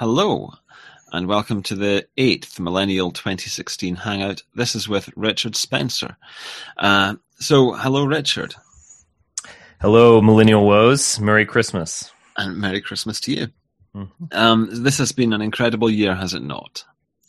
Hello, and welcome to the 8th Millennial 2016 Hangout. This is with Richard Spencer. Hello, Richard. Hello, Millennial Woes. Merry Christmas. And Merry Christmas to you. Mm-hmm. This has been an incredible year, has it not?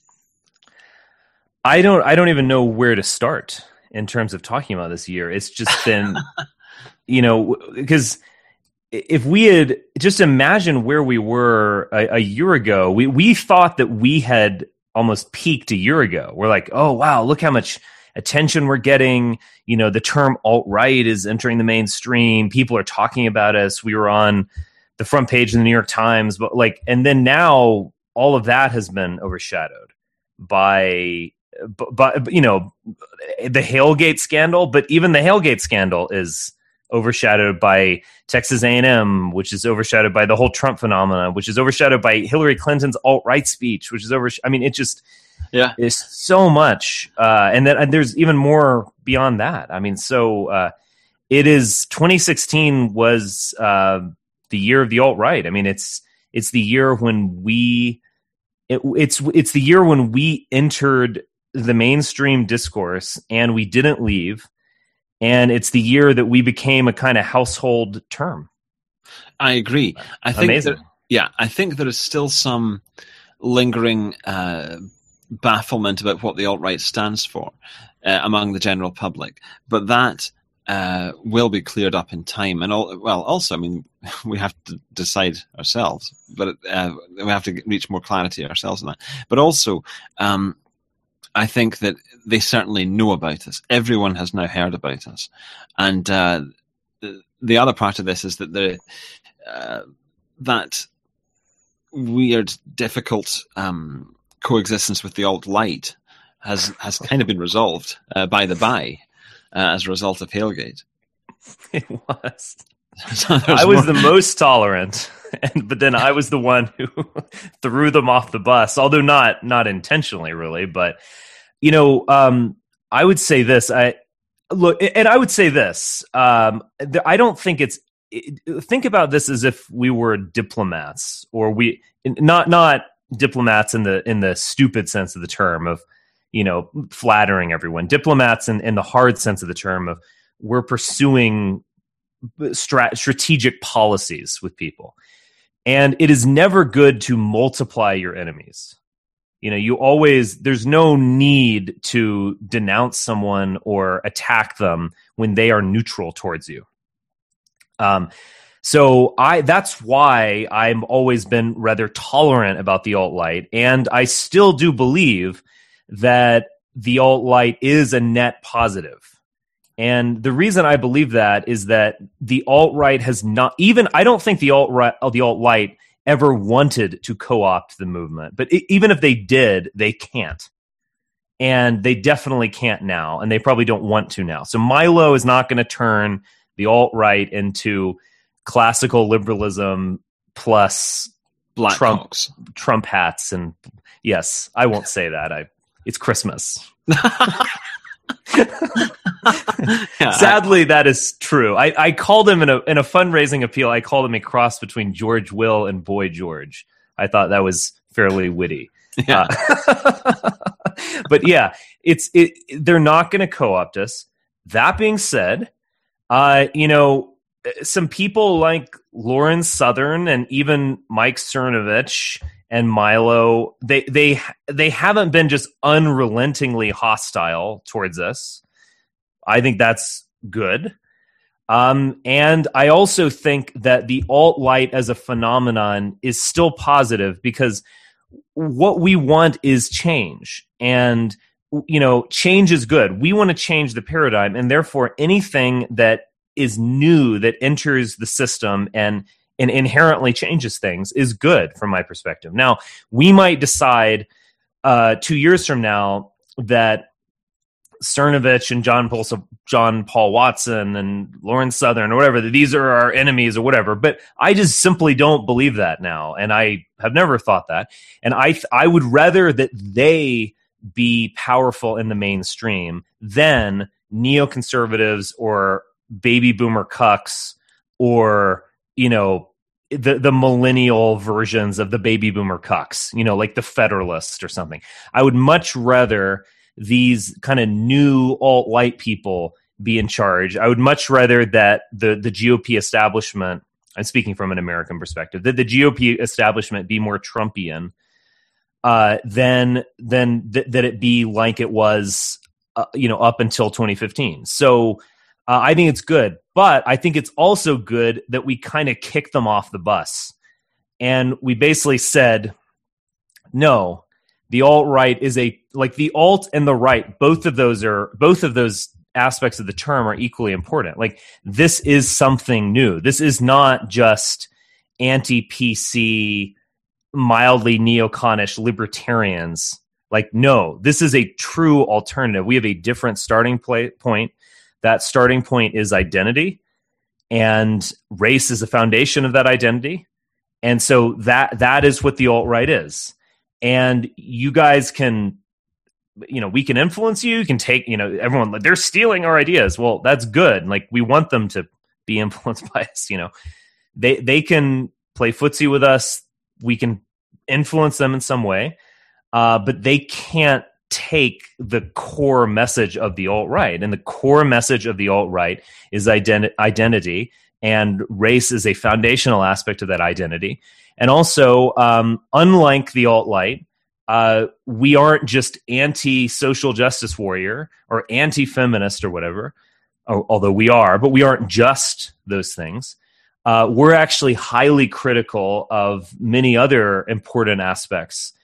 I don't even know where to start in terms of talking about this year. It's just been, because if we had just imagine where we were a year ago, we thought that we had almost peaked a year ago. We're like, oh, wow, look how much attention we're getting. The term alt-right is entering the mainstream. People are talking about us. We were on the front page of the New York Times, and then now all of that has been overshadowed by the Hailgate scandal. But even the Hailgate scandal is overshadowed by Texas A&M, which is overshadowed by the whole Trump phenomenon, which is overshadowed by Hillary Clinton's alt-right speech, which is it just is so much. And then there's even more beyond that. It is 2016 was the year of the alt-right. It's the year when it's the year when we entered the mainstream discourse and we didn't leave. And it's the year that we became a kind of household term. I agree. I think Amazing. I think there is still some lingering bafflement about what the alt-right stands for among the general public. But that will be cleared up in time. And we have to decide ourselves, but we have to reach more clarity ourselves on that. But also, I think that they certainly know about us. Everyone has now heard about us. And the other part of this is that that weird, difficult coexistence with the alt-light has kind of been resolved by as a result of Hailgate. It was. I was the most tolerant, but then I was the one who threw them off the bus, although not intentionally, really. But I would say this. I would say this. I don't think think about this as if we were diplomats, or we not diplomats in the stupid sense of the term of flattering everyone. Diplomats in the hard sense of the term of we're pursuing strategic policies with people. And it is never good to multiply your enemies. There's no need to denounce someone or attack them when they are neutral towards you. That's why I've always been rather tolerant about the alt-right. And I still do believe that the alt-right is a net positive. And the reason I believe that is that the alt-right has not I don't think the alt-right ever wanted to co-opt the movement. But even if they did, they can't. And they definitely can't now. And they probably don't want to now. So Milo is not going to turn the alt-right into classical liberalism plus Black Trump hats. And yes, I won't say that. It's Christmas. Sadly, that is true. I called him in a fundraising appeal. I called him a cross between George Will and Boy George. I thought that was fairly witty. Yeah. But yeah, they're not going to co-opt us. That being said, some people like Lauren Southern and even Mike Cernovich and Milo, they haven't been just unrelentingly hostile towards us. I think that's good. And I also think that the alt-right as a phenomenon is still positive because what we want is change. And, change is good. We want to change the paradigm. And therefore, anything that is new that enters the system and inherently changes things is good from my perspective. Now, we might decide 2 years from now that Cernovich and John Paul Watson and Lawrence Southern or whatever, that these are our enemies or whatever. But I just simply don't believe that now. And I have never thought that. And I would rather that they be powerful in the mainstream than neoconservatives or baby boomer cucks or, the millennial versions of the baby boomer cucks, like the Federalist or something. I would much rather these kind of new alt-right people be in charge. I would much rather that the GOP establishment, I'm speaking from an American perspective, that the GOP establishment be more Trumpian than that it be like it was, up until 2015. So I think it's good, but I think it's also good that we kind of kicked them off the bus, and we basically said, no, the alt-right is the alt and the right. Both of those aspects of the term are equally important. Like, this is something new. This is not just anti-PC, mildly neoconish libertarians. Like, no, this is a true alternative. We have a different starting point. That starting point is identity, and race is the foundation of that identity. And so that is what the alt-right is. And you guys can, we can influence you. You can take, everyone, they're stealing our ideas. Well, that's good. Like, we want them to be influenced by us. They can play footsie with us. We can influence them in some way, but they can't take the core message of the alt-right. And the core message of the alt-right is identity, and race is a foundational aspect of that identity. And also, unlike the alt-right, we aren't just anti-social justice warrior or anti-feminist or whatever, although we are, but we aren't just those things. We're actually highly critical of many other important aspects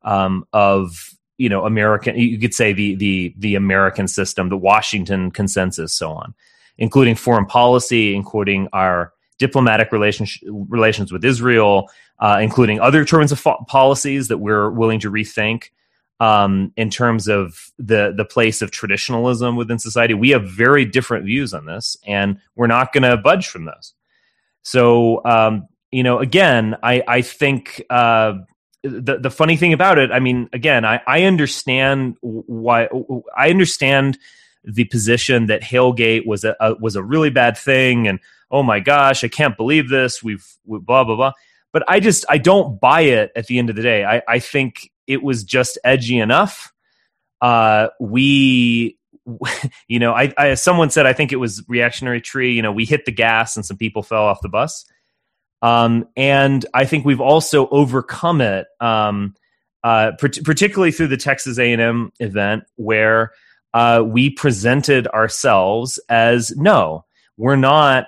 of American, you could say the American system, the Washington consensus, so on, including foreign policy, including our diplomatic relations with Israel, including other terms of policies that we're willing to rethink in terms of the place of traditionalism within society. We have very different views on this, and we're not going to budge from those. So, again, I think the funny thing about it, I mean, again, I understand why. I understand the position that Hailgate was a really bad thing, and oh my gosh, I can't believe this. We've blah blah blah. But I don't buy it at the end of the day. I think it was just edgy enough. Someone said, I think it was Reactionary Tree. We hit the gas and some people fell off the bus. And I think we've also overcome it, particularly through the Texas A&M event, where we presented ourselves as, no, we're not,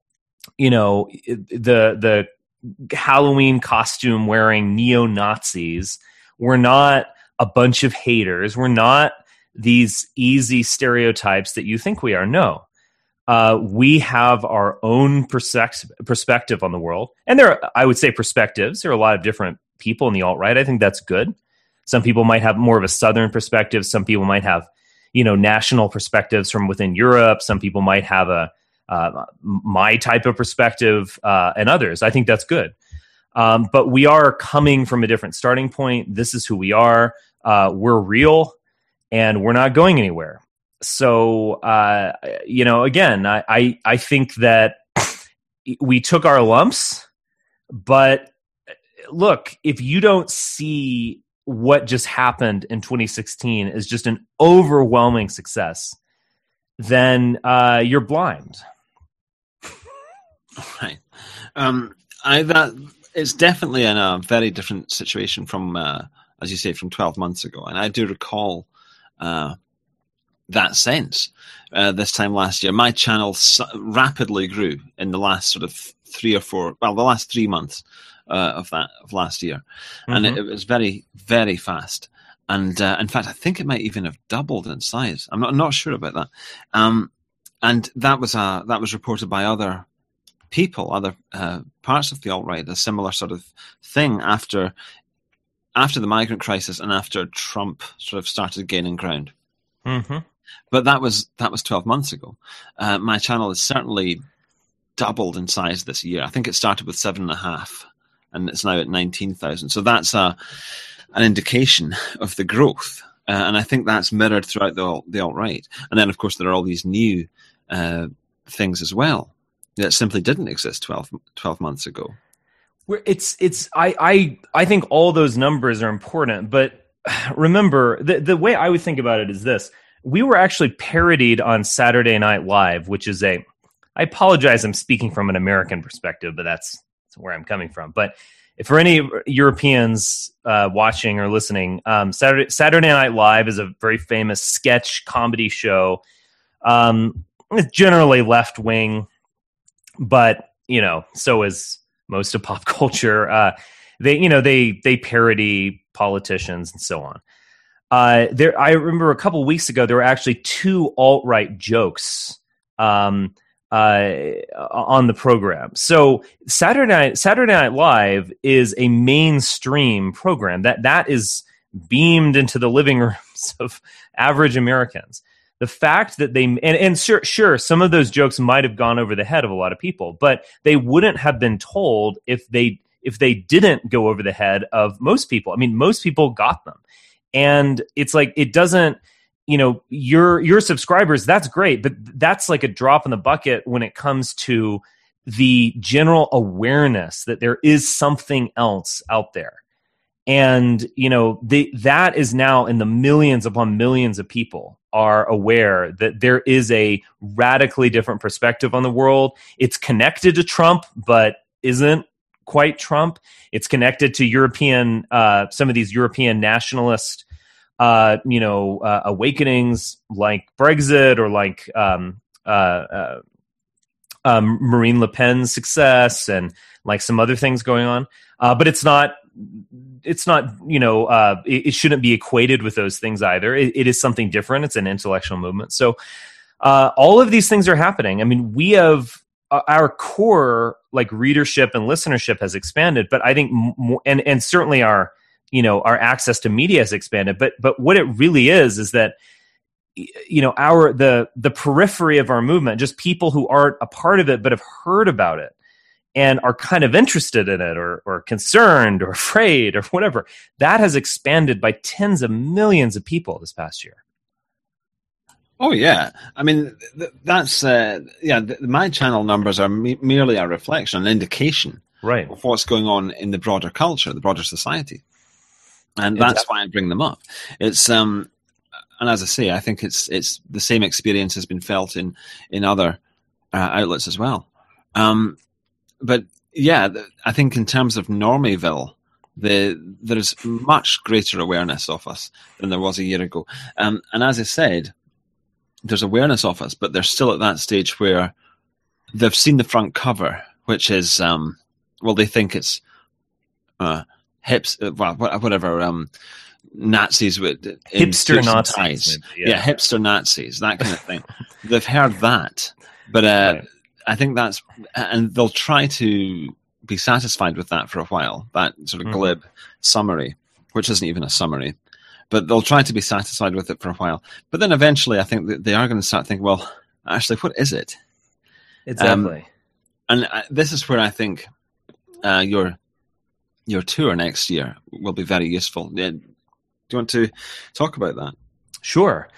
the Halloween costume wearing neo-Nazis. We're not a bunch of haters. We're not these easy stereotypes that you think we are. No. We have our own perspective on the world. And I would say perspectives. There are a lot of different people in the alt-right. I think that's good. Some people might have more of a Southern perspective. Some people might have, national perspectives from within Europe. Some people might have my type of perspective, and others. I think that's good. But we are coming from a different starting point. This is who we are. We're real, and we're not going anywhere. So, again, I think that we took our lumps, but look, if you don't see what just happened in 2016 as just an overwhelming success, then you're blind. Right. It's definitely in a very different situation from, as you say, from 12 months ago. And I do recall that sense this time last year. My channel rapidly grew in the last sort of the last 3 months of last year. Mm-hmm. And it was very, very fast. And in fact, I think it might even have doubled in size. I'm not sure about that. And that was reported by other people, other parts of the alt-right, a similar sort of thing after the migrant crisis and after Trump sort of started gaining ground. Mm-hmm. But that was 12 months ago. My channel has certainly doubled in size this year. I think it started with 7.5, and it's now at 19,000. So that's an indication of the growth, and I think that's mirrored throughout the alt-right. And then, of course, there are all these new things as well that simply didn't exist 12 months ago. I think all those numbers are important, but remember the way I would think about it is this: we were actually parodied on Saturday Night Live, which is I apologize, I'm speaking from an American perspective, but that's where I'm coming from. But if for any Europeans watching or listening, Saturday Night Live is a very famous sketch comedy show. It's generally left wing, but so is most of pop culture. They parody politicians and so on. I remember a couple weeks ago there were actually 2 alt-right jokes on the program. So Saturday Night Live is a mainstream program that is beamed into the living rooms of average Americans. The fact that and sure, some of those jokes might have gone over the head of a lot of people, but they wouldn't have been told if they didn't go over the head of most people. I mean, most people got them. And it's like, it doesn't, your subscribers, that's great, but that's like a drop in the bucket when it comes to the general awareness that there is something else out there. And, that is now in the millions upon millions of people are aware that there is a radically different perspective on the world. It's connected to Trump, but isn't quite Trump. It's connected to European, some of these European nationalist, awakenings like Brexit or like Marine Le Pen's success and like some other things going on. But it's not, it shouldn't be equated with those things either. It is something different. It's an intellectual movement. So all of these things are happening. I mean, we have our core like readership and listenership has expanded, but I think more, and certainly our access to media has expanded. But what it really is that, the periphery of our movement, just people who aren't a part of it, but have heard about it and are kind of interested in it or concerned or afraid or whatever, that has expanded by tens of millions of people this past year. Oh, yeah. I mean, that's, my channel numbers are merely a reflection, an indication right. of what's going on in the broader culture, the broader society. And that's why I bring them up. It's, and as I say, I think it's the same experience has been felt in other outlets as well. But yeah, I think in terms of Normieville, there's much greater awareness of us than there was a year ago. And as I said, there's awareness of us, but they're still at that stage where they've seen the front cover, which is, they think it's whatever, Nazis with hipster Nazis. Yeah, hipster Nazis, that kind of thing. They've heard that, but right. I think that's, and they'll try to be satisfied with that for a while, that sort of glib summary, which isn't even a summary, but they'll try to be satisfied with it for a while. But then eventually I think that they are going to start thinking, well, actually, what is it? Exactly. And this is where I think your tour next year will be very useful. Do you want to talk about that? Sure.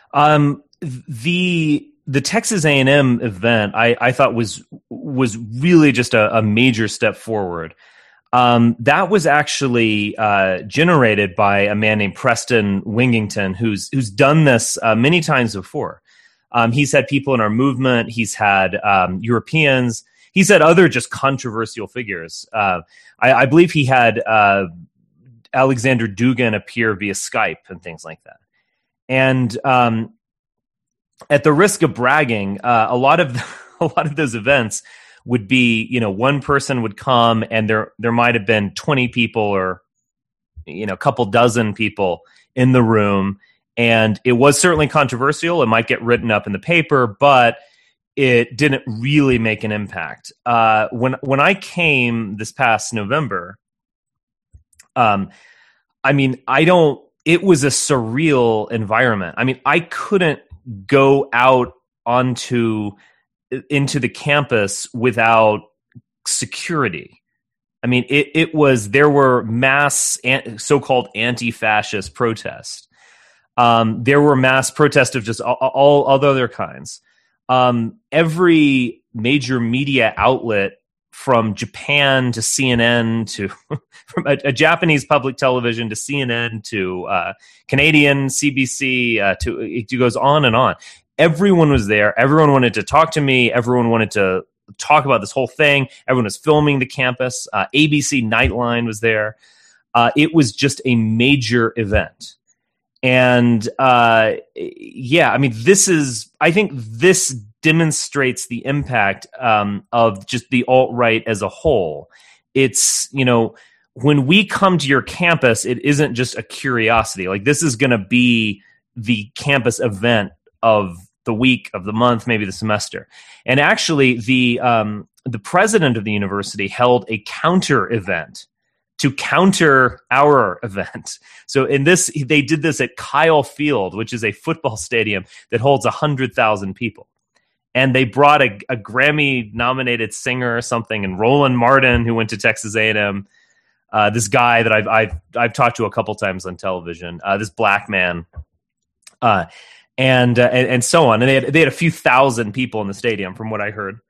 The Texas A&M event I thought was really just a major step forward. That was actually generated by a man named Preston Wingington, who's done this many times before. He's had people in our movement. He's had Europeans. He's had other just controversial figures. I believe he had Alexander Dugin appear via Skype and things like that. And at the risk of bragging, a lot of those events would be, one person would come and there might have been 20 people or, a couple dozen people in the room. And it was certainly controversial. It might get written up in the paper, but it didn't really make an impact. When I came this past November, it was a surreal environment. I mean, I couldn't go out into the campus without security. I mean, there were mass so-called anti-fascist protests. There were mass protests of just all other kinds. Every major media outlet from Japan to CNN to from a Japanese public television to CNN to Canadian CBC to it goes on and on. Everyone was there. Everyone wanted to talk to me. Everyone wanted to talk about this whole thing. Everyone was filming the campus. ABC Nightline was there. It was just a major event. And yeah, I mean, I think this demonstrates the impact of just the alt-right as a whole. It's, when we come to your campus, it isn't just a curiosity. Like, this is going to be the campus event of the week, of the month, maybe the semester. And actually, the president of the university held a counter event to counter our event. So they did this at Kyle Field, which is a football stadium that holds 100,000 people. And they brought a Grammy-nominated singer or something, and Roland Martin, who went to Texas A&M, this guy that I've talked to a couple times on television, this black man, and so on. And they had a few thousand people in the stadium, from what I heard.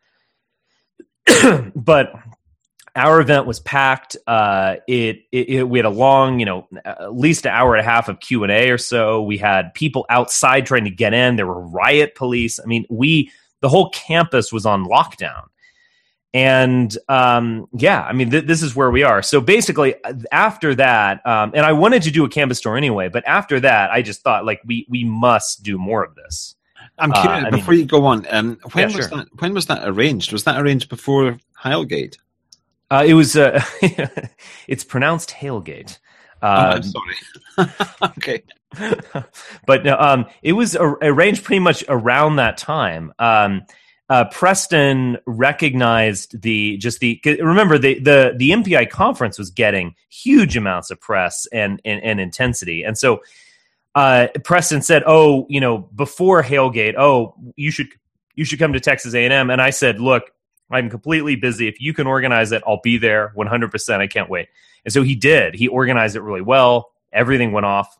But our event was packed. We had a long, at least an hour and a half of Q&A or so. We had people outside trying to get in. There were riot police. I mean, the whole campus was on lockdown. And yeah, I mean, this is where we are. So basically, after that, and I wanted to do a campus tour anyway, but after that, I just thought, like, we must do more of this. I'm curious, before you go on, when was that arranged? Was that arranged before Hailgate? It was. It's pronounced Hailgate. I'm sorry. Okay, but it was arranged pretty much around that time. Preston recognized remember the MPI conference was getting huge amounts of press and intensity, and so Preston said, "Oh, before Hailgate, you should come to Texas A&M," and I said, "Look, I'm completely busy. If you can organize it, I'll be there 100%. I can't wait." And so he did. He organized it really well. Everything went off.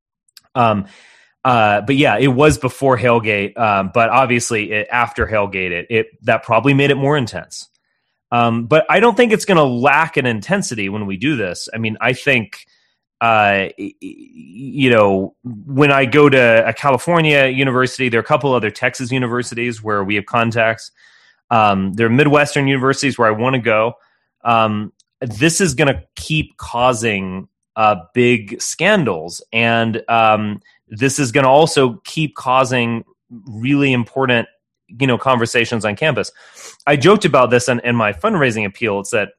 But yeah, it was before Hailgate. But obviously, after Hailgate, that probably made it more intense. But I don't think it's going to lack in intensity when we do this. I mean, I think, when I go to a California university, there are a couple other Texas universities where we have contacts. There are Midwestern universities where I want to go. This is going to keep causing big scandals, and this is going to also keep causing really important, conversations on campus. I joked about this in my fundraising appeal. It's that,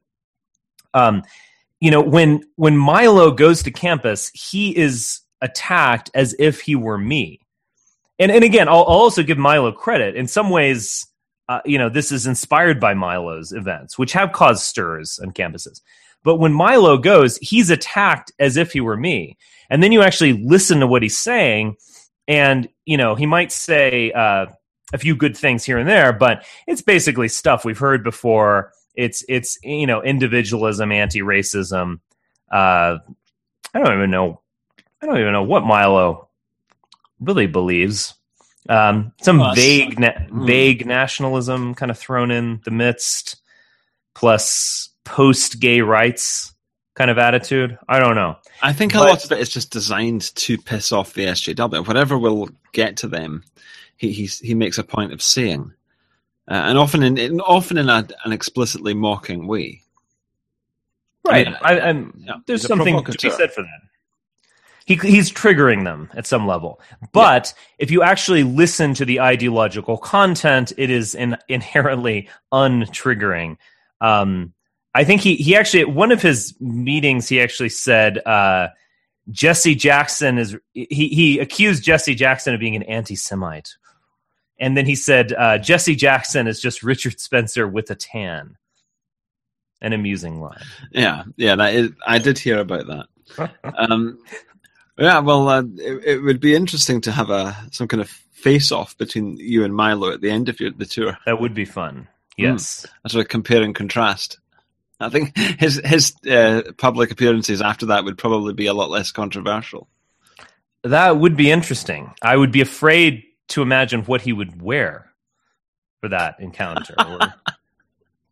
when Milo goes to campus, he is attacked as if he were me. And again, I'll also give Milo credit. In some ways, this is inspired by Milo's events, which have caused stirs on campuses. But when Milo goes, he's attacked as if he were me. And then you actually listen to what he's saying, and, he might say a few good things here and there, but it's basically stuff we've heard before. It's individualism, anti-racism. I don't even know what Milo really believes. Some vague nationalism kind of thrown in the midst, plus post-gay rights kind of attitude. I don't know. I think a lot of it is just designed to piss off the SJW. Whatever will get to them, he makes a point of saying, and often in an explicitly mocking way. Right. There's something to be said for that. He's triggering them at some level. But if you actually listen to the ideological content, it is inherently untriggering. I think he actually, at one of his meetings, he actually said Jesse Jackson he accused Jesse Jackson of being an anti-Semite. And then he said Jesse Jackson is just Richard Spencer with a tan. An amusing line. Yeah, I did hear about that. Yeah, well, it would be interesting to have some kind of face-off between you and Milo at the end of the tour. That would be fun. Yes, a sort of compare and contrast. I think his public appearances after that would probably be a lot less controversial. That would be interesting. I would be afraid to imagine what he would wear for that encounter.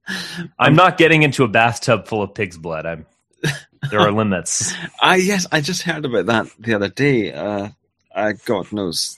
I'm not getting into a bathtub full of pig's blood. There are limits. Yes, I just heard about that the other day. God knows.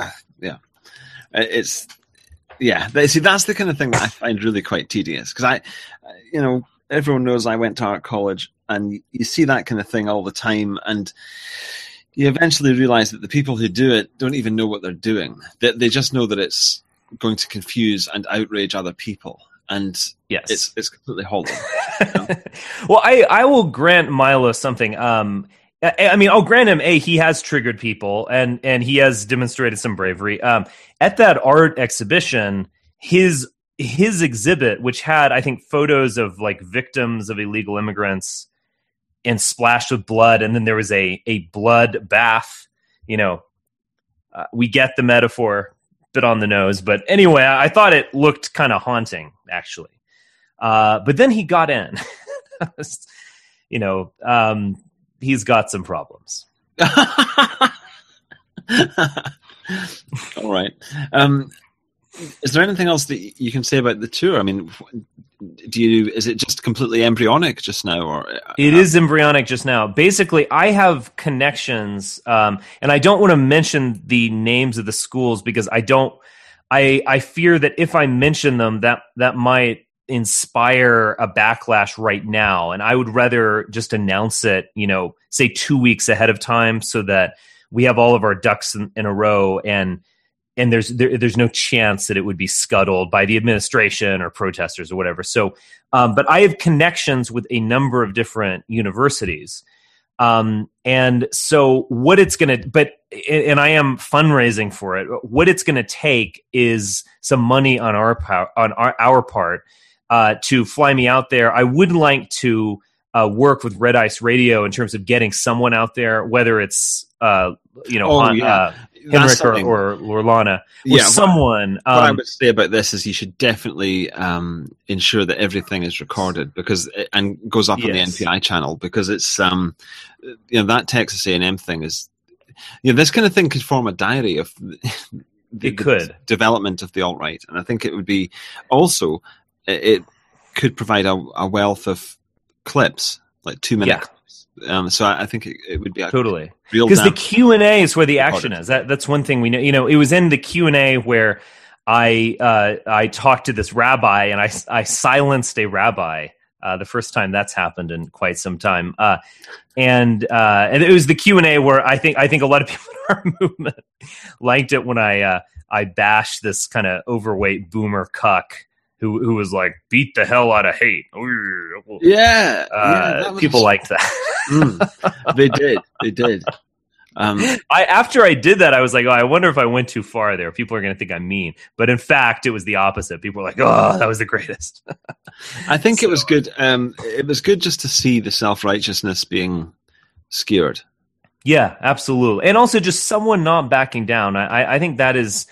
It's See, that's the kind of thing that I find really quite tedious because everyone knows I went to art college, and you see that kind of thing all the time, and you eventually realize that the people who do it don't even know what they're doing. They just know that it's going to confuse and outrage other people. And yes, it's completely hollow. Well, I will grant Milo something. I'll grant him he has triggered people and he has demonstrated some bravery. At that art exhibition, his exhibit, which had, I think, photos of like victims of illegal immigrants and splashed with blood, and then there was a blood bath. We get the metaphor. Bit on the nose, but anyway, I thought it looked kind of haunting, actually. But then he got in. He's got some problems. All right. Is there anything else that you can say about the tour? I mean, is it just completely embryonic just now, or it is embryonic just now? Basically, I have connections, and I don't want to mention the names of the schools because I fear that if I mention them, that might inspire a backlash right now, and I would rather just announce it, say 2 weeks ahead of time, so that we have all of our ducks in a row, and there's no chance that it would be scuttled by the administration or protesters or whatever. So, but I have connections with a number of different universities. And so what it's going to, and I am fundraising for it. What it's going to take is some money on our part, to fly me out there. I would like to, work with Red Ice Radio in terms of getting someone out there, whether it's, Henrik or Lorlana, or someone. What I would say about this is you should definitely ensure that everything is recorded and goes up on the NPI channel, because it's that Texas A&M thing is this kind of thing could form a diary of the development of the alt-right, and I think it would be also it could provide a wealth of clips, like 2-minute clips. So I think it would be totally real, because the Q&A is where the action is. That's one thing we know. It was in the Q&A where I talked to this rabbi, and I silenced a rabbi. The first time that's happened in quite some time, and it was the Q&A where I think a lot of people in our movement liked it when I bashed this kind of overweight boomer cuck who was like, beat the hell out of hate. People liked that. They did. After I did that, I was like, I wonder if I went too far there. People are going to think I'm mean. But in fact, it was the opposite. People were like, oh, that was the greatest. I think it was good. It was good just to see the self-righteousness being skewered. Yeah, absolutely. And also just someone not backing down. I think that is...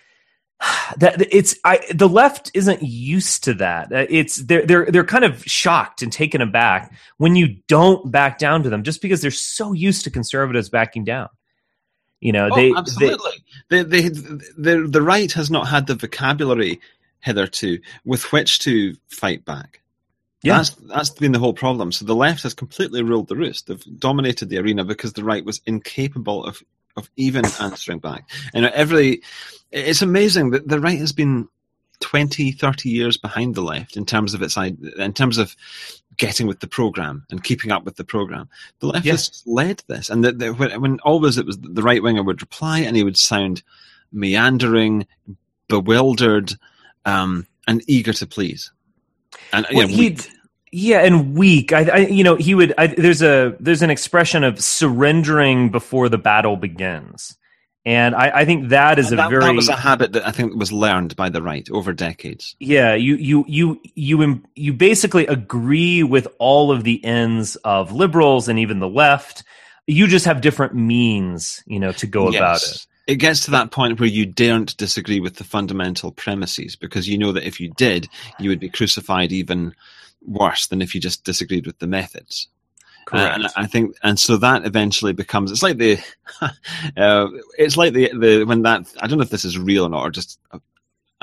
the left isn't used to that. They're kind of shocked and taken aback when you don't back down to them, just because they're so used to conservatives backing down. Absolutely. The right has not had the vocabulary hitherto with which to fight back. Yeah. That's been the whole problem. So the left has completely ruled the roost. They've dominated the arena because the right was incapable of even answering back. It's amazing that the right has been 20, 30 years behind the left in terms of getting with the program and keeping up with the program. The left has led this, and when always it was the right winger would reply, and he would sound meandering, bewildered, and eager to please. And weak. And weak. He would. There's an expression of surrendering before the battle begins. And I think that is that was a habit that I think was learned by the right over decades. Yeah, you basically agree with all of the ends of liberals and even the left. You just have different means, to go about it. It gets to that point where you daren't disagree with the fundamental premises, because you know that if you did, you would be crucified even worse than if you just disagreed with the methods. Correct. And I think, and so that eventually becomes, it's like when that, I don't know if this is real or not, or just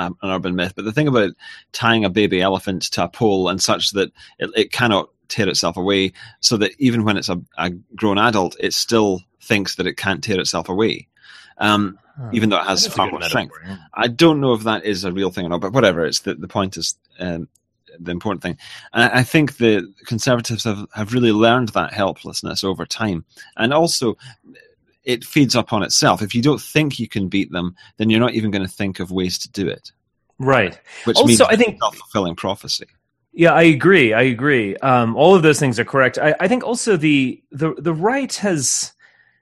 an urban myth, but the thing about tying a baby elephant to a pole and such that it cannot tear itself away, so that even when it's a grown adult, it still thinks that it can't tear itself away, even though it has far more strength. I don't know if that is a real thing or not, but whatever. It's the point is the important thing. And I think the Conservatives have really learned that helplessness over time, and also it feeds up on itself. If you don't think you can beat them, then you're not even going to think of ways to do it. Right. Which also, means I think self-fulfilling prophecy. Yeah, I agree. All of those things are correct. I think also the right has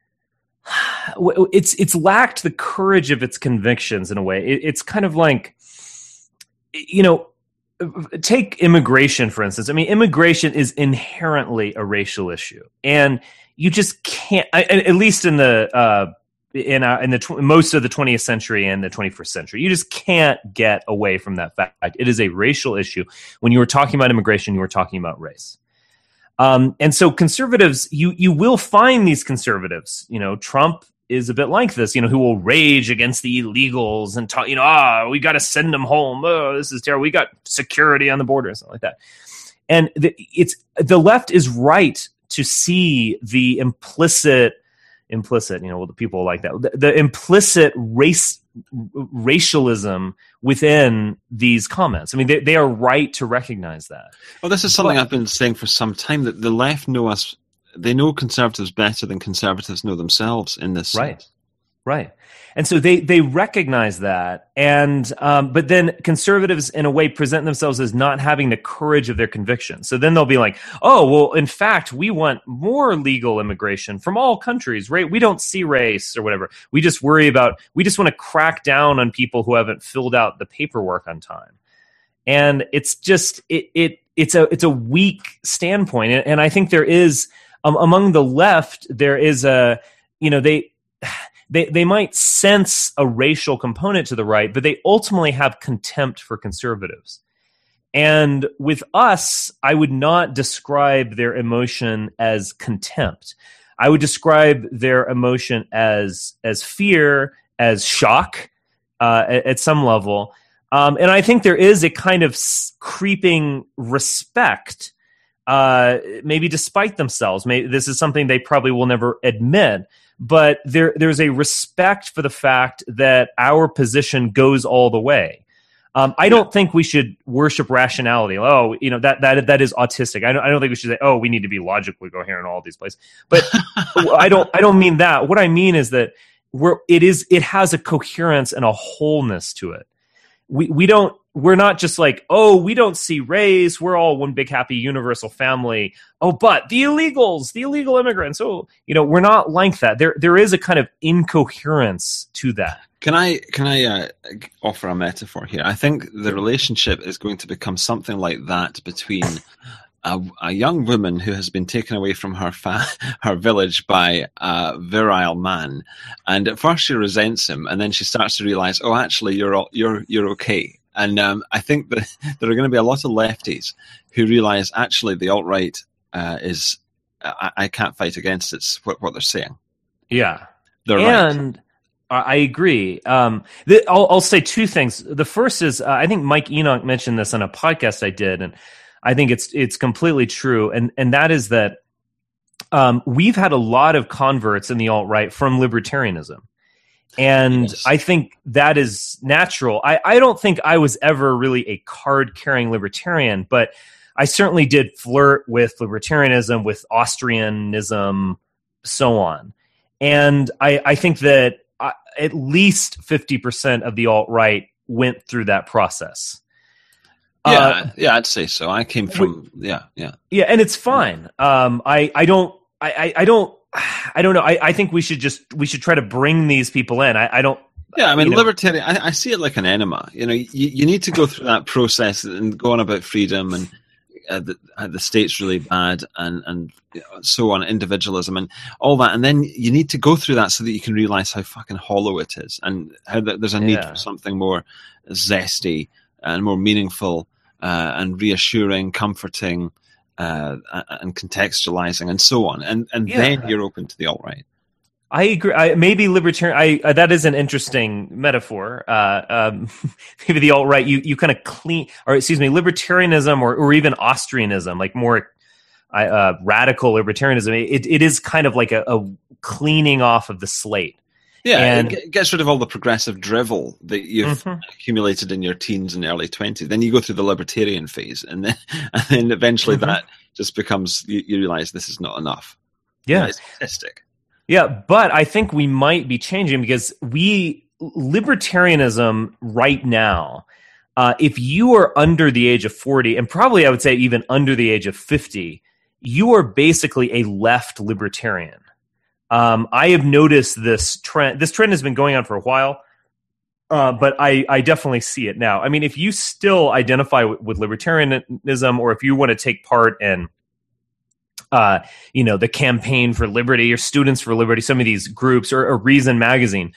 it's lacked the courage of its convictions in a way. It's kind of like, take immigration, for instance. I mean, immigration is inherently a racial issue, and you just can't, at least in the most of the 20th century and the 21st century, you just can't get away from that fact. It is a racial issue. When you were talking about immigration, you were talking about race. And so conservatives, you will find these conservatives, Trump is a bit like this, who will rage against the illegals and talk, we got to send them home. Oh, this is terrible. We got security on the border and stuff like that. And the left is right to see the implicit, the people like that, the implicit racialism within these comments. I mean, they are right to recognize that. Well, this is something I've been saying for some time, that the left know us. They know conservatives better than conservatives know themselves in this sense. Right. And so they recognize that, and but then conservatives, in a way, present themselves as not having the courage of their convictions. So then they'll be like, "Oh, well, in fact, we want more legal immigration from all countries, right? We don't see race or whatever. We just want to crack down on people who haven't filled out the paperwork on time." And it's just it's a weak standpoint, and I think there is among the left there is They might sense a racial component to the right, but they ultimately have contempt for conservatives. And with us, I would not describe their emotion as contempt. I would describe their emotion as fear, as shock at some level. And I think there is a kind of creeping respect, maybe despite themselves. Maybe this is something they probably will never admit. But there's a respect for the fact that our position goes all the way. I don't think we should worship rationality. Oh, that is autistic. I don't think we should say, oh, we need to be logically coherent in all these places. But I don't mean that. What I mean is that it has a coherence and a wholeness to it. We're not just like, oh, we don't see race. We're all one big happy universal family. Oh, but the illegal immigrants. Oh, we're not like that. There is a kind of incoherence to that. Can I offer a metaphor here? I think the relationship is going to become something like that between a young woman who has been taken away from her village by a virile man, and at first she resents him, and then she starts to realize, oh, actually, you're okay. And I think that there are going to be a lot of lefties who realize, actually, the alt-right is I can't fight against it. What they're saying. Yeah, they're and right. I agree. I'll say two things. The first is I think Mike Enoch mentioned this on a podcast I did, and I think it's completely true. And that is that we've had a lot of converts in the alt-right from libertarianism. And yes. I think that is natural. I don't think I was ever really a card-carrying libertarian, but I certainly did flirt with libertarianism, with Austrianism, so on. And I think that at least 50% of the alt-right went through that process. Yeah, I'd say so. I came from, yeah, and it's fine. I don't know. I think we should try to bring these people in. I don't. Yeah, I mean, libertarian. I see it like an enema. You need to go through that process and go on about freedom and the state's really bad and so on, individualism and all that, and then you need to go through that so that you can realize how fucking hollow it is and how there's a need for something more zesty and more meaningful and reassuring, comforting. And contextualizing and so on, and then you're open to the alt-right. I agree. Maybe libertarian. That is an interesting metaphor. Maybe the alt-right, you kind of libertarianism or even Austrianism, like more radical libertarianism. It is kind of like a cleaning off of the slate. Yeah, and it gets rid of all the progressive drivel that you've accumulated in your teens and early 20s. Then you go through the libertarian phase, and then eventually that just becomes, you realize this is not enough. Yeah. It's statistic. Yeah, but I think we might be changing because libertarianism right now, if you are under the age of 40, and probably I would say even under the age of 50, you are basically a left libertarian. I have noticed this trend. This trend has been going on for a while, but I definitely see it now. I mean, if you still identify with libertarianism, or if you want to take part in, the Campaign for Liberty or Students for Liberty, some of these groups, or Reason Magazine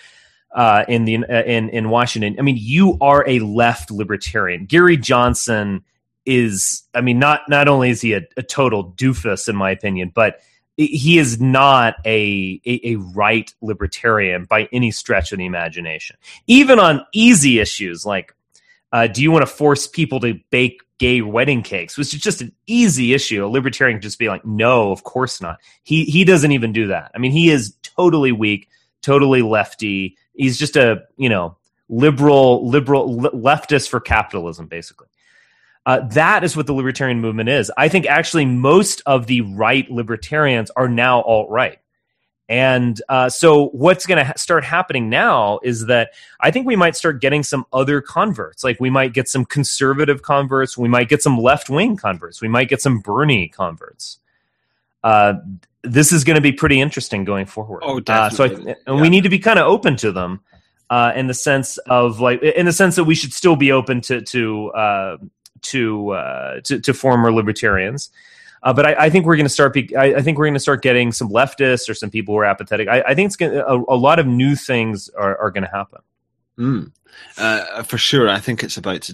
in Washington, I mean, you are a left libertarian. Gary Johnson is, I mean, not only is he a total doofus in my opinion, but he is not a right libertarian by any stretch of the imagination. Even on easy issues like, do you want to force people to bake gay wedding cakes, which is just an easy issue, a libertarian can just be like, no, of course not. He doesn't even do that. I mean, he is totally weak, totally lefty. He's just a liberal leftist for capitalism, basically. That is what the libertarian movement is. I think actually most of the right libertarians are now alt-right. And so what's going to start happening now is that I think we might start getting some other converts. Like we might get some conservative converts. We might get some left-wing converts. We might get some Bernie converts. This is going to be pretty interesting going forward. Oh, definitely. We need to be kind of open to them in the sense that we should still be open to former libertarians, but I think we're going to start. I think we're going to start getting some leftists or some people who are apathetic. I think it's a lot of new things are going to happen. For sure, I think it's about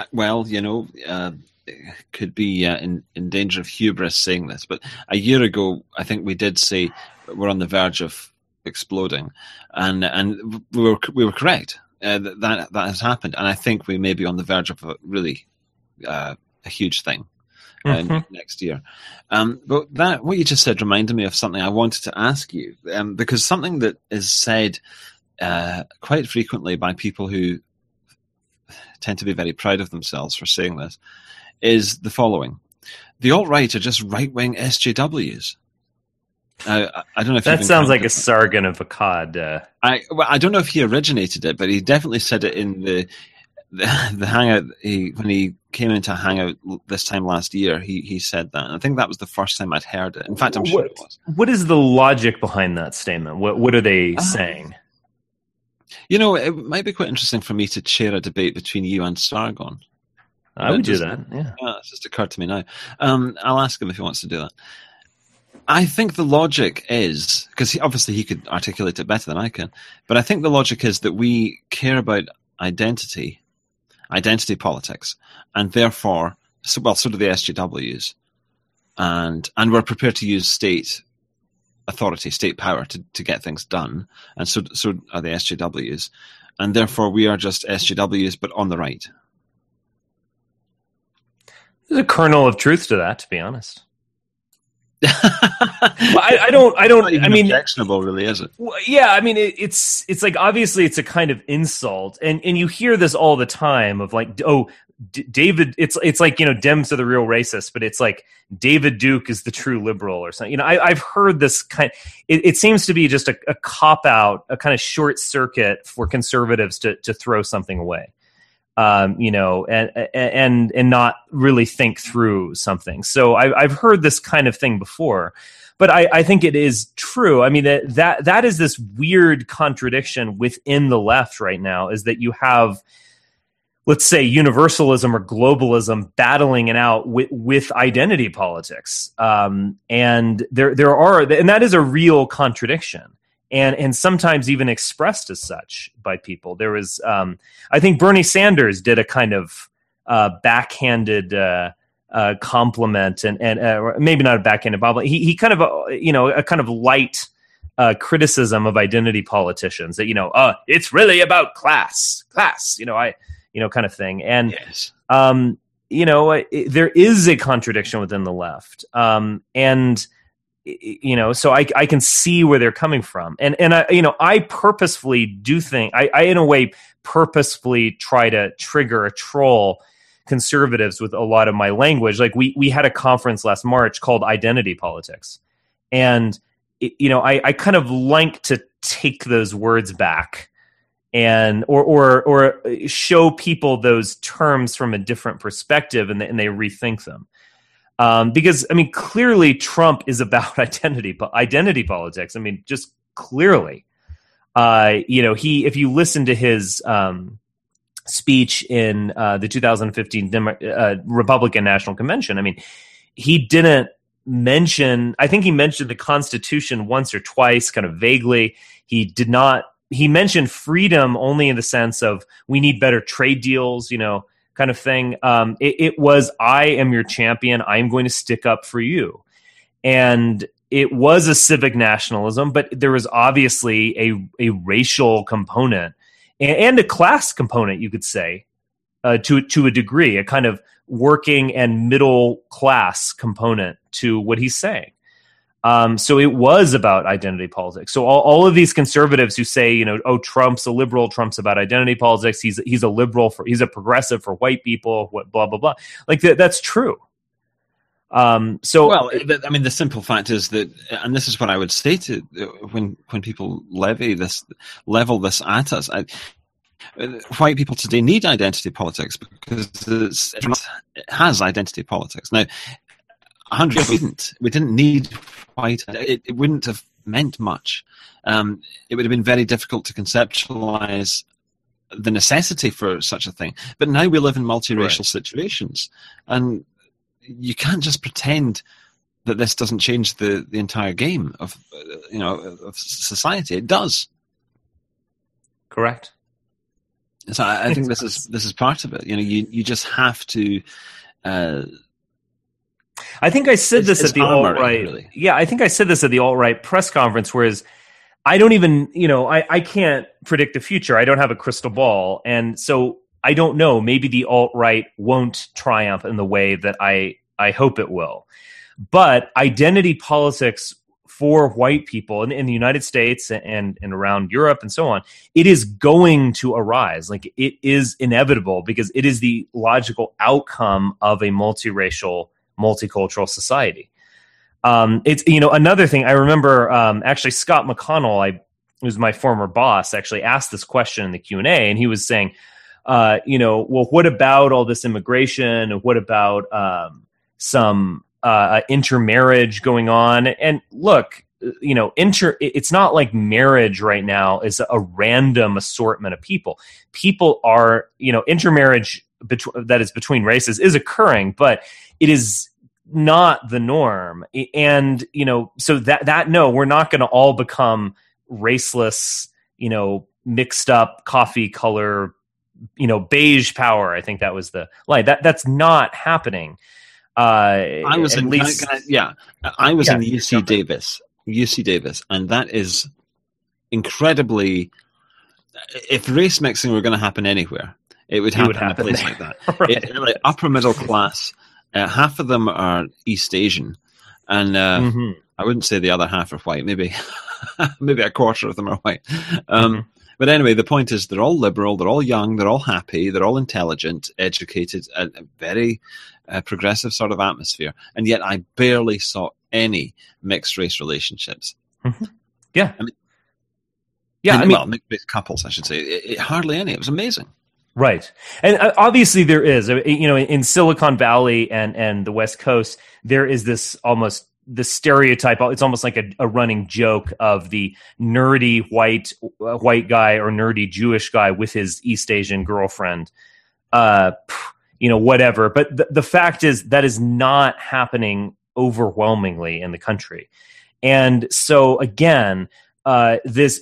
to. It could be in danger of hubris saying this, but a year ago, I think we did say we're on the verge of exploding, and we were correct. That has happened, and I think we may be on the verge of a really a huge thing next year. But what you just said reminded me of something I wanted to ask you, because something that is said quite frequently by people who tend to be very proud of themselves for saying this is the following: the alt-right are just right-wing SJWs. I don't know if that sounds like a Sargon of Akkad. I don't know if he originated it, but he definitely said it in the hangout. When he came into a hangout this time last year, he said that. And I think that was the first time I'd heard it. In fact, I'm sure it was. What is the logic behind that statement? What are they saying? It might be quite interesting for me to chair a debate between you and Sargon. I would do that. Yeah, it's just occurred to me now. I'll ask him if he wants to do that. I think the logic is, because obviously he could articulate it better than I can, but I think the logic is that we care about identity politics, and therefore, so do the SJWs, and we're prepared to use state authority, state power to get things done, and so are the SJWs, and therefore we are just SJWs, but on the right. There's a kernel of truth to that, to be honest. I don't. I mean, objectionable, really, is it? Yeah, I mean, it's like obviously it's a kind of insult, and you hear this all the time of like, David. It's like Dems are the real racists, but it's like David Duke is the true liberal or something. I've heard this kind. It seems to be just a cop out, a kind of short circuit for conservatives to throw something away. And not really think through something. So I've heard this kind of thing before, but I think it is true. I mean, that is this weird contradiction within the left right now, is that you have, let's say, universalism or globalism battling it out with identity politics. And that is a real contradiction. And sometimes even expressed as such by people. There was, I think Bernie Sanders did a kind of backhanded compliment, and maybe not a backhanded compliment. He kind of, a kind of light criticism of identity politicians that, it's really about class, kind of thing. And, yes. There is a contradiction within the left. So I can see where they're coming from. And I purposefully do think, I in a way purposefully try to trigger a troll conservatives with a lot of my language. Like we had a conference last March called Identity Politics. And, I kind of like to take those words back and or show people those terms from a different perspective, and they rethink them. Because clearly Trump is about identity politics. Just clearly, if you listen to his speech in the 2015 Republican National Convention, he didn't mention. I think he mentioned the Constitution once or twice, kind of vaguely. He did not. He mentioned freedom only in the sense of we need better trade deals, kind of thing. It was, I am your champion. I'm going to stick up for you. And it was a civic nationalism, but there was obviously a racial component and a class component, you could say, to a degree, a kind of working and middle class component to what he's saying. So it was about identity politics. So all of these conservatives who say, Trump's a liberal, Trump's about identity politics, he's a liberal, he's a progressive for white people, blah, blah, blah. Like that's true. The simple fact is that, and this is what I would say to when people level this at us. White people today need identity politics because it has identity politics. Now, 100 years we didn't need white. It wouldn't have meant much. It would have been very difficult to conceptualize the necessity for such a thing. But now we live in multiracial situations, and you can't just pretend that this doesn't change the entire game of society. It does. Correct. So I think this is part of it. You just have to. I think I said this at the alt-right. Really. Yeah, I think I said this at the alt-right press conference, whereas I don't even, I can't predict the future. I don't have a crystal ball. And so I don't know. Maybe the alt-right won't triumph in the way that I hope it will. But identity politics for white people in the United States and around Europe and so on, it is going to arise. Like it is inevitable because it is the logical outcome of a multiracial, multicultural society. It's another thing I remember. Actually, Scott McConnell, who's my former boss, actually asked this question in the Q&A, and he was saying, what about all this immigration, and what about some intermarriage going on? And look, it's not like marriage right now is a random assortment of people. People are, intermarriage that is between races is occurring, but it is not the norm. And, so that no, we're not going to all become raceless, mixed up coffee color, beige power. I think that was the light. That's not happening. I was in UC Davis, and that is incredibly. If race mixing were going to happen anywhere, it would happen in a place like that. Right. Like upper middle class. Half of them are East Asian, and I wouldn't say the other half are white. Maybe a quarter of them are white. But anyway, the point is they're all liberal, they're all young, they're all happy, they're all intelligent, educated, a very progressive sort of atmosphere. And yet I barely saw any mixed race relationships. Yeah. Mixed race couples, I should say. Hardly any. It was amazing. Right. And obviously there is, in Silicon Valley and the West Coast, there is this almost the stereotype. It's almost like a running joke of the nerdy white guy or nerdy Jewish guy with his East Asian girlfriend, whatever. But the fact is that is not happening overwhelmingly in the country. And so again, this,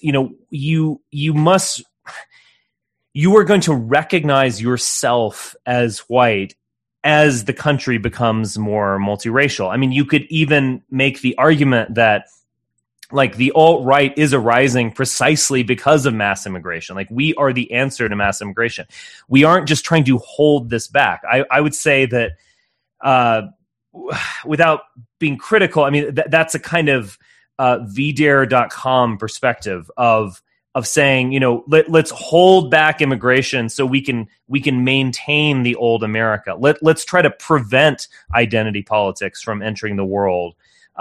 you are going to recognize yourself as white as the country becomes more multiracial. I mean, you could even make the argument that like the alt-right is arising precisely because of mass immigration. Like we are the answer to mass immigration. We aren't just trying to hold this back. I would say that without being critical, I mean, that's a kind of VDare.com perspective of saying, let's hold back immigration so we can maintain the old America. Let's try to prevent identity politics from entering the world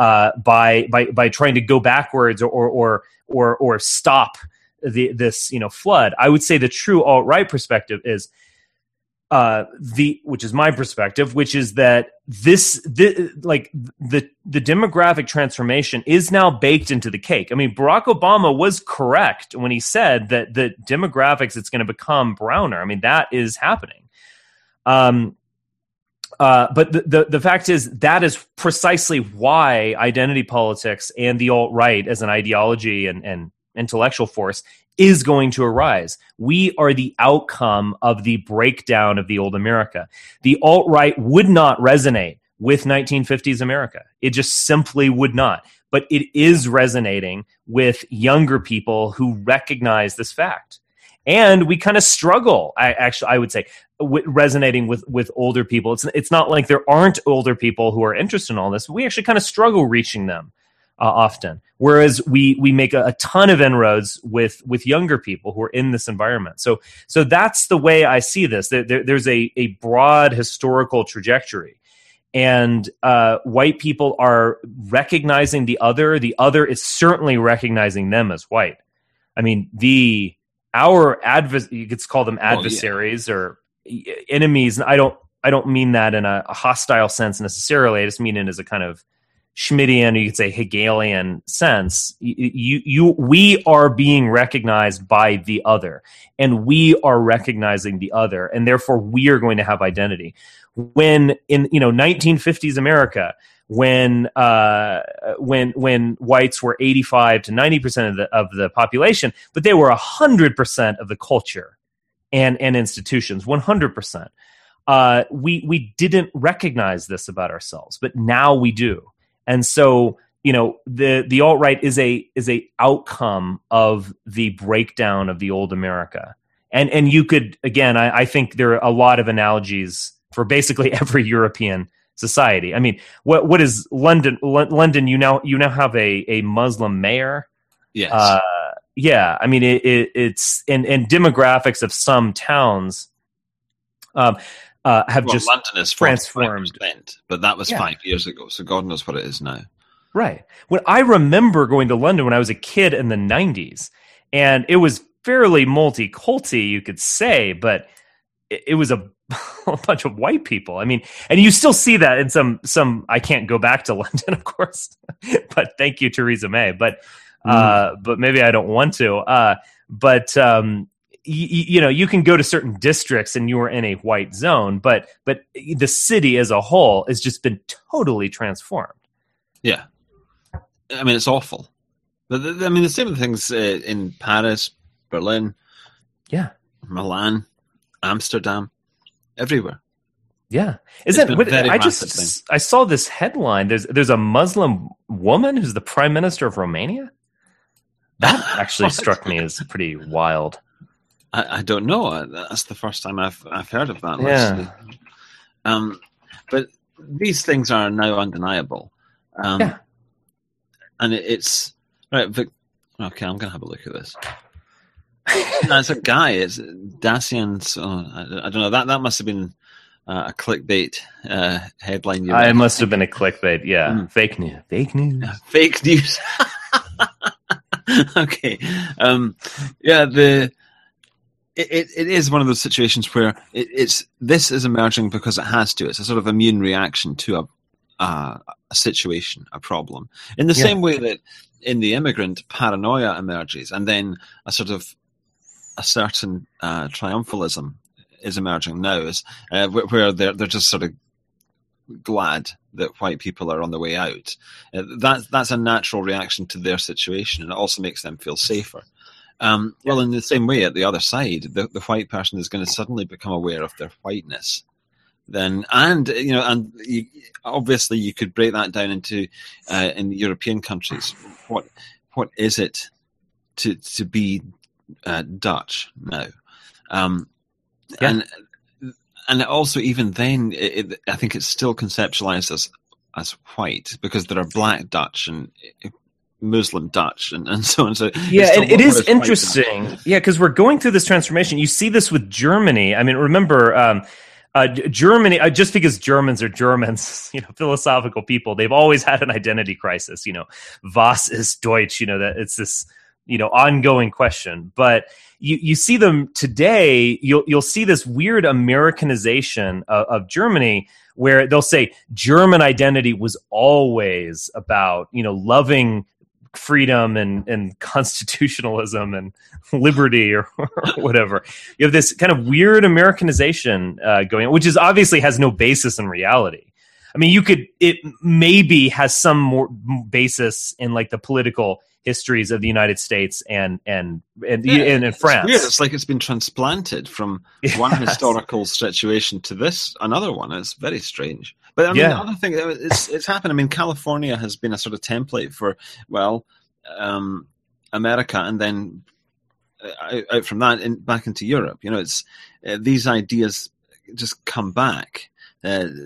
by trying to go backwards or stop this flood. I would say the true alt-right perspective is which is my perspective, which is that the demographic transformation is now baked into the cake. I mean, Barack Obama was correct when he said that the demographics, it's going to become browner. I mean, that is happening. But the fact is that is precisely why identity politics and the alt-right as an ideology and intellectual force is going to arise. We are the outcome of the breakdown of the old America. The alt-right would not resonate with 1950s America. It just simply would not. But it is resonating with younger people who recognize this fact. And we kind of struggle, I would say, with resonating with older people. It's not like there aren't older people who are interested in all this. We actually kind of struggle reaching them often. Whereas we make a ton of inroads with younger people who are in this environment. So that's the way I see this. There's a broad historical trajectory. And white people are recognizing the other. The other is certainly recognizing them as white. I mean, you could call them adversaries or enemies. And I don't mean that in a hostile sense necessarily. I just mean it as a kind of Schmittian, or you could say Hegelian sense. We are being recognized by the other, and we are recognizing the other, and therefore we are going to have identity. When in 1950s America, when whites were 85 to 90% of the population, but they were 100% of the culture and institutions, 100%. We didn't recognize this about ourselves, but now we do. And so, the alt-right is a outcome of the breakdown of the old America. And you could, again, I think there are a lot of analogies for basically every European society. I mean, what is London? London, you now have a Muslim mayor. Yes. Yeah. I mean, it's and demographics of some towns have just London is transformed. But that was 5 years ago, so God knows what it is now. Right. When I remember going to London when I was a kid in the 90s, and it was fairly multi-culty, you could say, but it was a bunch of white people. I mean, and you still see that in some. I can't go back to London, of course, but thank you, Theresa May. But maybe I don't want to. You can go to certain districts and you are in a white zone, but the city as a whole has just been totally transformed. Yeah, I mean, it's awful. But the same things in Paris, Berlin, Milan, Amsterdam, everywhere. Yeah, I saw this headline. There's a Muslim woman who's the prime minister of Romania. That actually struck me as pretty wild. I don't know. That's the first time I've heard of that. Yeah. But these things are now undeniable. And it's right. Okay, I'm going to have a look at this. It's a guy. It's Dacian. I don't know. That must have been a clickbait headline. It must have been a clickbait. Yeah, fake news. Fake news. Fake news. Okay. It is one of those situations where this is emerging because it has to. It's a sort of immune reaction to a situation, a problem. In the same way that in the immigrant, paranoia emerges, and then a certain triumphalism is emerging now, where they're just sort of glad that white people are on the way out. That's a natural reaction to their situation, and it also makes them feel safer. Well, in the same way, at the other side, the white person is going to suddenly become aware of their whiteness. Obviously you could break that down into in European countries. what is it to be Dutch now? And also, even then, I think it's still conceptualized as white, because there are black Dutch and Muslim Dutch and so on. So yeah, and it is interesting. Yeah, because we're going through this transformation. You see this with Germany. I mean, remember, Germany, just because Germans are Germans, philosophical people, they've always had an identity crisis. Was ist Deutsch? That it's this ongoing question. But you see them today. You'll see this weird Americanization of Germany, where they'll say German identity was always about loving freedom and constitutionalism and liberty or whatever. You have this kind of weird Americanization going on, which is obviously has no basis in reality. I mean, it maybe has some more basis in like the political histories of the United States and in France. It's weird. It's like it's been transplanted from one historical situation to another one. It's very strange. But I mean, the other thing, it's happened. I mean, California has been a sort of template for, America, and then out from that back into Europe. It's these ideas just come back, and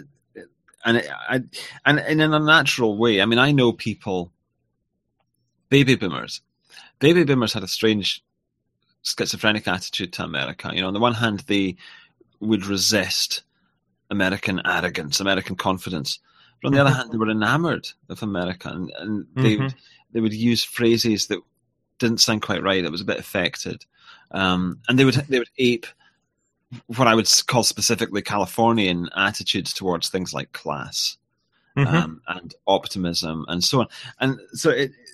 in a natural way. I mean, I know people. Baby boomers had a strange schizophrenic attitude to America. On the one hand, they would resist American arrogance, American confidence. But on the other hand, they were enamored of America, and they would use phrases that didn't sound quite right. It was a bit affected, and they would ape what I would call specifically Californian attitudes towards things like class and optimism and so on. And so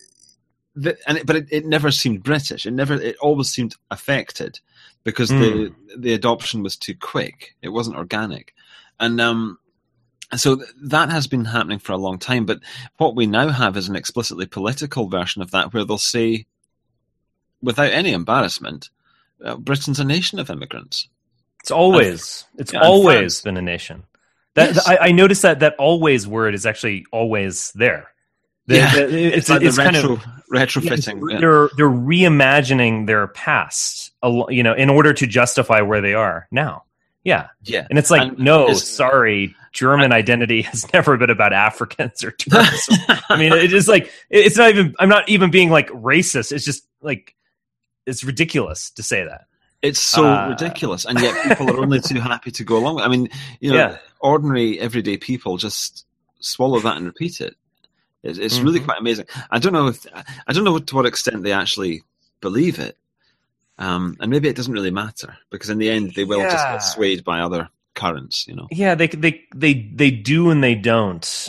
it never seemed British. It always seemed affected because the adoption was too quick. It wasn't organic, and so that has been happening for a long time. But what we now have is an explicitly political version of that, where they'll say, without any embarrassment, Britain's a nation of immigrants. It's always been a nation. I noticed that "always" word is actually always there. It's kind of retrofitting. They're reimagining their past, in order to justify where they are now. Yeah. And it's like, sorry, German identity has never been about Africans or Turks. I mean, it is like, it's not even. I'm not even being like racist. It's just like, it's ridiculous to say that. It's so ridiculous, and yet people are only too happy to go along. I mean, ordinary everyday people just swallow that and repeat it. It's really quite amazing. I don't know to what extent they actually believe it, and maybe it doesn't really matter, because in the end they will just get swayed by other currents. Yeah, they do and they don't.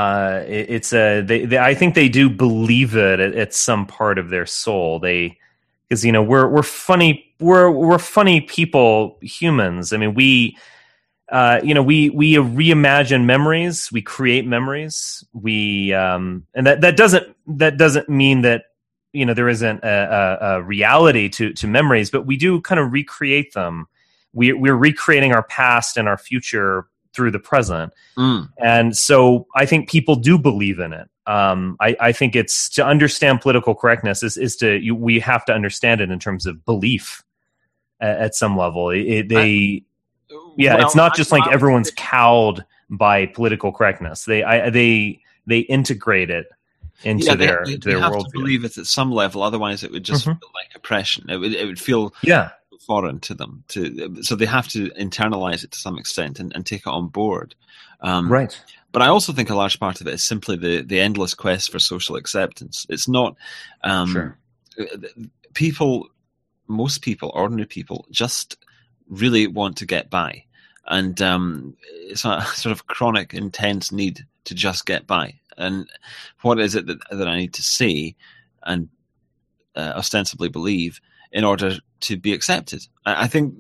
I think they do believe it at some part of their soul. Because we're funny people, humans. I mean, we reimagine memories, we create memories, and that doesn't mean that there isn't a reality to memories, but we do kind of recreate them. We're recreating our past and our future through the present, and so I think people do believe in it. I think it's to understand political correctness we have to understand it in terms of belief at some level. It's not just like everyone's cowed by political correctness. They integrate it into their they have worldview. To believe it at some level, otherwise it would just feel like oppression. It would feel foreign to them. So they have to internalize it to some extent and take it on board. Right. But I also think a large part of it is simply the endless quest for social acceptance. It's not most people, ordinary people, just really want to get by, and it's a sort of chronic, intense need to just get by. And what is it that I need to say and ostensibly believe in order to be accepted? I think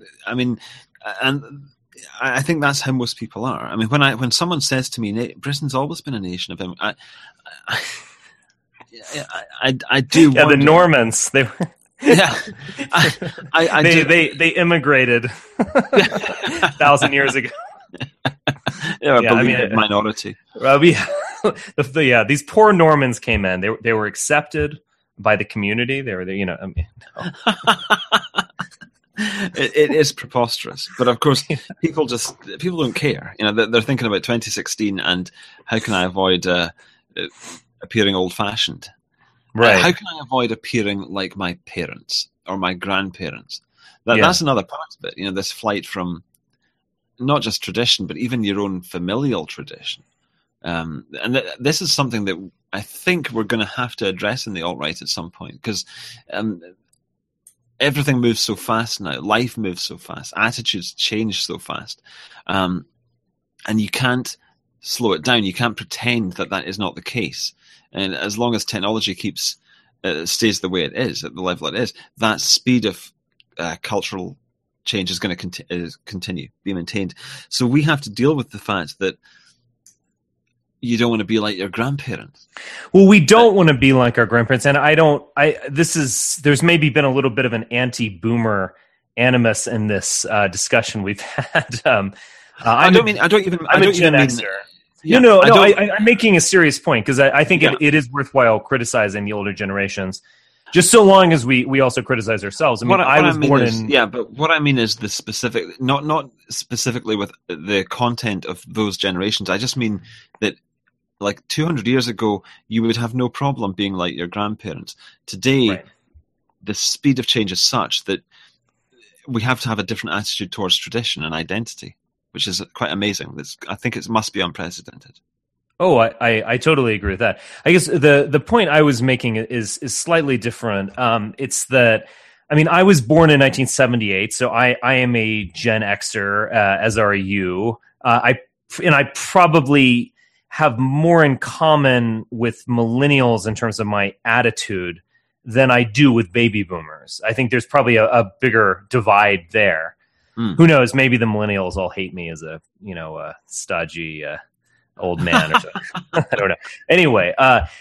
that's how most people are. I mean, when someone says to me, "Britain's always been a nation of them," I do. Yeah, wonder. The Normans. They were. Yeah, they immigrated 1,000 years ago. Minority. These poor Normans came in. They were accepted. by the community. They were, you know, I mean, no. It is preposterous, but of course, people don't care. You know, they're thinking about 2016 and how can I avoid appearing old-fashioned? Right? How can I avoid appearing like my parents or my grandparents? That's another part of it. You know, this flight from not just tradition, but even your own familial tradition. And this is something that I think we're going to have to address in the alt-right at some point, because everything moves so fast now. Life moves so fast. Attitudes change so fast. And you can't slow it down. You can't pretend that is not the case. And as long as technology stays the way it is, at the level it is, that speed of cultural change is going to continue, be maintained. So we have to deal with the fact that you don't want to be like your grandparents. Well, we don't want to be like our grandparents, and there's maybe been a little bit of an anti-boomer animus in this discussion we've had. I'm a Gen Xer. Yeah, I'm making a serious point, because I think it is worthwhile criticizing the older generations, just so long as we also criticize ourselves. I mean, but what I mean is the specific, not specifically with the content of those generations. I just mean that, like 200 years ago, you would have no problem being like your grandparents. Today, right, the speed of change is such that we have to have a different attitude towards tradition and identity, which is quite amazing. I think it must be unprecedented. Oh, I totally agree with that. I guess the point I was making is slightly different. It's that, I mean, I was born in 1978, so I am a Gen Xer, as are you. I probably have more in common with millennials in terms of my attitude than I do with baby boomers. I think there's probably a bigger divide there. Who knows? Maybe the millennials all hate me as a stodgy old man or something. I don't know. Anyway,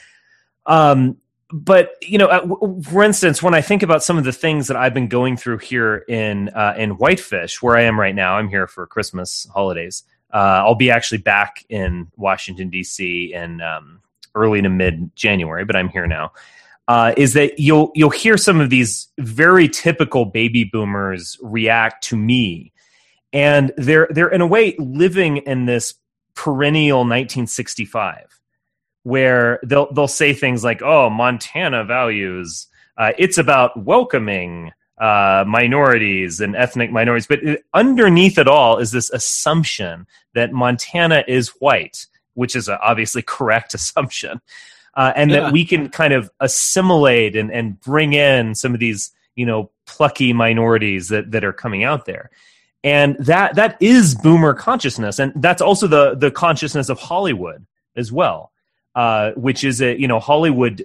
but for instance, when I think about some of the things that I've been going through here in Whitefish, where I am right now, I'm here for Christmas holidays. I'll be actually back in Washington, D.C. in early to mid-January, but I'm here now. Is that you'll hear some of these very typical baby boomers react to me, and they're in a way living in this perennial 1965, where they'll say things like, "Oh, Montana values. It's about welcoming minorities and ethnic minorities," but underneath it all is this assumption that Montana is white, which is an obviously correct assumption. And that we can kind of assimilate and bring in some of these, plucky minorities that are coming out there. And that is boomer consciousness. And that's also the consciousness of Hollywood as well, which is, Hollywood,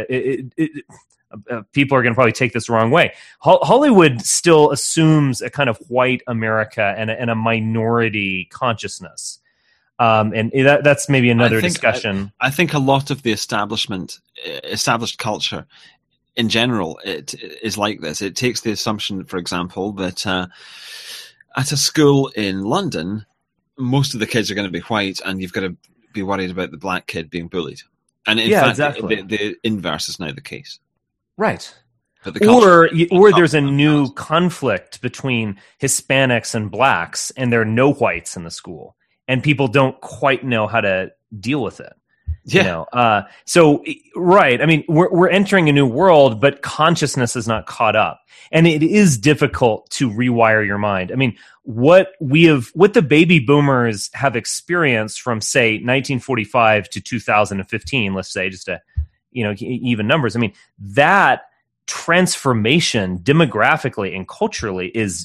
people are going to probably take this the wrong way. Hollywood still assumes a kind of white America and a minority consciousness. And that's maybe another discussion. I think a lot of the established culture in general, it is like this. It takes the assumption, for example, that at a school in London, most of the kids are going to be white, and you've got to be worried about the black kid being bullied. And in fact, exactly. the inverse is now the case. Right. Or there's a new conflict between Hispanics and blacks, and there are no whites in the school, and people don't quite know how to deal with it. Yeah. So right. I mean, we're entering a new world, but consciousness is not caught up, and it is difficult to rewire your mind. I mean, what the baby boomers have experienced from, say, 1945 to 2015, let's say, just to, even numbers. I mean, that transformation demographically and culturally is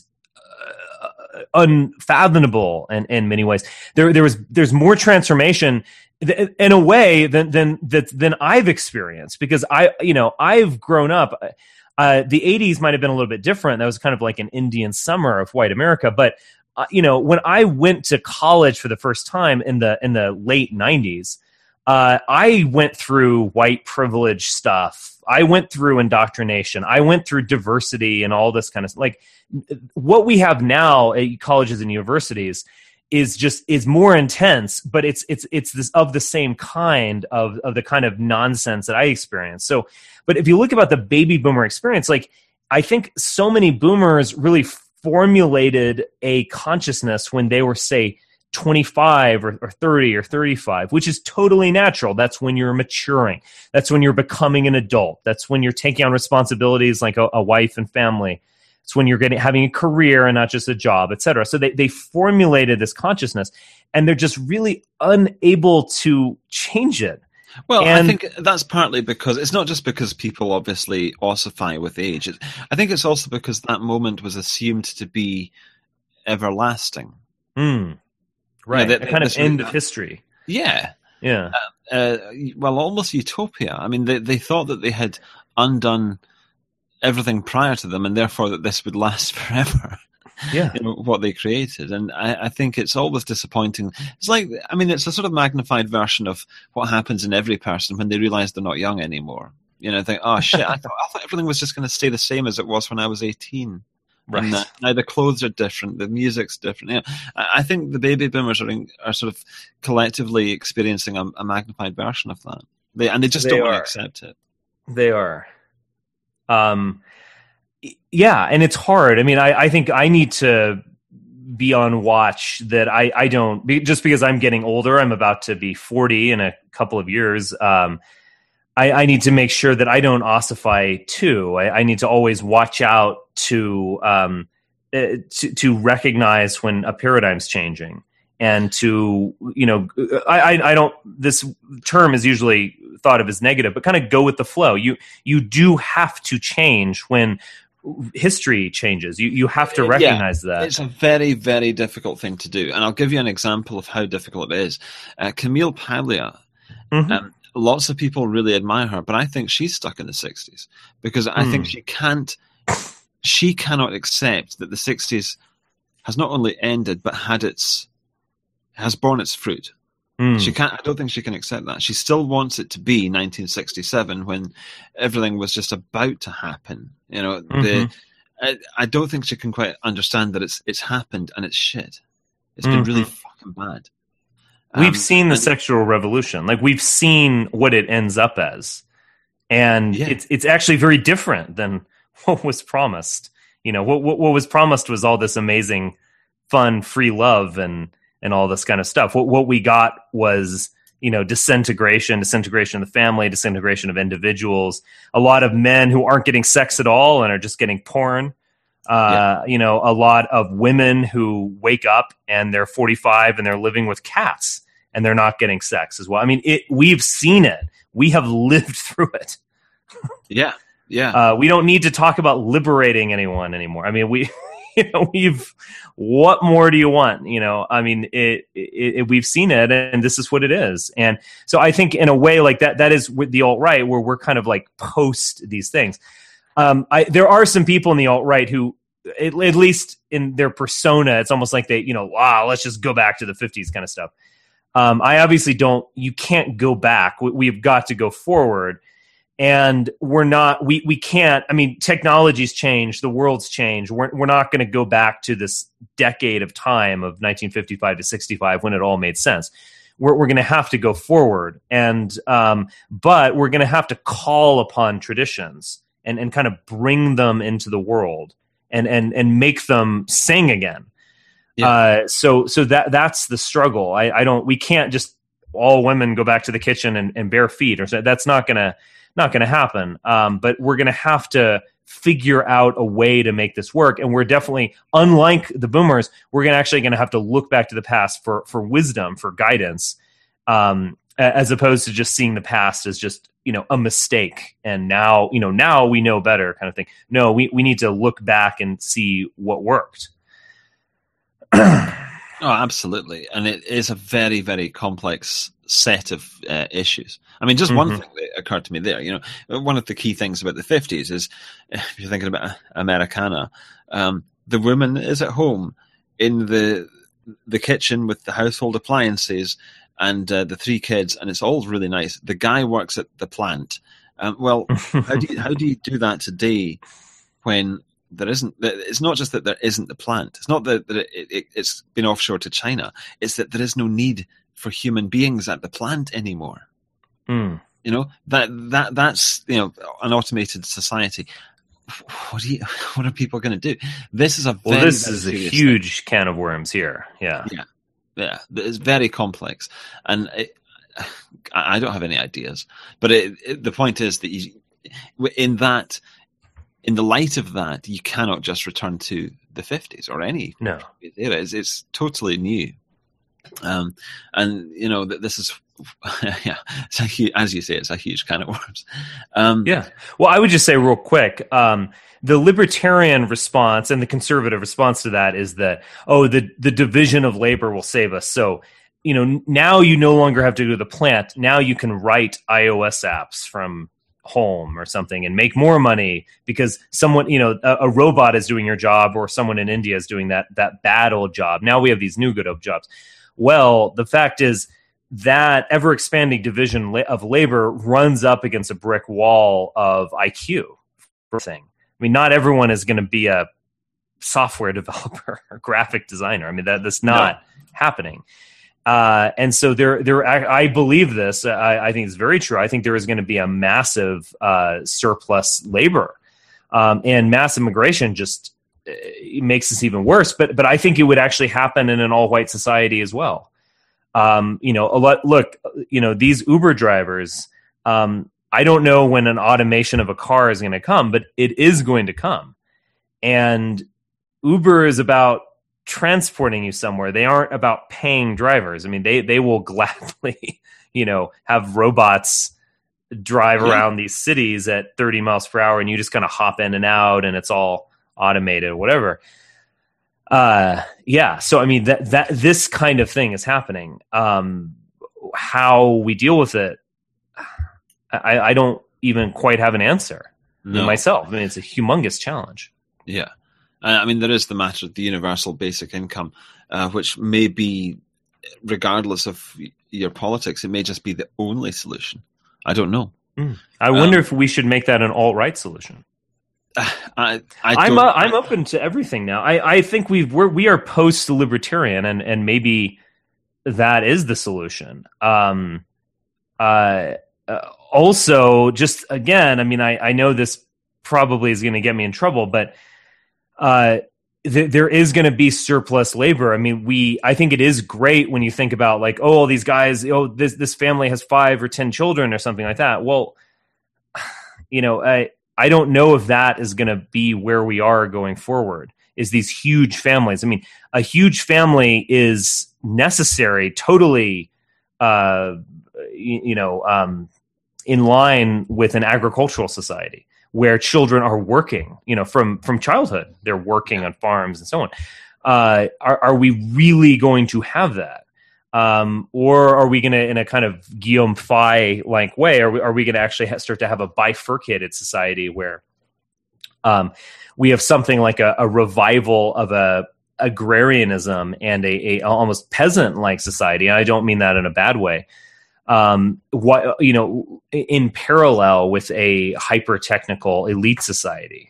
unfathomable in many ways. There's more transformation in a way than I've experienced, because I've grown up. The 80s might have been a little bit different. That was kind of like an Indian summer of white America. But when I went to college for the first time in the late 90s, I went through white privilege stuff. I went through indoctrination. I went through diversity and all this kind of, like, what we have now at colleges and universities is more intense, but it's this of the same kind of the kind of nonsense that I experienced. So, but if you look about the baby boomer experience, like I think so many boomers really formulated a consciousness when they were, say, 25 or 30 or 35, which is totally natural. That's when you're maturing. That's when you're becoming an adult. That's when you're taking on responsibilities like a wife and family. It's when you're having a career and not just a job, et cetera. So they formulated this consciousness, and they're just really unable to change it. Well, I think that's partly because it's not just because people obviously ossify with age. I think it's also because that moment was assumed to be everlasting. Right, a kind of end of history. Yeah. Yeah. Well, almost utopia. I mean, they thought that they had undone everything prior to them, and therefore that this would last forever. Yeah. What they created. And I think it's always disappointing. It's like, I mean, it's a sort of magnified version of what happens in every person when they realize they're not young anymore. Think, oh shit, I thought everything was just going to stay the same as it was when I was 18. Right. And now the clothes are different, the music's different. I think the baby boomers are sort of collectively experiencing a magnified version of that. They just don't want to accept it. They are. Yeah, and it's hard. I mean, I think I need to be on watch that I don't, just because I'm getting older, I'm about to be 40 in a couple of years. I need to make sure that I don't ossify too. I need to always watch out to recognize when a paradigm's changing, and to, I don't, this term is usually thought of as negative, but kind of go with the flow. You do have to change when history changes. You have to recognize that. It's a very, very difficult thing to do. And I'll give you an example of how difficult it is. Camille Paglia, lots of people really admire her, but I think she's stuck in the 60s because I think she cannot accept that the 60s has not only ended, but has borne its fruit. She can't. I don't think she can accept that. She still wants it to be 1967 when everything was just about to happen. I don't think she can quite understand that it's happened and it's shit. It's been really fucking bad. We've seen the sexual revolution. Like, we've seen what it ends up as, and it's actually very different than what was promised. What was promised was all this amazing, fun, free love and all this kind of stuff. What we got was, disintegration of the family, disintegration of individuals, a lot of men who aren't getting sex at all and are just getting porn. A lot of women who wake up and they're 45 and they're living with cats and they're not getting sex as well. I mean, we've seen it. We have lived through it. Yeah. We don't need to talk about liberating anyone anymore. I mean, what more do you want? I mean, we've seen it, and this is what it is. And so I think in a way like that is with the alt-right, where we're kind of like post these things. There are some people in the alt-right who, at least in their persona, it's almost like they, let's just go back to the 50s kind of stuff. I obviously you can't go back. We've got to go forward. And we can't, I mean, technology's changed, the world's changed. We're not going to go back to this decade of time of 1955 to 65 when it all made sense. We're going to have to go forward. And, but we're going to have to call upon traditions and kind of bring them into the world and make them sing again. Yeah. So that's the struggle. We can't just all women go back to the kitchen and bare feet, or so. That's not going to happen. But we're going to have to figure out a way to make this work. And we're definitely, unlike the boomers, we're actually going to have to look back to the past for wisdom, for guidance, as opposed to just seeing the past as just, a mistake. And now we know better kind of thing. No, we need to look back and see what worked. Oh, absolutely. And it is a very, very complex set of issues. I mean, just one thing that occurred to me there, one of the key things about the 50s is, if you're thinking about Americana, the woman is at home in the kitchen with the household appliances and the three kids, and it's all really nice. The guy works at the plant. How do you do that today when there isn't. It's not just that there isn't the plant. It's not that it's been offshore to China. It's that there is no need for human beings at the plant anymore. Mm. You know, that's an automated society. What are people going to do? This is this is a huge can of worms here. Yeah. It's very complex, and I don't have any ideas. But the point is that in the light of that, you cannot just return to the 50s or any. No, it's totally new. And you know that this is, it's as you say, it's a huge can of worms. Well, I would just say real quick, the libertarian response and the conservative response to that is that, the division of labor will save us. So, you know, now you no longer have to go to the plant. Now you can write iOS apps from home or something and make more money because someone, you know, a robot is doing your job, or someone in India is doing that bad old job. Now we have these new good old jobs. Well, the fact is that ever expanding division of labor runs up against a brick wall of IQ. Thing. I mean, not everyone is going to be a software developer or graphic designer. I mean, that's not happening. And so I believe this. I think it's very true. I think there is going to be a massive surplus labor, and mass immigration just makes this even worse. But I think it would actually happen in an all-white society as well. You know, look, you know, these Uber drivers. I don't know when an automation of a car is going to come, but it is going to come. And Uber is about transporting you somewhere. They aren't about paying drivers. I mean, they will gladly, you know, have robots drive around these cities at 30 miles per hour, and you just kind of hop in and out, and it's all automated or whatever. So I mean, that this kind of thing is happening. How we deal with it, I don't even quite have an answer myself. I mean, it's a humongous challenge. Yeah. I mean, there is the matter of the universal basic income, which may be, regardless of your politics, it may just be the only solution. I don't know. I wonder if we should make that an alt-right solution. I'm open to everything now. I think we are post-libertarian, and maybe that is the solution. Also, just again, I mean, I know this probably is going to get me in trouble, but there is going to be surplus labor. I mean, I think it is great when you think about like, these guys, this family has 5 or 10 children or something like that. Well, you know, I don't know if that is going to be where we are going forward, is these huge families. I mean, a huge family is necessary, totally, in line with an agricultural society where children are working, you know, from childhood, they're working on farms and so on. Are we really going to have that? Or are we going to, in a kind of Guillaume Faye-like way, are we going to actually start to have a bifurcated society where we have something like a revival of agrarianism and a almost peasant-like society? And I don't mean that in a bad way. In parallel with a hyper-technical elite society.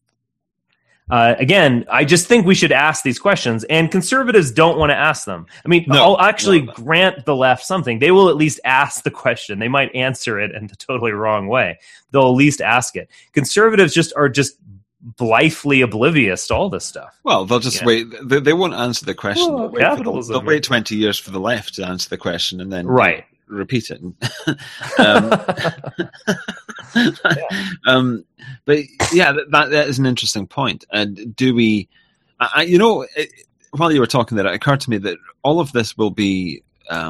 Again, I just think we should ask these questions, and conservatives don't want to ask them. I mean, I'll actually grant the left something. They will at least ask the question. They might answer it in the totally wrong way. They'll at least ask it. Conservatives are just blithely oblivious to all this stuff. Well, they'll just wait. They won't answer the question. Capitalism. They'll wait 20 years for the left to answer the question, and then repeat it. But yeah, that is an interesting point. And do we, while you were talking there, it occurred to me that all of this will be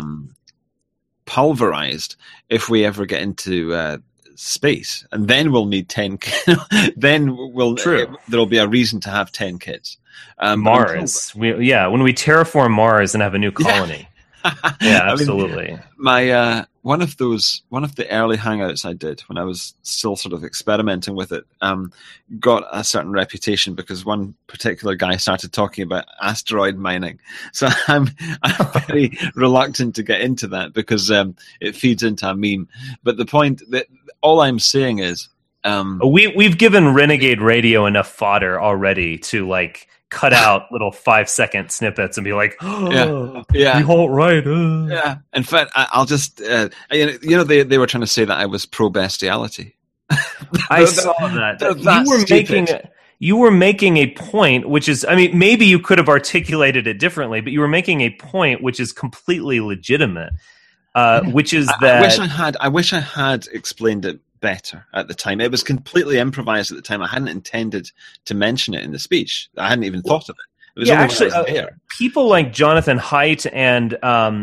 pulverized if we ever get into space, and then we'll need 10. There'll be a reason to have 10 kids. Mars, when we terraform Mars and have a new colony. Yeah, absolutely. I mean, one of the early hangouts I did when I was still sort of experimenting with it got a certain reputation because one particular guy started talking about asteroid mining. So I'm very reluctant to get into that because it feeds into a meme. But the point that all I'm saying is We've given Renegade Radio enough fodder already to like cut out little 5-second snippets and be like, oh, yeah, the alt-right. Yeah. In fact, I'll just they were trying to say that I was pro bestiality. I saw that. You were making a point, which is, I mean, maybe you could have articulated it differently, but you were making a point which is completely legitimate, which is that I wish I had explained it better at the time. It was completely improvised at the time. I hadn't intended to mention it in the speech. I hadn't even thought of it. It was only people like Jonathan Haidt and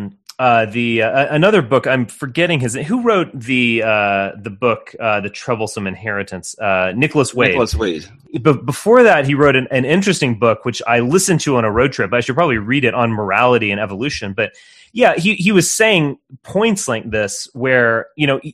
another book, I'm forgetting his name. Who wrote the book, The Troublesome Inheritance? Nicholas Wade. Nicholas Wade. But before that, he wrote an interesting book, which I listened to on a road trip. I should probably read it, on morality and evolution. But yeah, he was saying points like this where, you know,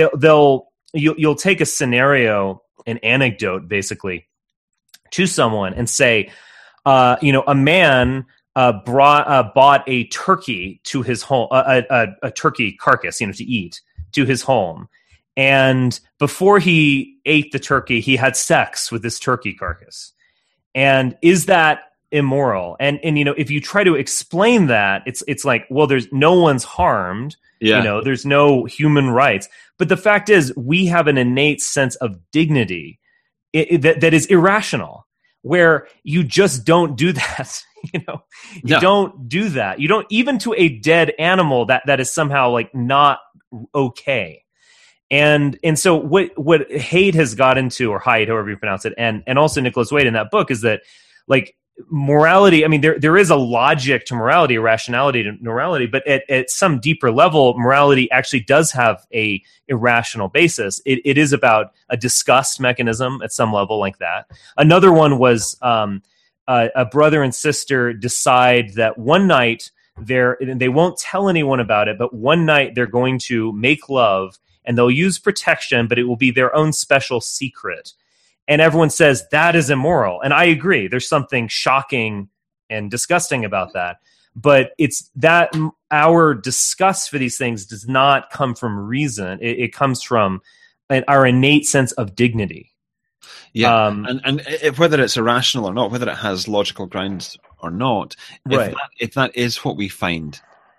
you'll take a scenario, an anecdote, basically, to someone and say, a man bought a turkey to his home, a turkey carcass, to eat, to his home. And before he ate the turkey, he had sex with this turkey carcass. And is that immoral? And if you try to explain that, it's like, well, there's no one's harmed. Yeah. There's no human rights. But the fact is, we have an innate sense of dignity that is irrational, where you just don't do that. You don't do that. You don't, even to a dead animal, that is somehow like not okay. And so what Haidt has got into, or Haidt, however you pronounce it, and also Nicholas Wade in that book, is that, like, morality, I mean, there is a logic to morality, a rationality to morality, but at some deeper level, morality actually does have a irrational basis. It is about a disgust mechanism at some level, like that. Another one was a brother and sister decide that one night they won't tell anyone about it, but one night they're going to make love, and they'll use protection, but it will be their own special secret. And everyone says that is immoral. And I agree. There's something shocking and disgusting about that. But it's that our disgust for these things does not come from reason. It comes from our innate sense of dignity. Yeah. And whether it's irrational or not, whether it has logical grounds or not, right. if that is what we find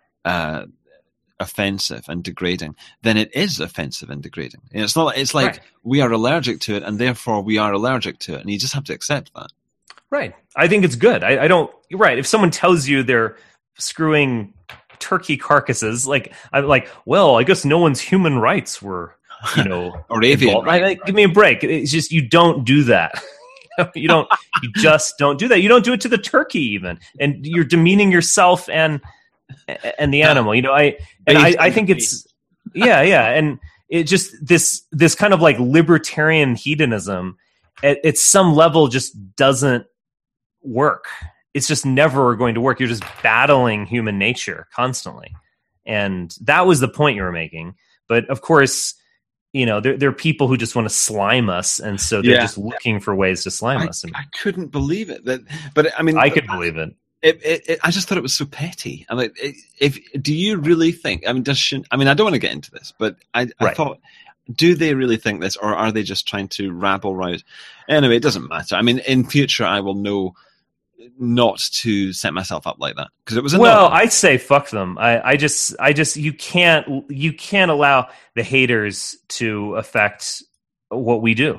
offensive and degrading, then it is offensive and degrading. And it's not. It's like right. We are allergic to it, and therefore we are allergic to it, and you just have to accept that. Right. I think it's good. I don't. You're right. If someone tells you they're screwing turkey carcasses, I'm like, well, I guess no one's human rights were, or avian. Right? Like, give me a break. It's just you don't do that. You just don't do that. You don't do it to the turkey even, and you're demeaning yourself and the animal. I think it's and it just this kind of like libertarian hedonism at some level just doesn't work. It's just never going to work. You're just battling human nature constantly, and that was the point you were making. But of course, there are people who just want to slime us, and so they're just looking for ways to slime us. I couldn't believe it. I could believe it. I just thought it was so petty. I'm like, do you really think? I mean, I don't want to get into this, but I thought, do they really think this, or are they just trying to rabble rouse? Anyway, it doesn't matter. I mean, in future, I will know not to set myself up like that, because it was. I'd say fuck them. I just you can't allow the haters to affect what we do.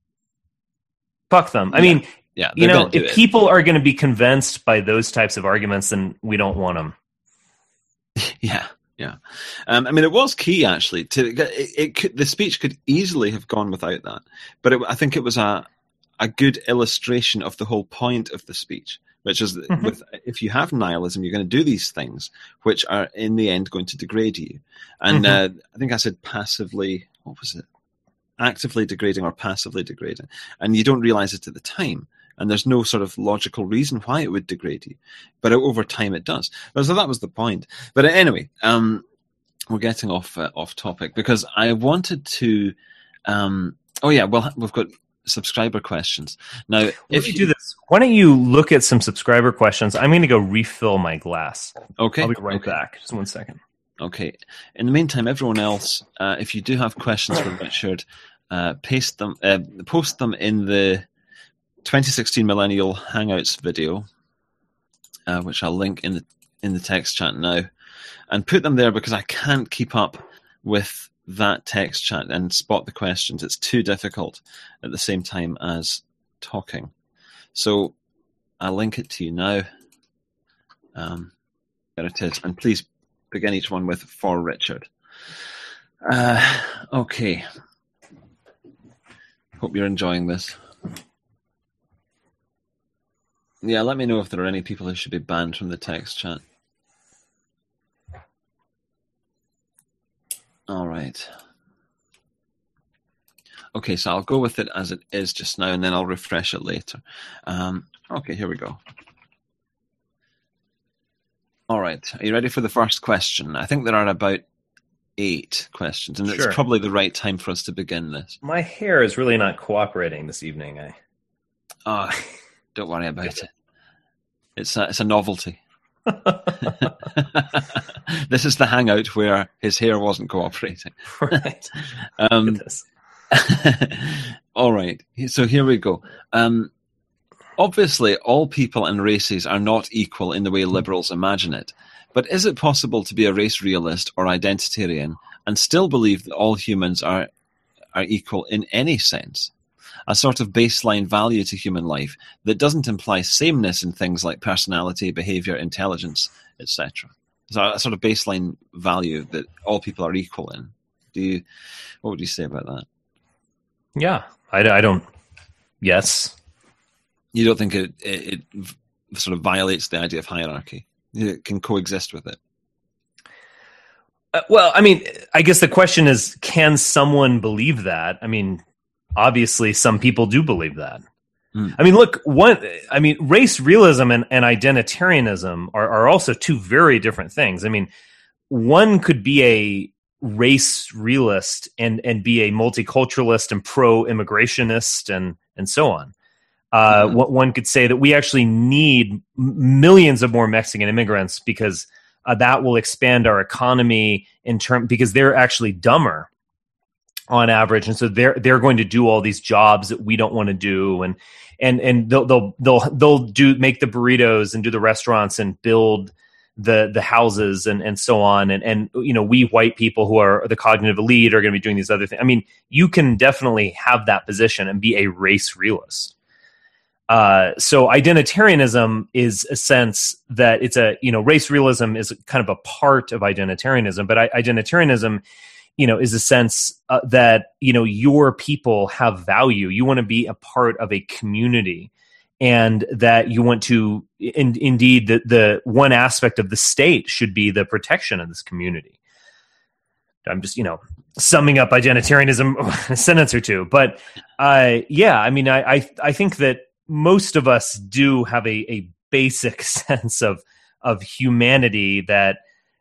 Fuck them. I mean. Yeah, if people are going to be convinced by those types of arguments, then we don't want them. Yeah. I mean, it was key actually. The speech could easily have gone without that, but I think it was a good illustration of the whole point of the speech, which is if you have nihilism, you're going to do these things which are in the end going to degrade you. And I think I said passively. What was it? Actively degrading or passively degrading, and you don't realize it at the time. And there's no sort of logical reason why it would degrade you, but over time it does. So that was the point. But anyway, we're getting off topic, because I wanted to. We've got subscriber questions now. If you do this, why don't you look at some subscriber questions? I'm going to go refill my glass. Okay, I'll be right back. Just 1 second. Okay. In the meantime, everyone else, if you do have questions for Richard, post them in the 2016 Millennial Hangouts video, which I'll link in the text chat now, and put them there because I can't keep up with that text chat and spot the questions. It's too difficult at the same time as talking. So I'll link it to you now. There it is. And please begin each one with "for Richard." Okay. Hope you're enjoying this. Yeah, let me know if there are any people who should be banned from the text chat. All right. Okay, so I'll go with it as it is just now, and then I'll refresh it later. Okay, here we go. All right. Are you ready for the first question? I think there are about 8 questions, and Sure. It's probably the right time for us to begin this. My hair is really not cooperating this evening. Don't worry about it. It's a novelty. This is the hangout where his hair wasn't cooperating. Right. All right. So here we go. Obviously, all people and races are not equal in the way liberals imagine it. But is it possible to be a race realist or identitarian and still believe that all humans are equal in any sense? A sort of baseline value to human life that doesn't imply sameness in things like personality, behavior, intelligence, etc. So a sort of baseline value that all people are equal in. What would you say about that? Yeah, I don't. Yes. You don't think it sort of violates the idea of hierarchy? It can coexist with it? Well, I mean, I guess the question is, can someone believe that? I mean, obviously, some people do believe that. I mean, look, race realism and identitarianism are also two very different things. I mean, one could be a race realist and be a multiculturalist and pro-immigrationist and so on. One could say that we actually need millions of more Mexican immigrants because that will expand our economy because they're actually dumber on average, and so they're going to do all these jobs that we don't want to do, and they'll make the burritos and do the restaurants and build the houses and so on, and we white people who are the cognitive elite are going to be doing these other things. I mean, you can definitely have that position and be a race realist. So identitarianism is a sense that it's race realism is kind of a part of identitarianism, but identitarianism, is a sense that, your people have value. You want to be a part of a community, and that you want to, indeed, the one aspect of the state should be the protection of this community. I'm just, summing up identitarianism in a sentence or two. But yeah, I mean, I think that most of us do have a basic sense of humanity that,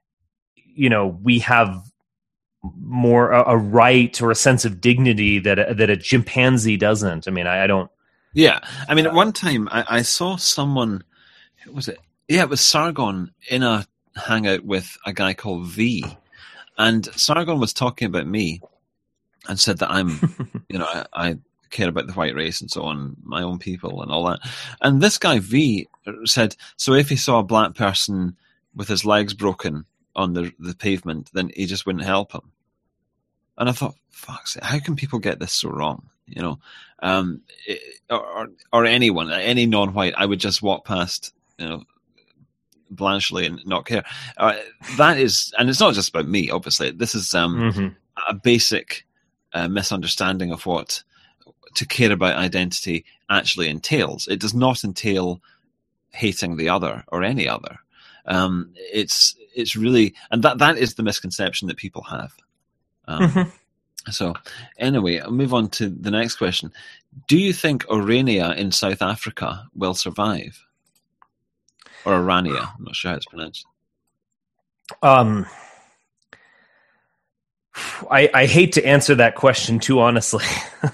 we have more a right or a sense of dignity that a chimpanzee doesn't. I mean, I don't. Yeah. I mean, at one time I saw someone, who was it? Yeah, it was Sargon in a hangout with a guy called V. And Sargon was talking about me and said that I'm, I care about the white race and so on, my own people and all that. And this guy V said, so if he saw a black person with his legs broken on the pavement, then he just wouldn't help him. And I thought, fuck, how can people get this so wrong? Or anyone, any non-white, I would just walk past, blanchly and not care. That is, and it's not just about me, obviously. This is a basic misunderstanding of what to care about identity actually entails. It does not entail hating the other or any other. It's really, and that is the misconception that people have. So anyway, I'll move on to the next question. Do you think Orania in South Africa will survive? Or Orania, I'm not sure how it's pronounced. I hate to answer that question too honestly.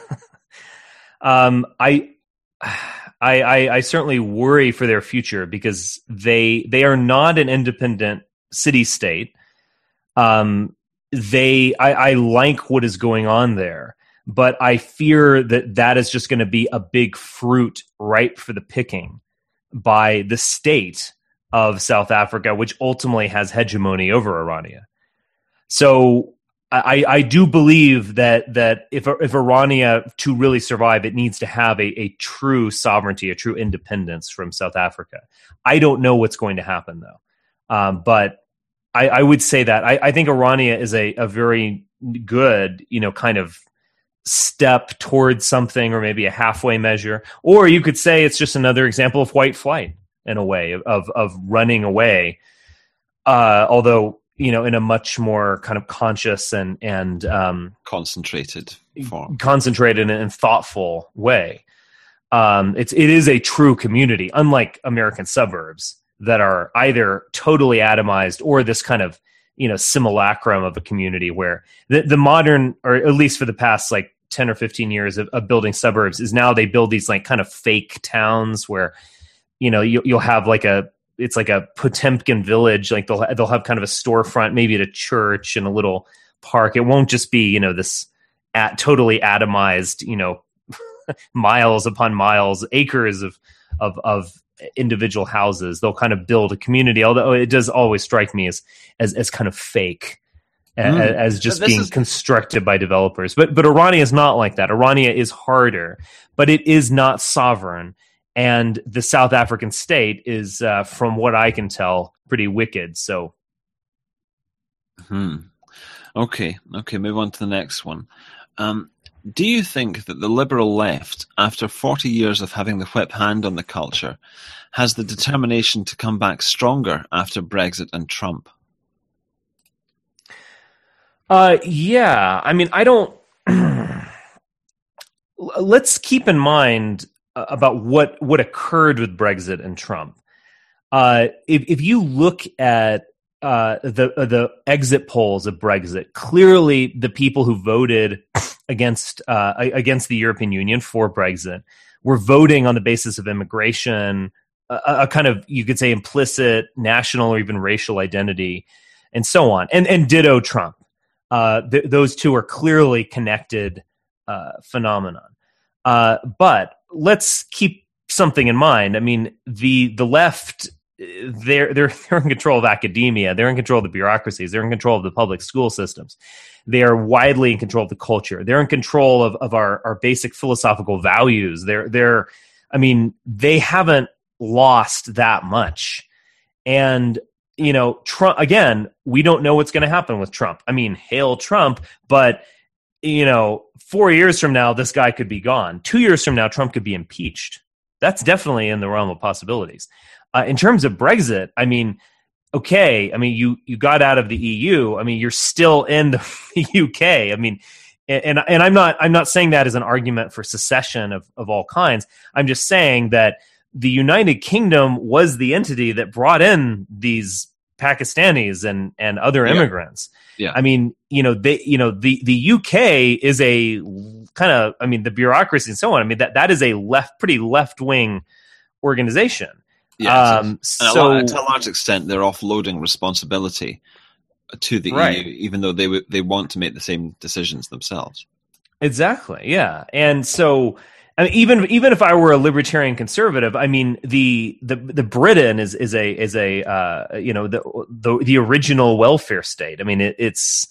I certainly worry for their future because they are not an independent city state. I like what is going on there, but I fear that is just going to be a big fruit ripe for the picking by the state of South Africa, which ultimately has hegemony over Orania. So I do believe that if Orania to really survive, it needs to have a true sovereignty, a true independence from South Africa. I don't know what's going to happen, though. But I would say that I think Orania is a very good, kind of step towards something, or maybe a halfway measure. Or you could say it's just another example of white flight, in a way, of running away. Although, in a much more kind of conscious and concentrated form, concentrated and thoughtful way. It is a true community, unlike American suburbs that are either totally atomized or this kind of simulacrum of a community where the modern, or at least for the past 10 or 15 years of building suburbs, is now they build these kind of fake towns where you'll have it's like a Potemkin village. Like they'll have kind of a storefront, maybe at a church and a little park. It won't just be, this totally atomized, miles upon miles, acres of individual houses. They'll kind of build a community, although it does always strike me as kind of fake, as just being constructed by developers. But Orania is not like that. Orania is harder, but it is not sovereign. And the South African state is, from what I can tell, pretty wicked. So, Okay, move on to the next one. Do you think that the liberal left, after 40 years of having the whip hand on the culture, has the determination to come back stronger after Brexit and Trump? Yeah. I mean, I don't... Let's keep in mind about what occurred with Brexit and Trump. If you look at the exit polls of Brexit, clearly the people who voted against the European Union for Brexit were voting on the basis of immigration, a kind of, you could say, implicit national or even racial identity, and so on. And ditto Trump. Those two are clearly connected phenomenon. But let's keep something in mind. I mean, the left, they're in control of academia. They're in control of the bureaucracies. They're in control of the public school systems. They are widely in control of the culture. They're in control of our basic philosophical values. They haven't lost that much. And, Trump, again, we don't know what's going to happen with Trump. I mean, hail Trump, but 4 years from now, this guy could be gone. 2 years from now, Trump could be impeached. That's definitely in the realm of possibilities. In terms of Brexit, okay, you got out of the EU. You're still in the UK. And I'm not saying that as an argument for secession of all kinds. I'm just saying that the United Kingdom was the entity that brought in these Pakistanis and other immigrants. Yeah. The UK is a kind of, the bureaucracy and so on. That is a pretty left wing organization. Yes. To a large extent, they're offloading responsibility to the EU, even though they want to make the same decisions themselves. Exactly. Yeah. And so, even if I were a libertarian conservative, the Britain is the original welfare state. It's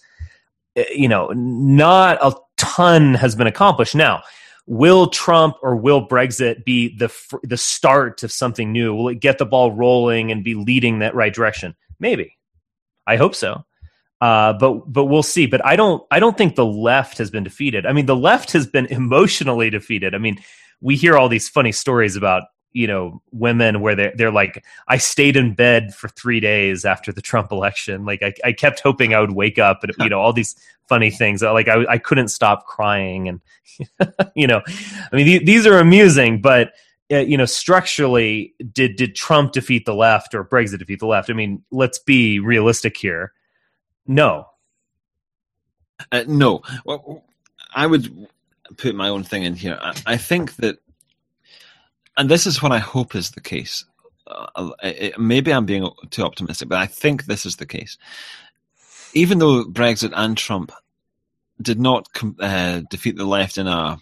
not a ton has been accomplished. Now, will Trump or will Brexit be the start of something new? Will it get the ball rolling and be leading that right direction? Maybe. I hope so. But we'll see. But I don't think the left has been defeated. The left has been emotionally defeated. We hear all these funny stories about, women where they're like, I stayed in bed for 3 days after the Trump election. Like I kept hoping I would wake up, and all these funny things. Like I couldn't stop crying, and these are amusing, but structurally, did Trump defeat the left or Brexit defeat the left? Let's be realistic here. No. No. Well, I would put my own thing in here. I think that, and this is what I hope is the case. Maybe I'm being too optimistic, but I think this is the case. Even though Brexit and Trump defeat the left in a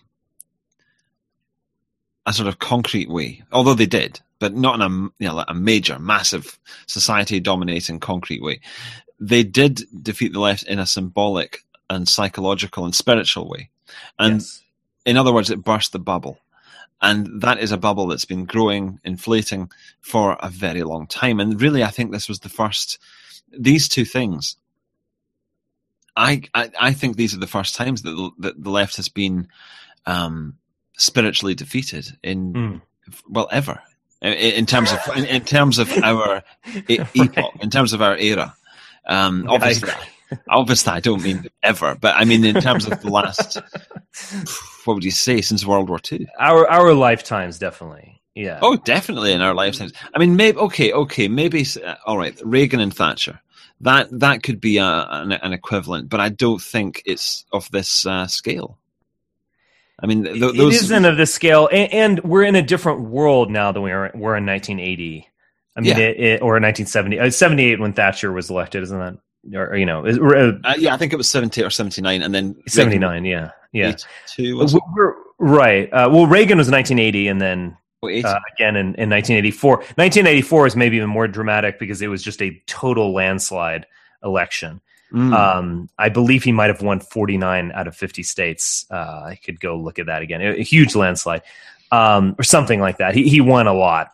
sort of concrete way, although they did, but not in like a major, massive, society-dominating concrete way. They did defeat the left in a symbolic and psychological and spiritual way. And in other words, it burst the bubble. And that is a bubble that's been growing, inflating for a very long time. And really, I think this was the first, these two things, I think these are the first times that the left has been spiritually defeated ever. In terms of our epoch, in terms of our era. Obviously, I don't mean ever, but I mean in terms of the last, what would you say, since World War II? Our lifetimes, definitely. Yeah. Oh, definitely in our lifetimes. I mean, maybe maybe all right. Reagan and Thatcher, that could be an equivalent, but I don't think it's of this scale. I mean, it isn't of this scale, and we're in a different world now than we were in 1980. I mean, or 1970, 78 when Thatcher was elected, isn't that? Or I think it was 70 or 79, and then 79. Yeah. 82, was it? Right. Well, Reagan was 1980, and then again in 1984. 1984 is maybe even more dramatic because it was just a total landslide election. I believe he might have won 49 out of 50 states. I could go look at that again. A huge landslide, or something like that. He won a lot.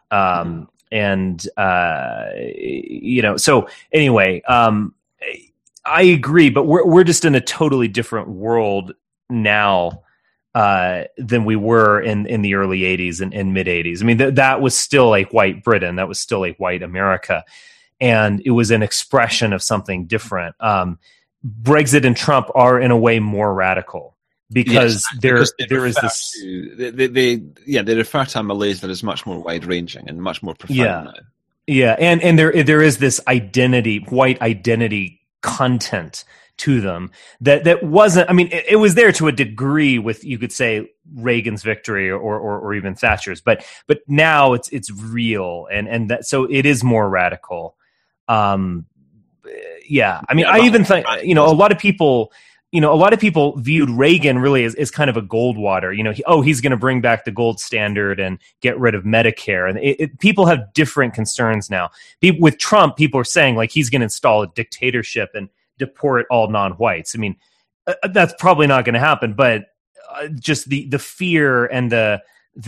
So anyway, I agree, but we're just in a totally different world now than we were in the early 80s and mid 80s. I mean, that was still a white Britain. That was still a white America. And it was an expression of something different. Brexit and Trump are in a way more radical because there is this. They refer to a Malaise that is much more wide ranging and much more profound now. Yeah, and there is this white identity content to them that wasn't. I mean, it was there to a degree with, you could say, Reagan's victory or even Thatcher's, but now it's real and that, so it is more radical. I mean, I even think, a lot of people viewed Reagan really as kind of a Goldwater. He's going to bring back the gold standard and get rid of Medicare. And people have different concerns now. With Trump, people are saying like he's going to install a dictatorship and deport all non-whites. I mean, that's probably not going to happen. But just the fear and the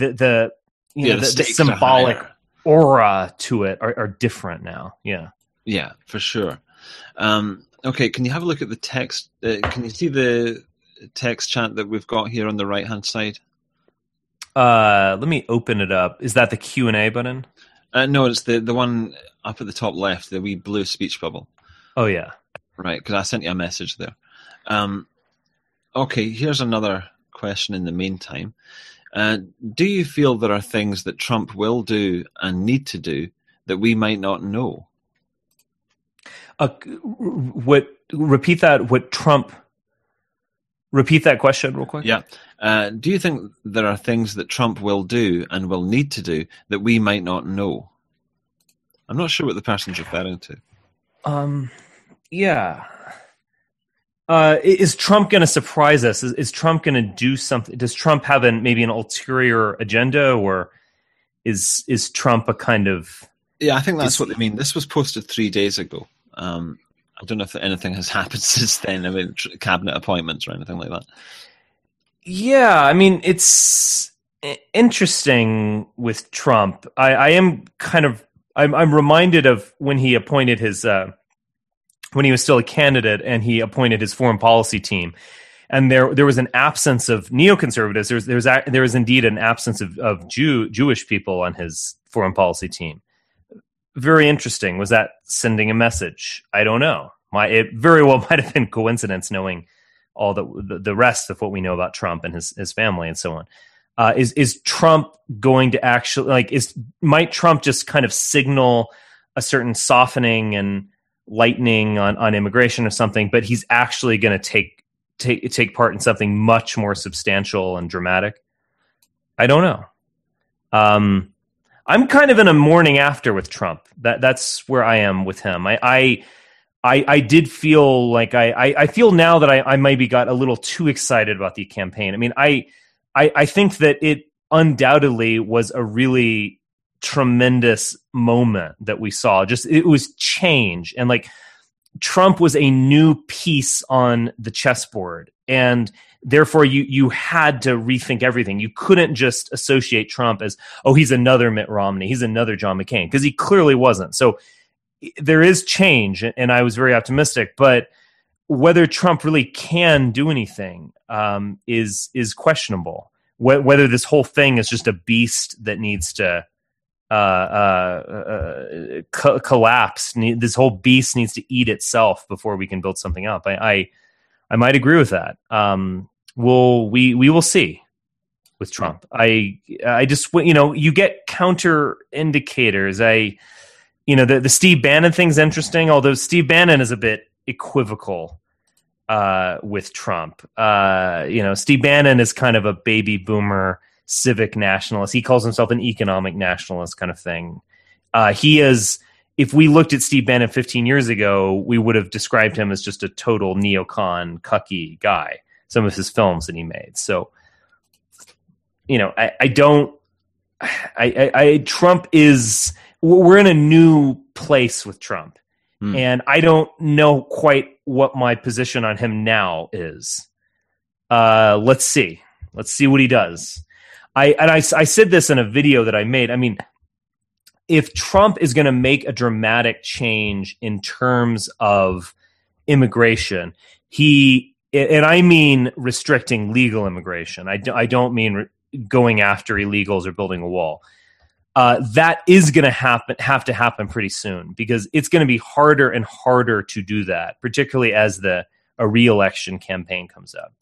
symbolic aura to it are different now. Yeah. Yeah, for sure. Okay, can you have a look at the text? Can you see the text chat that we've got here on the right-hand side? Let me open it up. Is that the Q&A button? No, it's the one up at the top left, the wee blue speech bubble. Oh, yeah. Right, because I sent you a message there. Okay, here's another question in the meantime. Do you feel there are things that Trump will do and need to do that we might not know? Repeat that question real quick. Yeah. Do you think there are things that Trump will do and will need to do that we might not know? I'm not sure what the person's referring to. Yeah. Is Trump going to surprise us? Is Trump going to do something? Does Trump have maybe an ulterior agenda, or is Trump a kind of? Yeah, I think that's what they mean. This was posted 3 days ago. I don't know if anything has happened since then. I mean, cabinet appointments or anything like that. Yeah, I mean, it's interesting with Trump. I'm reminded of when he appointed when he was still a candidate and he appointed his foreign policy team. And there was an absence of neoconservatives. There was indeed an absence of Jewish people on his foreign policy team. Very interesting. Was that sending a message? I don't know. It very well might have been coincidence, knowing all the rest of what we know about Trump and his family and so on. Is Trump going to actually might Trump just kind of signal a certain softening and lightening on immigration or something, but he's actually going to take part in something much more substantial and dramatic? I don't know. I'm kind of in a morning after with Trump. That's where I am with him. I I did feel like I feel now that I maybe got a little too excited about the campaign. I mean, I think that it undoubtedly was a really tremendous moment that we saw. Just it was change, and like Trump was a new piece on the chessboard, and therefore you had to rethink everything. You couldn't just associate Trump as, oh, he's another Mitt Romney, he's another John McCain, because he clearly wasn't. So there is change, and I was very optimistic, but whether Trump really can do anything is questionable. Whether this whole thing is just a beast that needs to collapse. This whole beast needs to eat itself before we can build something up. I might agree with that. We will see with Trump. I just, you get counter indicators. The Steve Bannon thing's interesting, although Steve Bannon is a bit equivocal with Trump. Steve Bannon is kind of a baby boomer civic nationalist. He calls himself an economic nationalist kind of thing. He is, if we looked at Steve Bannon 15 years ago, we would have described him as just a total neocon, cucky guy, some of his films that he made. So, Trump is, we're in a new place with Trump. And I don't know quite what my position on him now is. Let's see what he does. I said this in a video that I made. I mean, if Trump is going to make a dramatic change in terms of immigration, and I mean restricting legal immigration. I don't mean going after illegals or building a wall. That is going to have to happen pretty soon, because it's going to be harder and harder to do that, particularly as a re-election campaign comes up.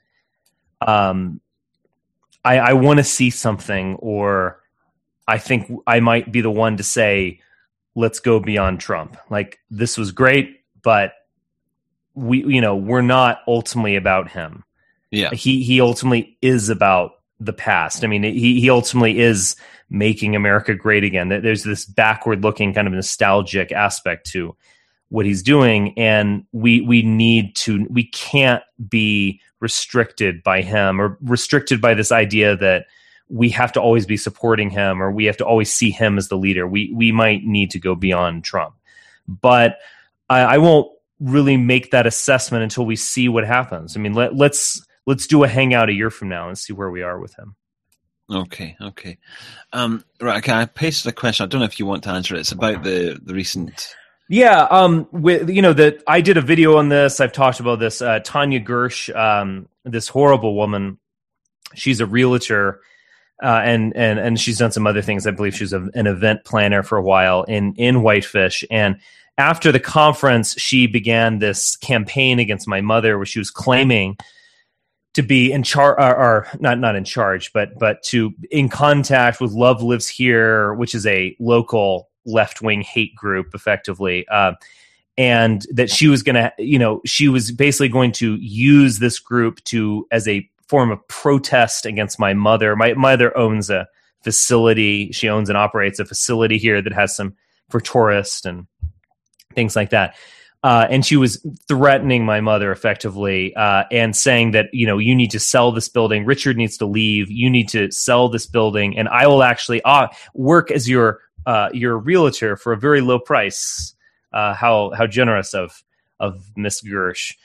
I want to see something, or I think I might be the one to say, let's go beyond Trump. Like, this was great, but we're not ultimately about him. Yeah. He ultimately is about the past. I mean, he ultimately is making America great again. There's this backward looking kind of nostalgic aspect to what he's doing. And we can't be restricted by him, or restricted by this idea that we have to always be supporting him, or we have to always see him as the leader. We might need to go beyond Trump, but I won't really make that assessment until we see what happens. I mean, let's do a hangout a year from now and see where we are with him. Okay. Right. Okay. I pasted a question. I don't know if you want to answer it. It's about the recent. Yeah. That I did a video on this. I've talked about this. Tanya Gersh, this horrible woman. She's a realtor, and she's done some other things. I believe she was an event planner for a while in Whitefish. And after the conference, she began this campaign against my mother, where she was claiming to be in charge, or not in charge, but in contact with Love Lives Here, which is a local left-wing hate group, effectively, and that she was going to, she was basically going to use this group as a form of protest against my mother. My mother owns a facility; she owns and operates a facility here that has some for tourists and things like that. And she was threatening my mother effectively, and saying that, you need to sell this building. Richard needs to leave. You need to sell this building, and I will actually work as your realtor for a very low price. How generous of Miss Gersh.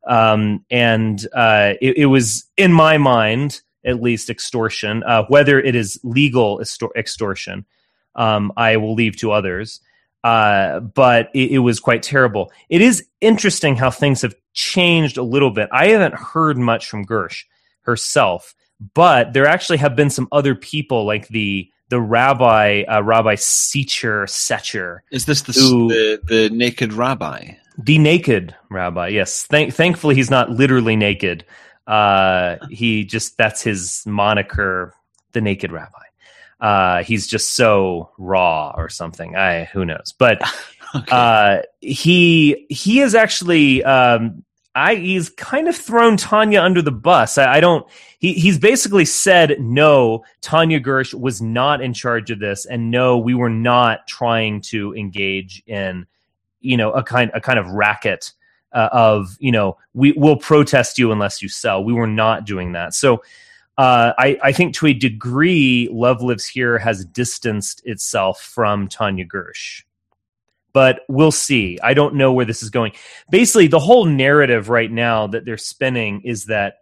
It was, in my mind, at least, extortion. Whether it is legal extortion, I will leave to others. But it was quite terrible. It is interesting how things have changed a little bit. I haven't heard much from Gersh herself, but there actually have been some other people, like the rabbi, Rabbi Setcher. Is this the naked rabbi? The naked rabbi, yes. Thankfully, he's not literally naked. That's his moniker, the naked rabbi. He's just so raw or something. Who knows? But okay. He is actually he's kind of thrown Tanya under the bus. He's basically said, no, Tanya Gersh was not in charge of this, and no, we were not trying to engage in a kind of racket of, we will protest you unless you sell. We were not doing that. So I think to a degree, Love Lives Here has distanced itself from Tanya Gersh. But we'll see. I don't know where this is going. Basically, the whole narrative right now that they're spinning is that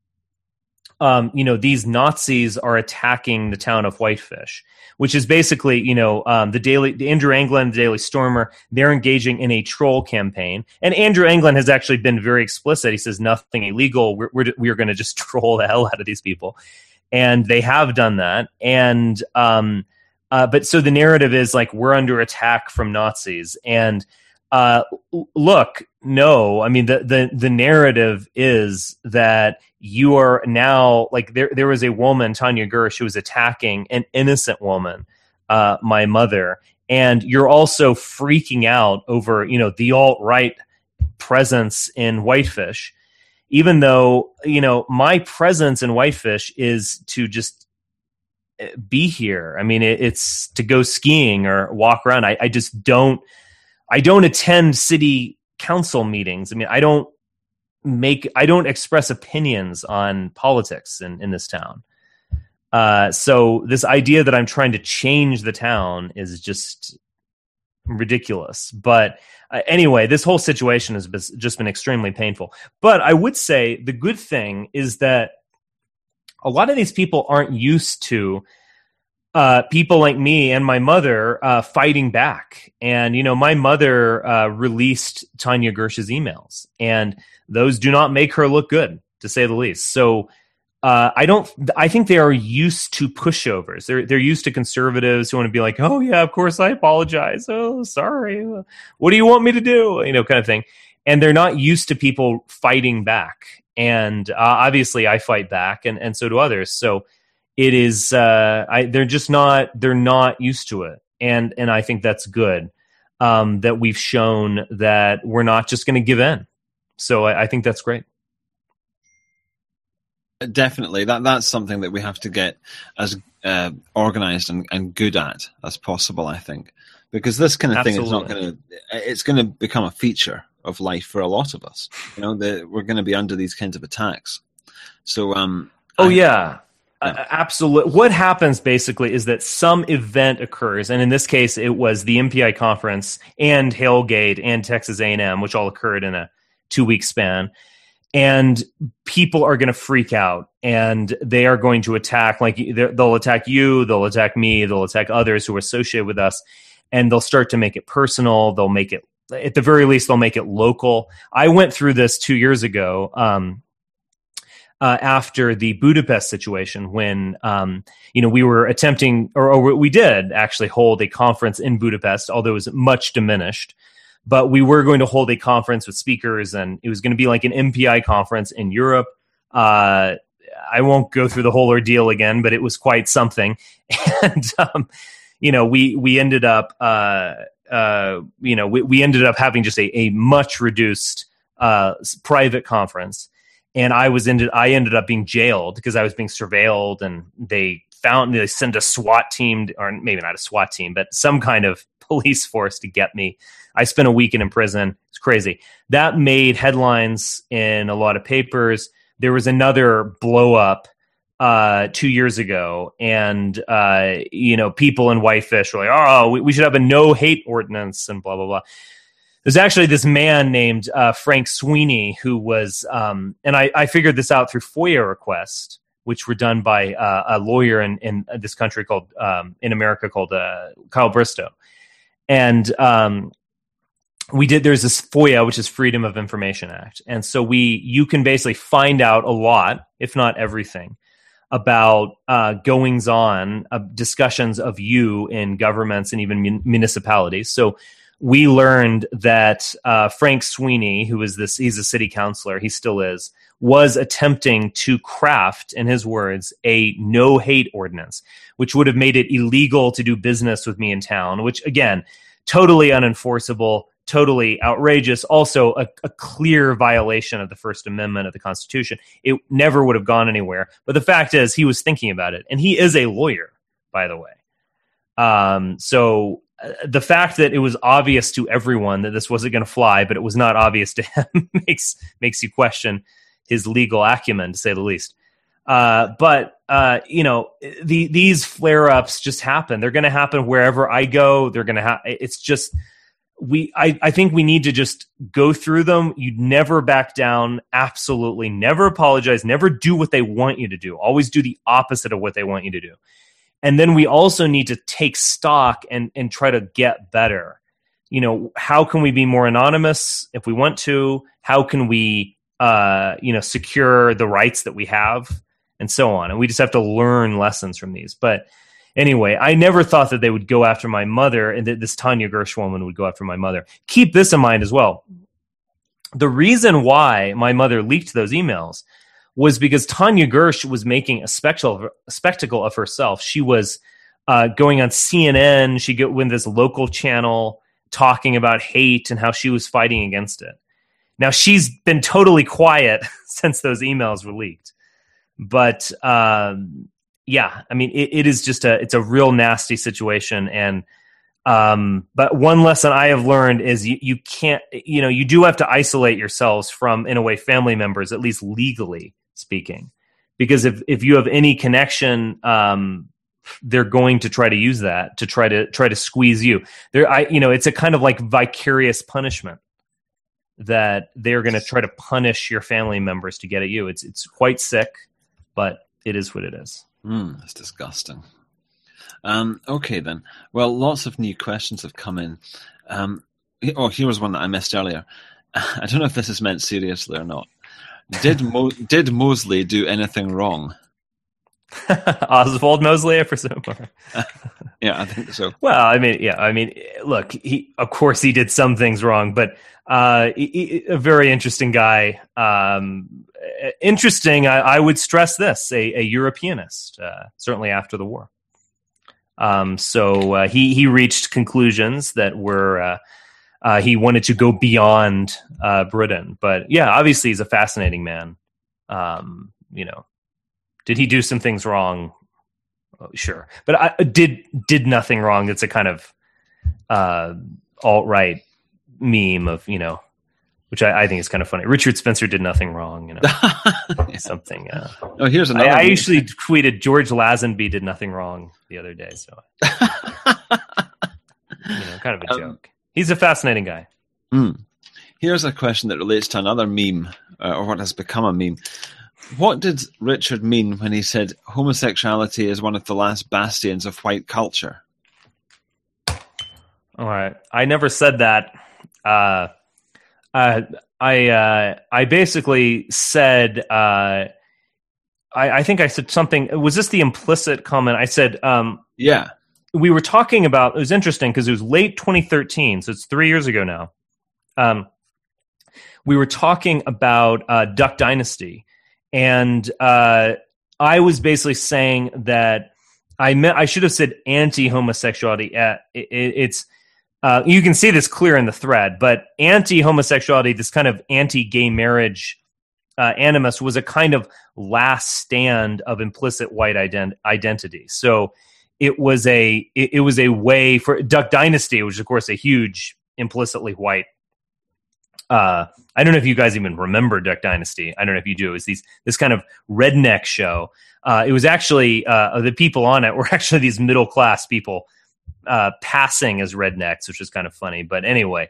these Nazis are attacking the town of Whitefish, which is basically, the Andrew Anglin, the Daily Stormer, they're engaging in a troll campaign. And Andrew Anglin has actually been very explicit. He says nothing illegal. We're going to just troll the hell out of these people. And they have done that. And, but so the narrative is like, we're under attack from Nazis. And, look, no, I mean, the narrative is that you are now, like, there was a woman, Tanya Gersh, who was attacking an innocent woman, my mother, and you're also freaking out over, the alt-right presence in Whitefish, even though, my presence in Whitefish is to just be here. I mean, it's to go skiing or walk around. I just don't attend city council meetings. I mean, I don't express opinions on politics in this town. So this idea that I'm trying to change the town is just ridiculous. But anyway, this whole situation has just been extremely painful. But I would say the good thing is that a lot of these people aren't used to people like me and my mother fighting back. And, my mother released Tanya Gersh's emails, and those do not make her look good, to say the least. So I think they are used to pushovers. They're used to conservatives who want to be like, oh yeah, of course I apologize. Oh, sorry. What do you want me to do? Kind of thing. And they're not used to people fighting back. And obviously I fight back, and so do others. So it is, they're not used to it. And I think that's good, that we've shown that we're not just going to give in. So I think that's great. Definitely. That's something that we have to get as organized and good at as possible, I think. Because this kind of thing is not it's going to become a feature of life for a lot of us. We're going to be under these kinds of attacks. So, absolutely. What happens basically is that some event occurs, and in this case, it was the MPI conference and Hailgate and Texas A&M, which all occurred in a 2-week span. And people are going to freak out, and they are going to attack. Like, they'll attack you, they'll attack me, they'll attack others who are associated with us, and they'll start to make it personal. They'll make it, at the very least, they'll make it local. I went through this 2 years ago. After the Budapest situation, when we were attempting, or we did actually hold a conference in Budapest, although it was much diminished. But we were going to hold a conference with speakers, and it was going to be like an MPI conference in Europe. I won't go through the whole ordeal again, but it was quite something. And we ended up we ended up having just a much reduced private conference. And I ended up being jailed because I was being surveilled, and they sent a SWAT team, or maybe not a SWAT team, but some kind of police force to get me. I spent a weekend in prison. It's crazy. That made headlines in a lot of papers. There was another blow up 2 years ago, and people in Whitefish were like, "Oh, we should have a no hate ordinance," and blah blah blah. There's actually this man named Frank Sweeney who was, and I figured this out through FOIA requests, which were done by a lawyer in this country called, in America, called Kyle Bristow. And there's this FOIA, which is Freedom of Information Act. And so you can basically find out a lot, if not everything, about goings on, discussions of you in governments and even municipalities. So we learned that Frank Sweeney, he's a city councilor, he still is, was attempting to craft, in his words, a no-hate ordinance, which would have made it illegal to do business with me in town, which, again, totally unenforceable, totally outrageous, also a clear violation of the First Amendment of the Constitution. It never would have gone anywhere. But the fact is, he was thinking about it, and he is a lawyer, by the way. So the fact that it was obvious to everyone that this wasn't going to fly, but it was not obvious to him makes you question his legal acumen, to say the least. These flare-ups just happen. They're going to happen wherever I go. They're going to it's just, I think we need to just go through them. You never back down. Absolutely. Never apologize. Never do what they want you to do. Always do the opposite of what they want you to do. And then we also need to take stock and try to get better. How can we be more anonymous if we want to? How can we, secure the rights that we have, and so on? And we just have to learn lessons from these. But anyway, I never thought that they would go after my mother, and that this Tanya Gersh woman would go after my mother. Keep this in mind as well. The reason why my mother leaked those emails was because Tanya Gersh was making a spectacle of herself. She was going on CNN. She went this local channel talking about hate and how she was fighting against it. Now, she's been totally quiet since those emails were leaked. But it is just it's a real nasty situation. And but one lesson I have learned is you can't, you do have to isolate yourselves from, in a way, family members, at least legally speaking, because if you have any connection, they're going to try to use that to try to squeeze you. It's a kind of like vicarious punishment that they're going to try to punish your family members to get at you. It's quite sick, but it is what it is. That's disgusting. Okay, then. Well, lots of new questions have come in. Here was one that I missed earlier. I don't know if this is meant seriously or not. Did Mosley do anything wrong? Oswald Mosley, I presume. Yeah, I think so. Well, look, of course he did some things wrong, but a very interesting guy. Interesting, I would stress this, a Europeanist, certainly after the war. So he reached conclusions that were, he wanted to go beyond Britain. But yeah, obviously he's a fascinating man. Did he do some things wrong? Oh, sure. But I did nothing wrong. That's a kind of alt-right meme of, which I think is kind of funny. Richard Spencer did nothing wrong, something. Here's another. I actually tweeted George Lazenby did nothing wrong the other day. So, kind of a joke. He's a fascinating guy. Here's a question that relates to another meme, or what has become a meme. What did Richard mean when he said homosexuality is one of the last bastions of white culture? All right. I never said that. I basically said, I think I said something. Was this the implicit comment? I said, yeah. We were talking about, it was interesting because it was late 2013, so it's 3 years ago now. We were talking about Duck Dynasty. And I was basically saying that I should have said anti-homosexuality. It's you can see this clear in the thread, but anti-homosexuality, this kind of anti-gay marriage animus, was a kind of last stand of implicit white identity. So it was a way for Duck Dynasty, which is of course a huge implicitly white. I don't know if you guys even remember Duck Dynasty. I don't know if you do. It's this kind of redneck show. It was actually the people on it were actually these middle class people passing as rednecks, which is kind of funny. But anyway,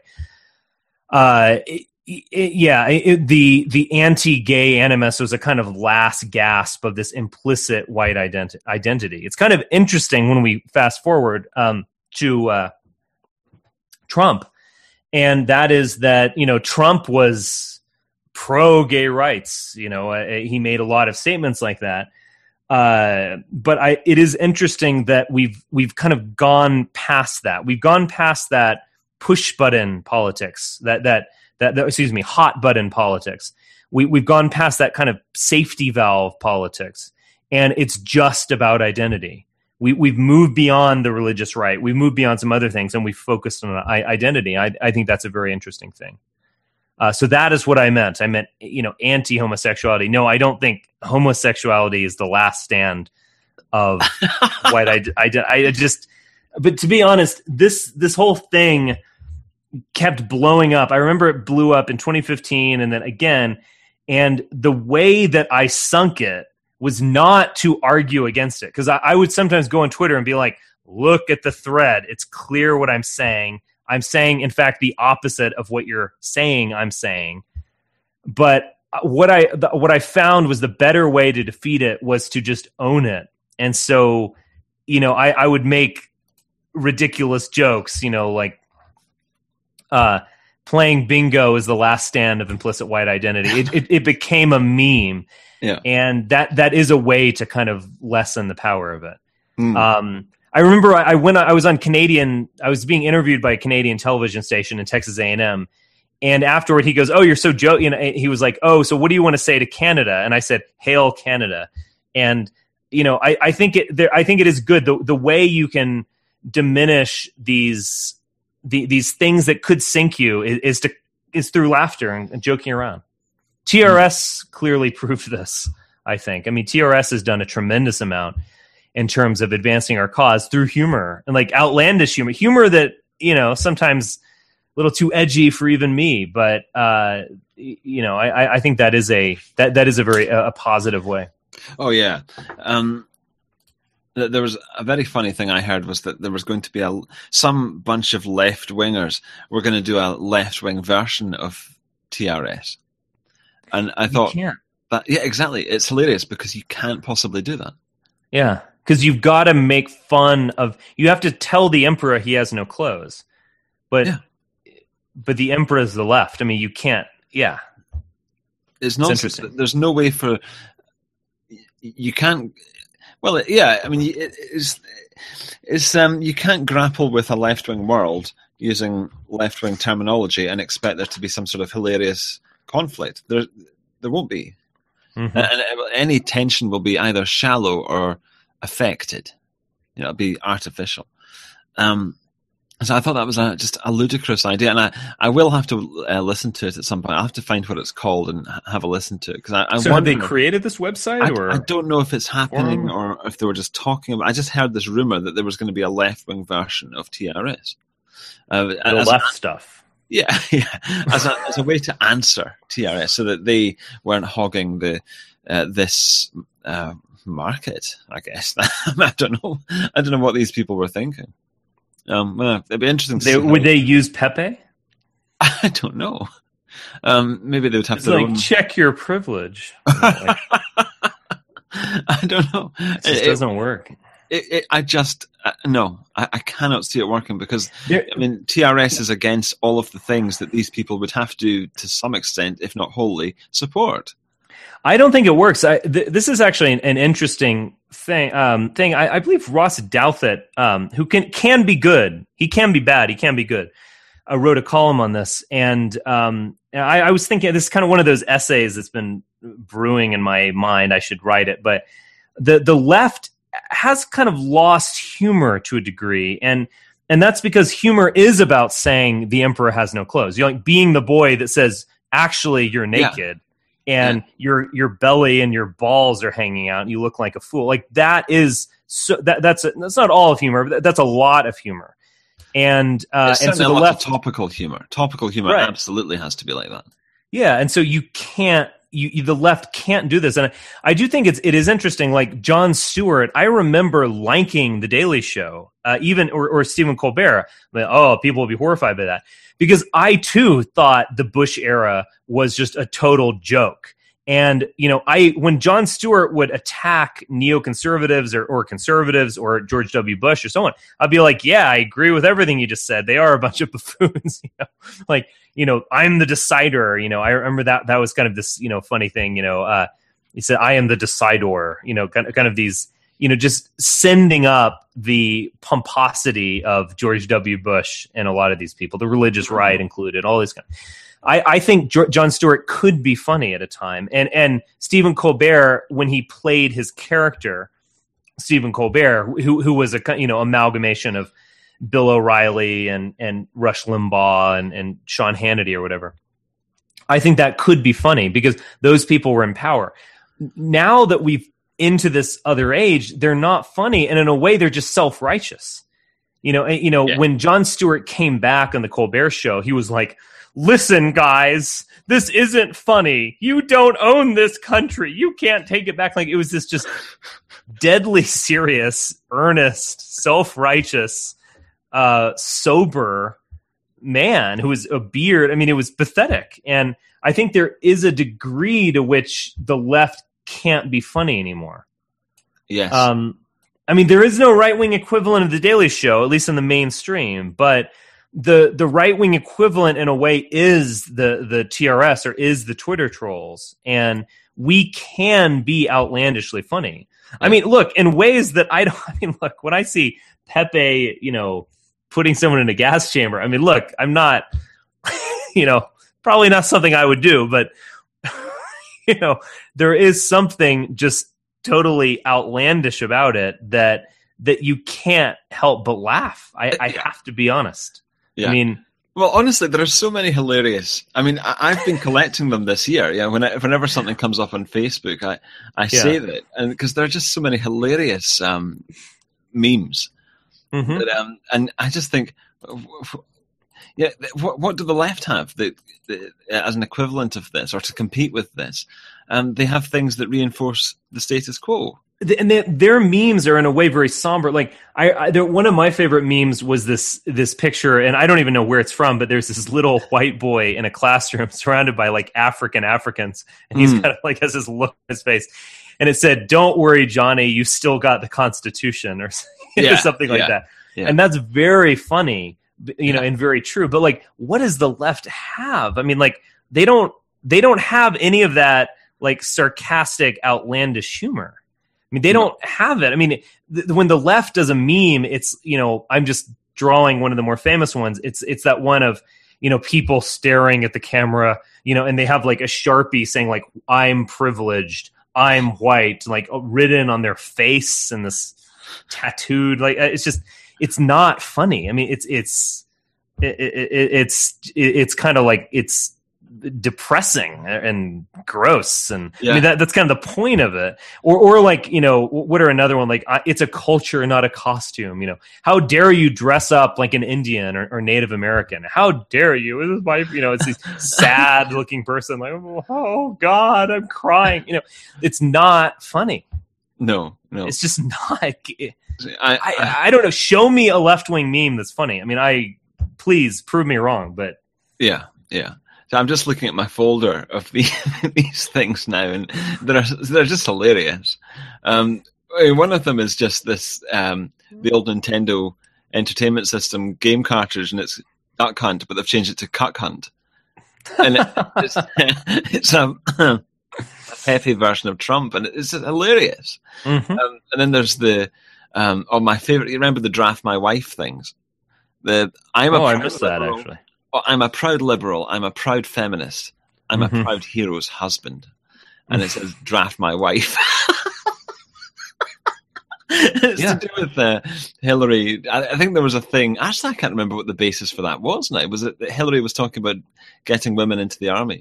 the anti-gay animus was a kind of last gasp of this implicit white identity. It's kind of interesting when we fast forward to Trump. And that is that, Trump was pro-gay rights. He made a lot of statements like that. But it is interesting that we've kind of gone past that. We've gone past that push button politics, that hot button politics. We've gone past that kind of safety valve politics, and it's just about identity. We've moved beyond the religious right. We've moved beyond some other things, and we've focused on identity. I think that's a very interesting thing. So that is what I meant. I meant, anti-homosexuality. No, I don't think homosexuality is the last stand of white identity. But to be honest, this whole thing kept blowing up. I remember it blew up in 2015 and then again. And the way that I sunk it was not to argue against it. Because I would sometimes go on Twitter and be like, look at the thread. It's clear what I'm saying. I'm saying, in fact, the opposite of what you're saying I'm saying. But what I found was the better way to defeat it was to just own it. And so, I would make ridiculous jokes, like playing bingo is the last stand of implicit white identity. It became a meme. Yeah. And that is a way to kind of lessen the power of it. I remember I was being interviewed by a Canadian television station in Texas A&M. And afterward he goes, "Oh, you're so he was like, "Oh, so what do you want to say to Canada?" And I said, "Hail Canada." And, I think it is good. The way you can diminish these things that could sink you is through laughter and joking around. TRS clearly proved this, I think. I mean, TRS has done a tremendous amount in terms of advancing our cause through humor and like outlandish humor that, sometimes a little too edgy for even me. But, I think that is a very positive way. Oh, yeah. There was a very funny thing I heard was that there was going to be some bunch of left-wingers were going to do a left-wing version of TRS. And I thought, yeah, exactly. It's hilarious because you can't possibly do that. Yeah, because you've got to make fun of. You have to tell the emperor he has no clothes, but the emperor is the left. I mean, you can't. Yeah, it's nonsense. There's no way for you can't. Well, yeah, I mean, you can't grapple with a left-wing world using left-wing terminology and expect there to be some sort of hilarious conflict. There won't be. Mm-hmm. And any tension will be either shallow or affected. It'll be artificial. So I thought that was just a ludicrous idea, and I will have to listen to it at some point. I'll have to find what it's called and have a listen to it. Because have they created this website? I don't know if it's happening or if they were just talking about. I just heard this rumor that there was going to be a left-wing version of TRS. The left stuff. Yeah. As a way to answer TRS, so that they weren't hogging this market. I guess I don't know. I don't know what these people were thinking. It'd be interesting to see. Would they use Pepe? I don't know. Maybe they would have to check your privilege. I don't know. It just doesn't work. I cannot see it working because TRS is against all of the things that these people would have to some extent, if not wholly, support. I don't think it works. This is actually an interesting thing. I believe Ross Douthat, who can be good. He can be bad. He can be good. I wrote a column on this, and I was thinking this is kind of one of those essays that's been brewing in my mind. I should write it, but the left has kind of lost humor to a degree, and that's because humor is about saying the emperor has no clothes. You're like being the boy that says, "Actually, you're naked." Yeah. And your belly and your balls are hanging out, and you look like a fool. Like that is that's not all of humor, but that's a lot of humor. And so the left topical humor right. Absolutely has to be like that. Yeah, and so you can't. The left can't do this, and I do think it is interesting. Like Jon Stewart, I remember liking The Daily Show, even or Stephen Colbert. People will be horrified by that. Because I too thought the Bush era was just a total joke. And, when Jon Stewart would attack neoconservatives or conservatives or George W. Bush or someone, I'd be like, yeah, I agree with everything you just said. They are a bunch of buffoons. I'm the decider. I remember that was kind of this, funny thing, he said, I am the decidor, kind of these, just sending up the pomposity of George W. Bush and a lot of these people, the religious right included, all these kind of. I think Jon Stewart could be funny at a time, and Stephen Colbert, when he played his character, Stephen Colbert, who was a amalgamation of Bill O'Reilly and Rush Limbaugh and Sean Hannity or whatever. I think that could be funny because those people were in power. Now that we've into this other age, they're not funny, and in a way, they're just self-righteous. When Jon Stewart came back on the Colbert Show, he was like, "Listen, guys, this isn't funny. You don't own this country. You can't take it back." Like, it was this just deadly serious, earnest, self-righteous, sober man who was a beard. I mean, it was pathetic. And I think there is a degree to which the left can't be funny anymore. Yes. I mean, there is no right-wing equivalent of The Daily Show, at least in the mainstream, but the right-wing equivalent in a way is the TRS, or is the Twitter trolls. And we can be outlandishly funny. I mean, look, in ways that look, when I see Pepe, putting someone in a gas chamber, I mean, look, I'm not, probably not something I would do, but, there is something just totally outlandish about it that you can't help but laugh. I have to be honest. Yeah. I mean, well, honestly, there are so many hilarious. I mean, I've been collecting them this year. Yeah, whenever something comes up on Facebook, I save it, and because there are just so many hilarious memes. Mm-hmm. That, and I just think, what do the left have that as an equivalent of this, or to compete with this? They have things that reinforce the status quo. And their memes are in a way very somber. Like one of my favorite memes was this picture, and I don't even know where it's from, but there's this little white boy in a classroom surrounded by like Africans, and he's kind of like has this look on his face, and it said, "Don't worry, Johnny, you still got the Constitution," or something like that. Yeah. And that's very funny, and very true. But like, what does the left have? I mean, like they don't have any of that like sarcastic, outlandish humor. I mean, they don't have it. I mean, when the left does a meme, it's, I'm just drawing one of the more famous ones. It's that one of, people staring at the camera, and they have like a Sharpie saying like, "I'm privileged, I'm white," like written on their face, and this tattooed, like, it's not funny. I mean, it's kind of like, it's depressing and gross, and I mean that's kind of the point of it. Or like, what are another one, like it's a culture, not a costume. How dare you dress up like an Indian or Native American? How dare you? This is my, it's this sad looking person like, "Oh God, I'm crying." It's not funny. No, it's just not. I don't know. Show me a left wing meme that's funny. I mean, please prove me wrong, but yeah. So I'm just looking at my folder of these things now, and they're just hilarious. One of them is just this the old Nintendo Entertainment System game cartridge, and it's Duck Hunt, but they've changed it to Cuck Hunt, and it's a Pepe version of Trump, and it's hilarious. Mm-hmm. And then there's my favorite. You remember the Draft My Wife things? I missed that actually. I'm a proud liberal. I'm a proud feminist. I'm a proud hero's husband. And it says, "Draft my wife." It's to do with Hillary. I think there was a thing. Actually, I can't remember what the basis for that was now. Was it that Hillary was talking about getting women into the army?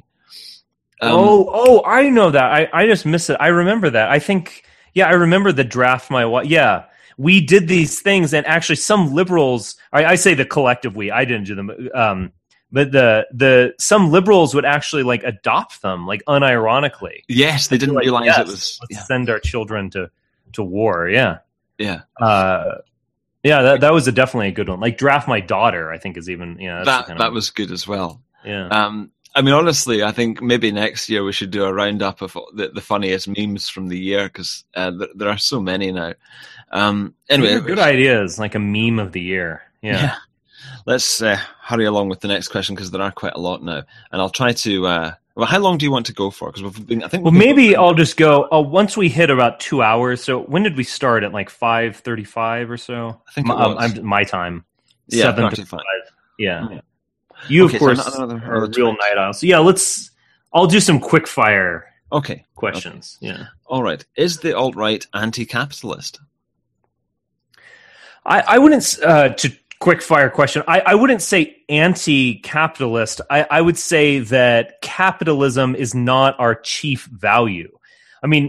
I know that. I just missed it. I remember that. I think, I remember the "Draft my wife." Yeah. We did these things, and actually some liberals, I say the collective we, I didn't do them, but some liberals would actually like adopt them, like unironically. Yes, they didn't realize it was. Let's send our children to war. Yeah. Yeah. That was definitely a good one. Like "Draft My Daughter," I think is even, that was good as well. Yeah. I mean, honestly, I think maybe next year we should do a roundup of the funniest memes from the year, because there are so many now. Anyway, good ideas, like a meme of the year. Yeah. Let's hurry along with the next question, because there are quite a lot now, and I'll try to. Well, how long do you want to go for? Because maybe I'll just go once we hit about 2 hours. So when did we start? At like 5:35 or so? I think it was. My time. 7:35. Yeah. You of course are a real night owl. So yeah, I'll do some quick fire. Questions. Okay. Yeah. All right. Is the alt-right anti-capitalist? I wouldn't. To quick fire question. I wouldn't say anti-capitalist. I would say that capitalism is not our chief value. I mean,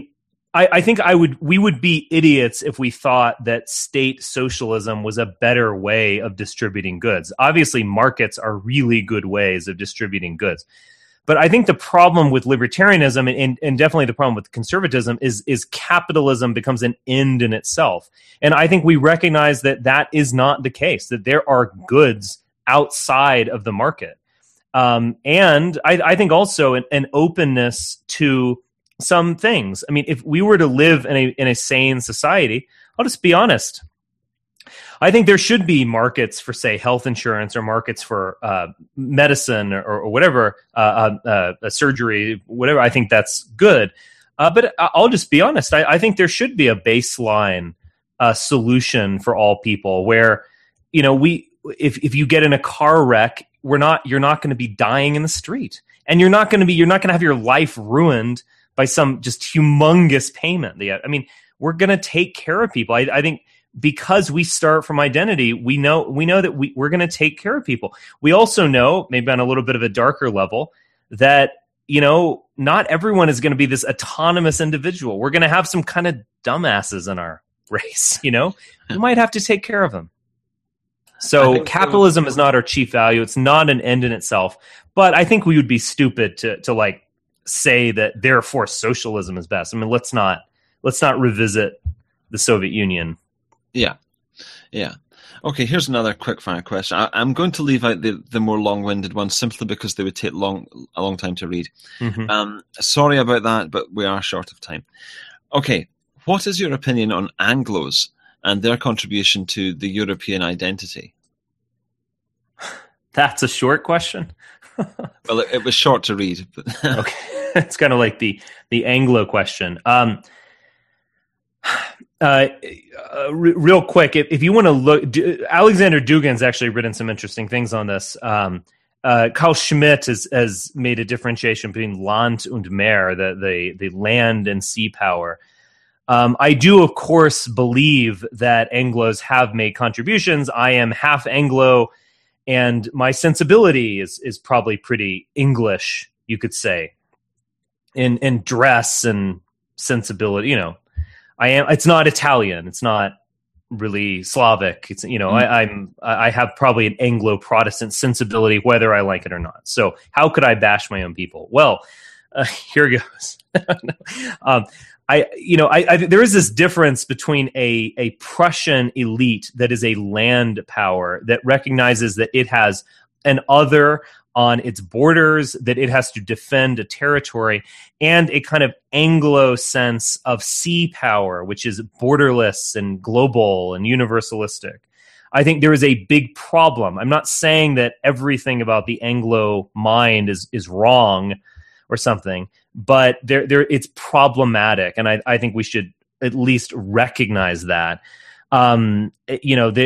I think we would be idiots if we thought that state socialism was a better way of distributing goods. Obviously, markets are really good ways of distributing goods. But I think the problem with libertarianism and definitely the problem with conservatism is capitalism becomes an end in itself. And I think we recognize that is not the case, that there are goods outside of the market. And I think also an openness to some things. I mean, if we were to live in a sane society, I'll just be honest. I think there should be markets for, say, health insurance or markets for medicine or whatever, surgery, whatever. I think that's good. But I'll just be honest. I think there should be a baseline solution for all people where, if you get in a car wreck, you're not going to be dying in the street, and you're not going to have your life ruined by some just humongous payment. I mean, we're going to take care of people. I think because we start from identity, we know that we're going to take care of people. We also know, maybe on a little bit of a darker level, that, not everyone is going to be this autonomous individual. We're going to have some kind of dumbasses in our race, we might have to take care of them. So capitalism is not our chief value. It's not an end in itself. But I think we would be stupid to like say that therefore socialism is best. I mean, let's not revisit the Soviet Union. Yeah. Okay, here's another quick fire question. I'm going to leave out the more long-winded ones simply because they would take a long time to read. Mm-hmm. Sorry about that, but we are short of time. Okay, what is your opinion on Anglos and their contribution to the European identity? That's a short question. Well, it was short to read. But okay, it's kind of like the Anglo question. Real quick, if you want to look, Alexander Dugin's actually written some interesting things on this. Carl Schmitt has made a differentiation between Land und Meer, the land and sea power. I do, of course, believe that Anglos have made contributions. I am half Anglo, and my sensibility is probably pretty English, you could say, in dress and sensibility. I am. It's not Italian. It's not really Slavic. It's I have probably an Anglo-Protestant sensibility, whether I like it or not. So how could I bash my own people? Well, here goes. There is this difference between a Prussian elite that is a land power that recognizes that it has an other on its borders, that it has to defend a territory, and a kind of Anglo sense of sea power, which is borderless and global and universalistic. I think there is a big problem. I'm not saying that everything about the Anglo mind is wrong or something, but it's problematic, and I think we should at least recognize that. We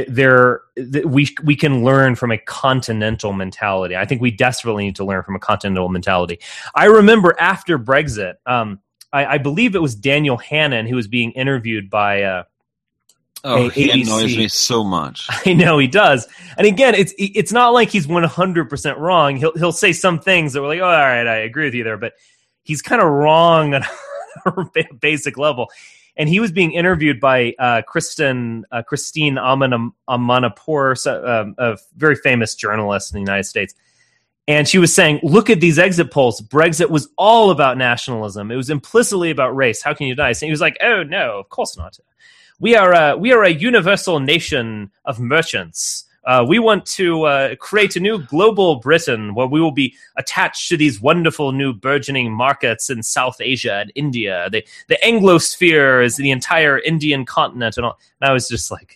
can learn from a continental mentality. I think we desperately need to learn from a continental mentality. I remember after Brexit, I believe it was Daniel Hannan who was being interviewed by he annoys me so much. I know he does. And again, it's not like he's 100% wrong. He'll say some things that we're like, oh, all right, I agree with you there, but he's kind of wrong on a basic level. And he was being interviewed by Christine Amanpour, a very famous journalist in the United States. And she was saying, look at these exit polls. Brexit was all about nationalism. It was implicitly about race. How can you deny? And he was like, oh, no, of course not. We are a universal nation of merchants. We want to create a new global Britain where we will be attached to these wonderful new burgeoning markets in South Asia and India. The Anglosphere is the entire Indian continent and all. And I was just like,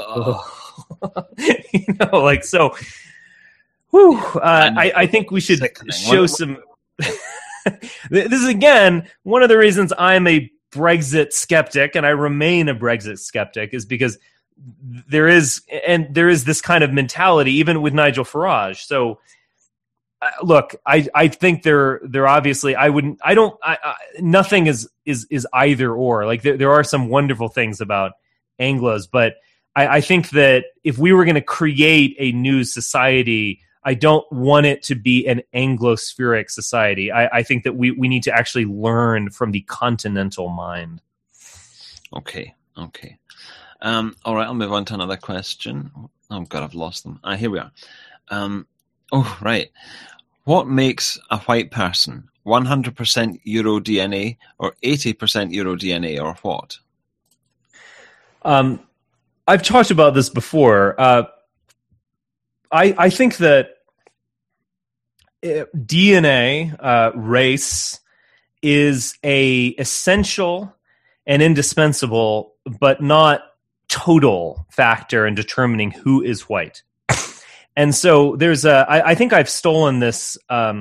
so. Whew, I think we should show some. This is again one of the reasons I'm a Brexit skeptic, and I remain a Brexit skeptic, is because there is this kind of mentality even with Nigel Farage. So look, I think they're obviously nothing is either or. Like there are some wonderful things about Anglos, but I think that if we were going to create a new society, I don't want it to be an Anglospheric society. I think that we need to actually learn from the continental mind. Okay. All right, I'll move on to another question. Oh, God, I've lost them. Here we are. Right. What makes a white person? 100% Euro DNA or 80% Euro DNA or what? I've talked about this before. I think that DNA, race, is a essential and indispensable, but not total factor in determining who is white. And so there's I think I've stolen this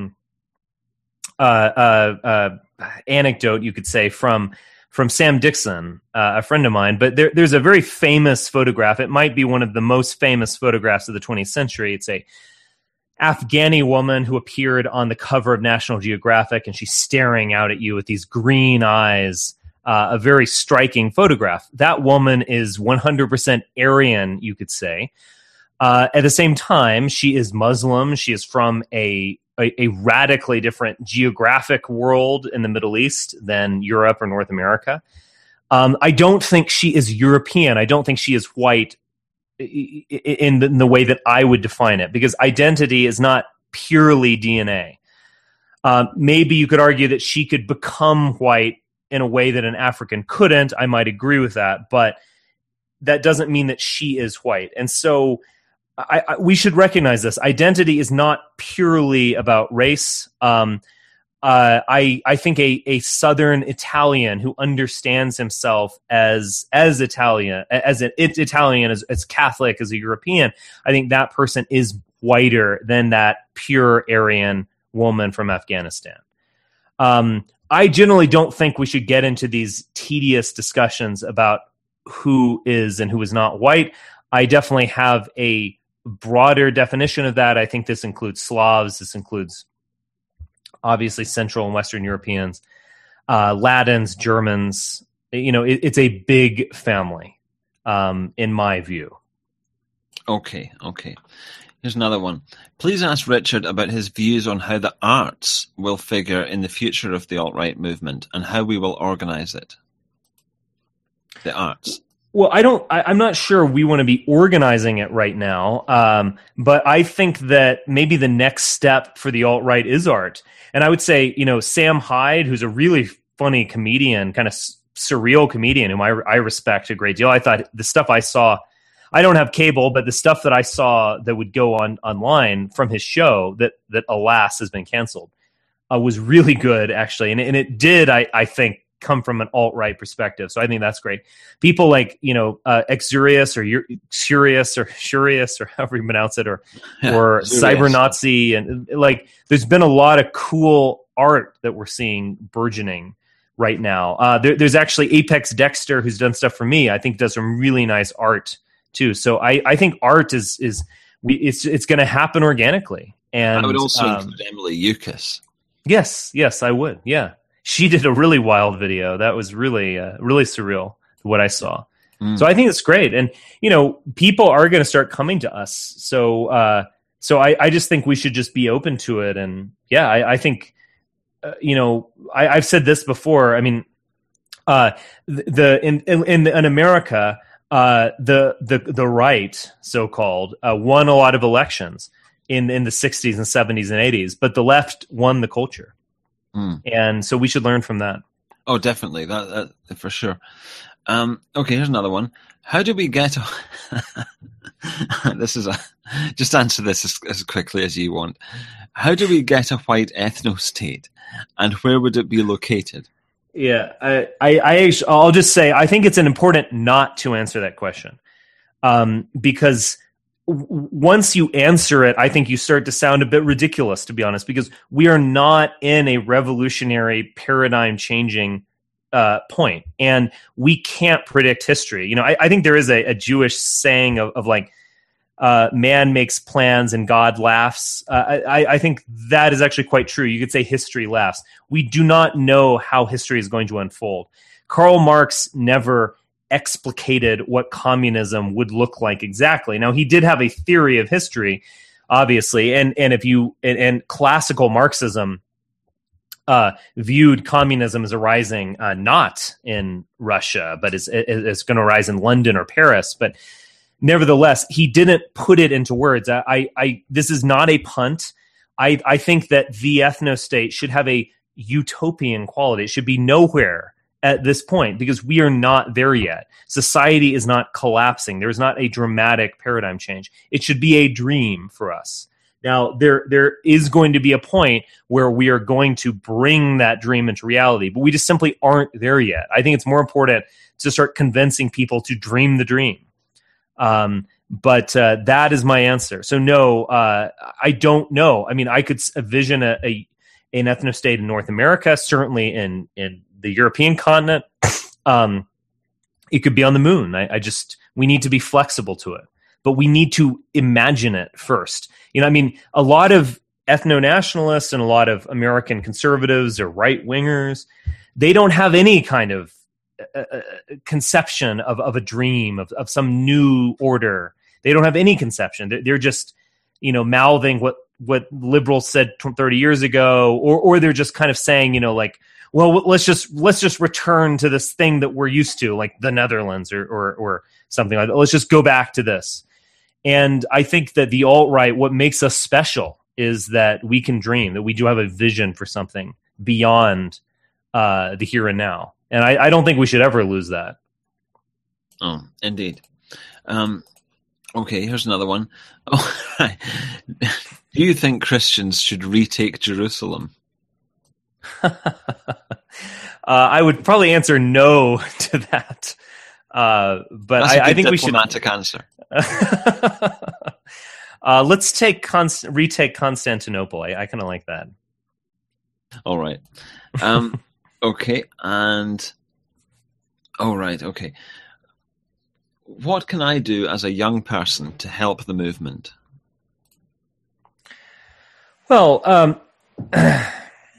anecdote, you could say, from Sam Dixon, a friend of mine. But there's a very famous photograph. It might be one of the most famous photographs of the 20th century. It's a Afghani woman who appeared on the cover of National Geographic, and she's staring out at you with these green eyes. A very striking photograph. That woman is 100% Aryan, you could say. At the same time, she is Muslim. She is from a radically different geographic world in the Middle East than Europe or North America. I don't think she is European. I don't think she is white in the way that I would define it, because identity is not purely DNA. Maybe you could argue that she could become white in a way that an African couldn't. I might agree with that, but that doesn't mean that she is white. And so we should recognize this. Identity is not purely about race. I think a Southern Italian who understands himself as Italian, as Catholic, as a European, I think that person is whiter than that pure Aryan woman from Afghanistan. I generally don't think we should get into these tedious discussions about who is and who is not white. I definitely have a broader definition of that. I think this includes Slavs. This includes obviously Central and Western Europeans, Latins, Germans. It's a big family, in my view. Okay. Here's another one. Please ask Richard about his views on how the arts will figure in the future of the alt-right movement and how we will organize it. The arts. Well, I'm not sure we want to be organizing it right now, but I think that maybe the next step for the alt-right is art. And I would say, Sam Hyde, who's a really funny comedian, kind of surreal comedian, whom I respect a great deal. I thought the stuff I saw, I don't have cable, but the stuff that I saw that would go online from his show that alas has been canceled was really good, actually. And it did, I think, come from an alt-right perspective. So I think that's great. People like, Xurius or Curious or Shurious or however you pronounce it, or Cyber Nazi. And there's been a lot of cool art that we're seeing burgeoning right now. There's actually Apex Dexter, who's done stuff for me. I think does some really nice art too. So I think art it's going to happen organically. And I would also include Emily Eucas. Yes, I would. Yeah. She did a really wild video. That was really, really surreal, what I saw. So I think it's great. And, people are going to start coming to us. So I just think we should just be open to it. And yeah, I think, I've said this before. I mean, in America, the right, so-called, won a lot of elections in the 60s and 70s and 80s, but the left won the culture. And so we should learn from that. Oh, definitely. That for sure. Okay, here's another one. How do we get... just answer this as quickly as you want. How do we get a white ethno-state, and where would it be located? Yeah, I'll just say, I think it's important not to answer that question. Because once you answer it, I think you start to sound a bit ridiculous, to be honest, because we are not in a revolutionary paradigm changing point, and we can't predict history. I think there is a Jewish saying of man makes plans and God laughs. I think that is actually quite true. You could say history laughs. We do not know how history is going to unfold. Karl Marx never explicated what communism would look like exactly. Now, he did have a theory of history, obviously, and classical Marxism viewed communism as arising not in Russia, but is going to arise in London or Paris. But nevertheless, he didn't put it into words. This is not a punt. I think that the ethno-state should have a utopian quality. It should be nowhere at this point because we are not there yet. Society is not collapsing. There's not a dramatic paradigm change. It should be a dream for us. Now, there is going to be a point where we are going to bring that dream into reality, but we just simply aren't there yet. I think it's more important to start convincing people to dream the dream. But that is my answer. So no, I don't know. I mean, I could envision an ethno-state in North America, certainly in the European continent. It could be on the moon. We need to be flexible to it, but we need to imagine it first. You know, I mean, a lot of ethno-nationalists and a lot of American conservatives or right-wingers, they don't have any kind of conception of a dream, of some new order. They don't have any conception. They're just, you know, mouthing what liberals said 30 years ago, or they're just kind of saying, you know, like, well, let's just return to this thing that we're used to, like the Netherlands or something like that. Let's just go back to this. And I think that the alt-right, what makes us special is that we can dream, that we do have a vision for something beyond the here and now. And I don't think we should ever lose that. Oh, indeed. Okay, here's another one. Oh, do you think Christians should retake Jerusalem? I would probably answer no to that. But I think we should. Diplomatic answer. Let's retake Constantinople. I kind of like that. All right. Okay. And all right. Okay. What can I do as a young person to help the movement? Well, a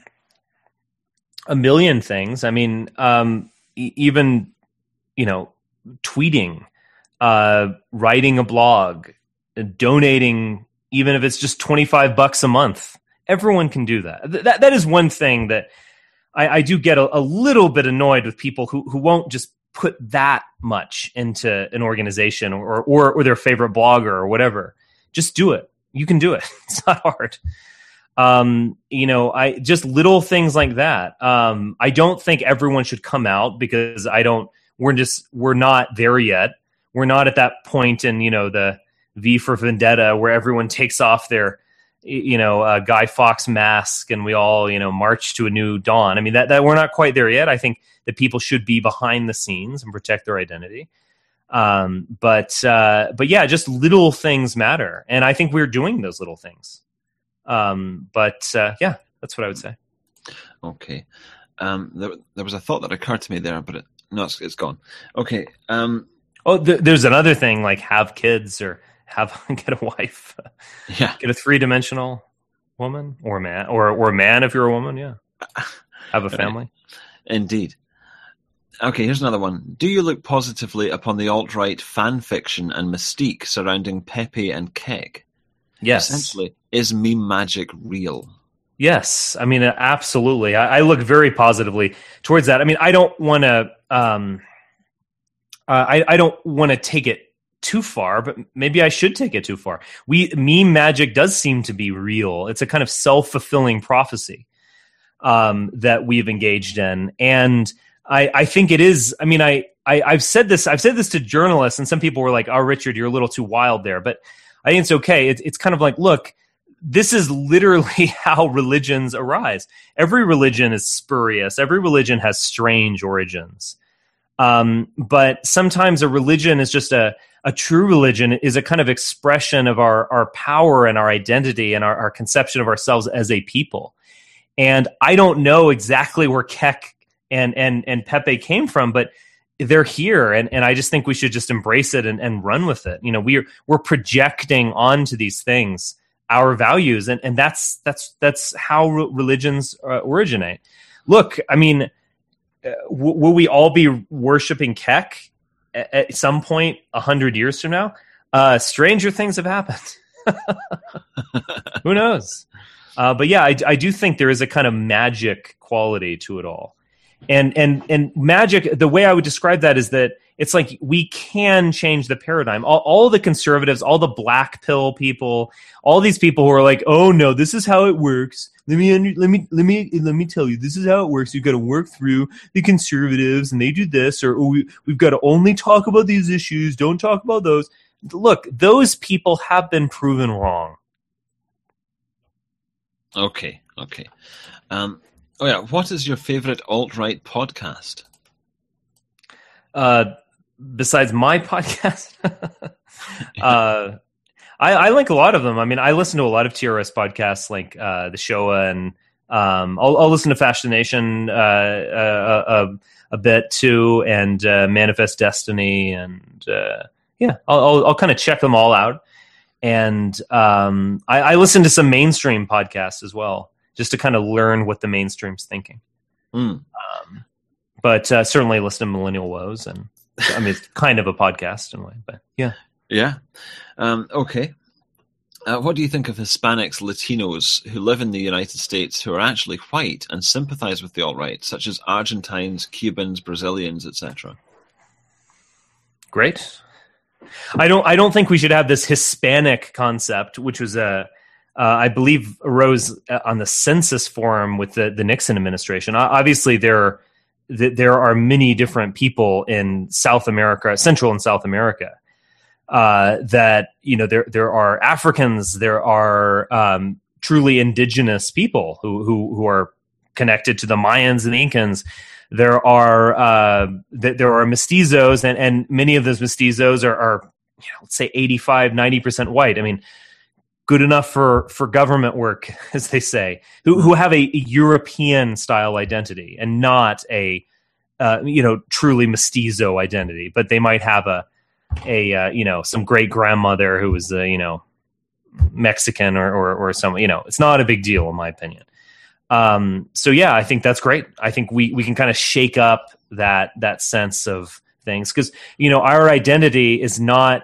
million things. I mean, even, you know, tweeting, writing a blog, donating, even if it's just $25 a month. Everyone can do that. That is one thing that I do get a little bit annoyed with people who won't just put that much into an organization or their favorite blogger or whatever. Just do it. You can do it. It's not hard. You know, just little things like that. I don't think everyone should come out because we're not there yet. We're not at that point in, you know, the V for Vendetta where everyone takes off their, you know, Guy Fawkes mask and we all, you know, march to a new dawn. I mean, that we're not quite there yet. I think that people should be behind the scenes and protect their identity. But yeah, just little things matter. And I think we're doing those little things. Yeah, that's what I would say. Okay. There was a thought that occurred to me there, but it's gone. Okay. There's another thing, like have kids or get a wife. Yeah. Get a 3-dimensional woman or man or a man if you're a woman. Yeah. Have a family. Indeed. Okay, here's another one. Do you look positively upon the alt-right fan fiction and mystique surrounding Pepe and Kek? Yes. Essentially, is meme magic real? Yes. I mean, absolutely. I look very positively towards that. I mean, I don't want to I don't want to take it too far, but maybe I should take it too far. Meme magic does seem to be real. It's a kind of self-fulfilling prophecy that we've engaged in. And I think it is. I mean, I've said this to journalists, and some people were like, "Oh, Richard, you're a little too wild there." But I think it's okay. It's kind of like, look, this is literally how religions arise. Every religion is spurious. Every religion has strange origins. But sometimes a religion is just a true religion is a kind of expression of our power and our identity and our conception of ourselves as a people. And I don't know exactly where Kek and Pepe came from, but they're here. And I just think we should just embrace it and run with it. You know, we're projecting onto these things our values. And that's how religions originate. Look, I mean, will we all be worshiping Kek at some point 100 years from now? Stranger things have happened. Who knows? But yeah, I do think there is a kind of magic quality to it all. And magic, the way I would describe that is that it's like we can change the paradigm. All the conservatives, all the black pill people, all these people who are like, oh no, this is how it works. Let me tell you, this is how it works. You've got to work through the conservatives, and they do this, or we've got to only talk about these issues. Don't talk about those. Look, those people have been proven wrong. Okay. Oh yeah, what is your favorite alt-right podcast? Besides my podcast, I like a lot of them. I mean, I listen to a lot of TRS podcasts, like the Shoah, and I'll listen to Fascination a bit too, and Manifest Destiny, and I'll kind of check them all out. And I listen to some mainstream podcasts as well, just to kind of learn what the mainstream's thinking. But certainly listen to Millennial Woes, and I mean, it's kind of a podcast in a way, but yeah. Yeah. Okay. What do you think of Hispanics, Latinos who live in the United States who are actually white and sympathize with the alt-right, such as Argentines, Cubans, Brazilians, etc.? Great. I don't think we should have this Hispanic concept, which was I believe arose on the census forum with the Nixon administration. Obviously, there are many different people in South America, Central and South America, that, you know, there are Africans, there are truly indigenous people who are connected to the Mayans and the Incans. There are mestizos, and many of those mestizos are let's say 85, 90% white. I mean, good enough for government work, as they say, who have a European style identity and not a truly mestizo identity, but they might have some great grandmother who was Mexican or some, it's not a big deal in my opinion. So yeah, I think that's great. I think we can kind of shake up that sense of things, because our identity is not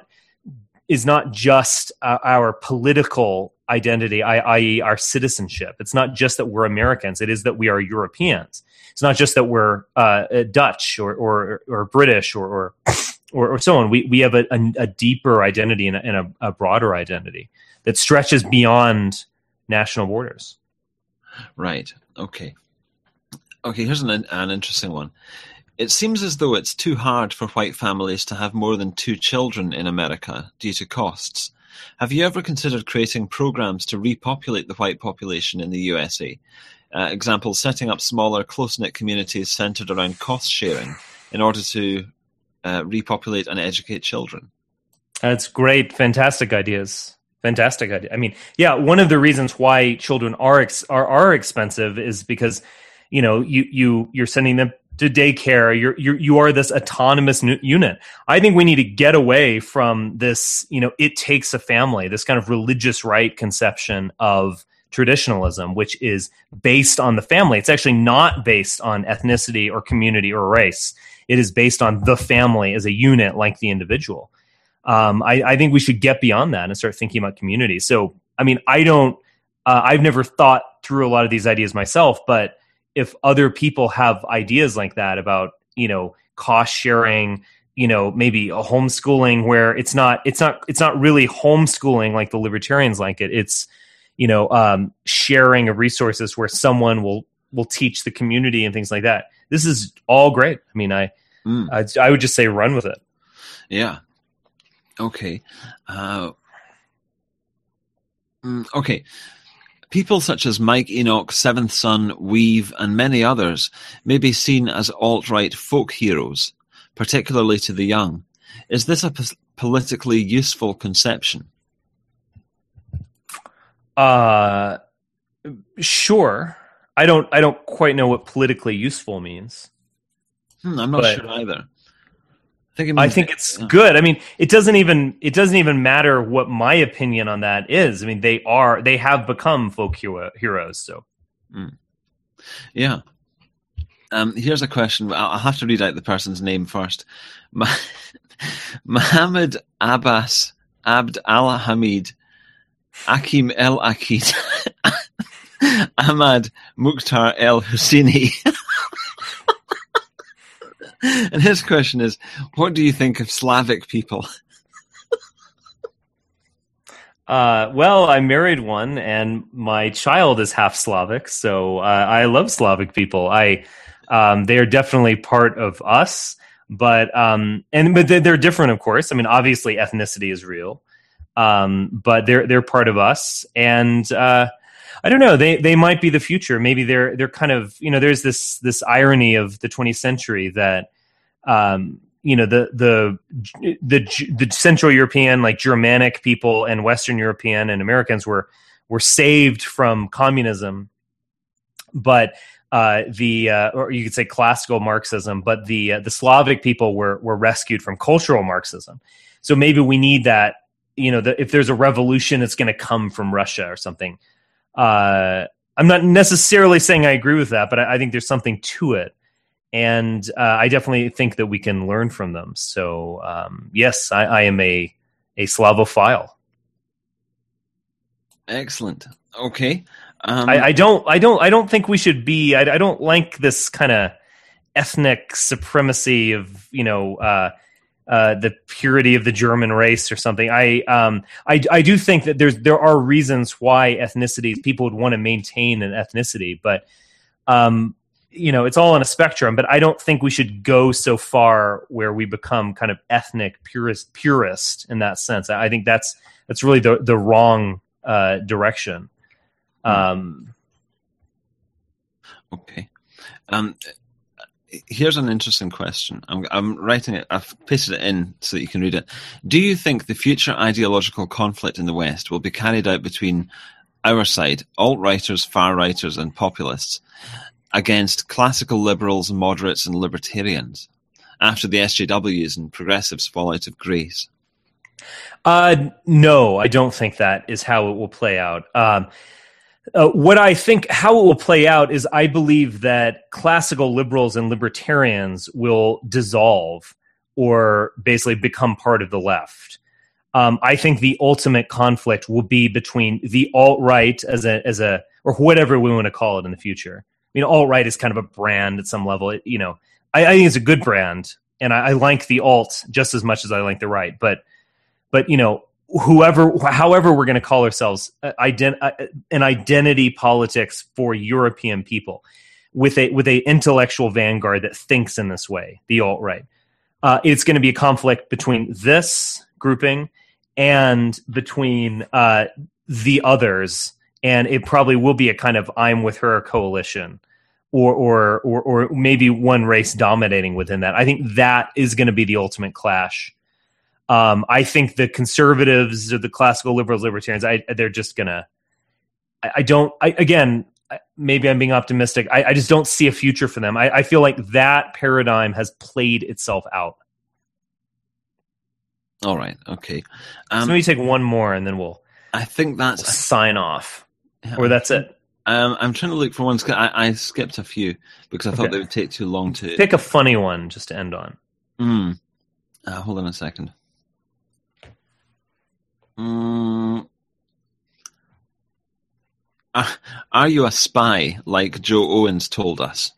just our political identity, i.e. our citizenship. It's not just that we're Americans. It is that we are Europeans. It's not just that we're Dutch or British or so on. We have a deeper identity and a broader identity that stretches beyond national borders. Right. Okay. Here's an interesting one. It seems as though it's too hard for white families to have more than 2 children in America due to costs. Have you ever considered creating programs to repopulate the white population in the USA? Example, setting up smaller, close-knit communities centered around cost sharing in order to repopulate and educate children. That's great. Fantastic ideas. Fantastic idea. I mean, yeah, one of the reasons why children are expensive is because, you're sending them to daycare. You are this autonomous unit. I think we need to get away from this, it takes a family, this kind of religious right conception of traditionalism, which is based on the family. It's actually not based on ethnicity or community or race. It is based on the family as a unit, like the individual. I think we should get beyond that and start thinking about community. So, I mean, I've never thought through a lot of these ideas myself, but if other people have ideas like that about, cost sharing, maybe a homeschooling where it's not really homeschooling like the libertarians like it. It's, sharing of resources where someone will teach the community and things like that. This is all great. I mean, I would just say run with it. Yeah. Okay. Okay. People such as Mike Enoch, Seventh Son, Weave, and many others may be seen as alt-right folk heroes, particularly to the young. Is this a politically useful conception? Sure. I don't quite know what politically useful means. I'm not sure either. I think it's good. I mean, it doesn't even matter what my opinion on that is. I mean, they have become folk heroes. So, yeah. Here's a question. I'll have to read out the person's name first. Mohammed Abbas Abd Al Hamid Akim El Akid. Ahmad Mukhtar El Husseini. And his question is, what do you think of Slavic people? Well, I married one, and my child is half Slavic, so I love Slavic people. They are definitely part of us, but they're different, of course. I mean, obviously, ethnicity is real, but they're part of us, and I don't know. They might be the future. Maybe they're kind of, there's this irony of the 20th century that the Central European, like Germanic people, and Western European and Americans were saved from communism, but or you could say classical Marxism, but the Slavic people were rescued from cultural Marxism. So maybe we need that. If there's a revolution, it's going to come from Russia or something. I'm not necessarily saying I agree with that, but I think there's something to it. And I definitely think that we can learn from them. So yes, I am a Slavophile. Excellent. Okay. I don't think we should be. I don't like this kind of ethnic supremacy of the purity of the German race or something. I do think that there are reasons why ethnicities, people would want to maintain an ethnicity, but it's all on a spectrum. But I don't think we should go so far where we become kind of ethnic purist in that sense. I think that's really the wrong direction. Okay. Here's an interesting question. I'm writing it. I've pasted it in so that you can read it. Do you think the future ideological conflict in the West will be carried out between our side, alt-righters, far-righters, and populists, against classical liberals, moderates, and libertarians, after the SJWs and progressives fall out of grace? No, I don't think that is how it will play out. What I think how it will play out is I believe that classical liberals and libertarians will dissolve or basically become part of the left. I think the ultimate conflict will be between the alt-right as a or whatever we want to call it in the future. I mean, alt-right is kind of a brand at some level. I think it's a good brand, and I like the alt just as much as I like the right. But however we're going to call ourselves, an identity politics for European people with a intellectual vanguard that thinks in this way, the alt-right. It's going to be a conflict between this grouping and between the others, and it probably will be a kind of I'm with her coalition, or maybe one race dominating within that. I think that is going to be the ultimate clash. I think the conservatives or the classical liberals, libertarians, they're just gonna. Maybe I'm being optimistic. I just don't see a future for them. I feel like that paradigm has played itself out. All right. Okay. So maybe take one more, and then we'll sign off, or that's it. I'm trying to look for ones. I skipped a few because I thought they would take too long to pick a funny one just to end on. Hold on a second. Are you a spy like Joe Owens told us?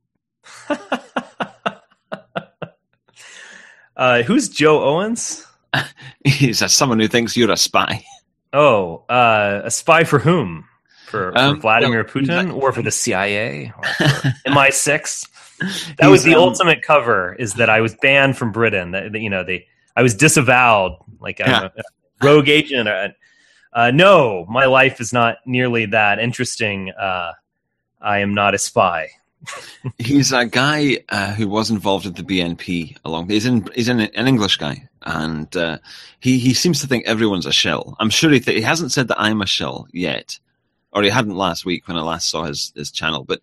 Who's Joe Owens? He's someone who thinks you're a spy. Oh, a spy for whom? For Vladimir Putin, or for the CIA, or for MI6? That was the ultimate cover. Is that I was banned from Britain? I was disavowed, like a rogue agent. No, my life is not nearly that interesting. I am not a spy. He's a guy who was involved with the BNP He's an English guy, and he seems to think everyone's a shill. I'm sure he hasn't said that I'm a shill yet, or he hadn't last week when I last saw his channel. But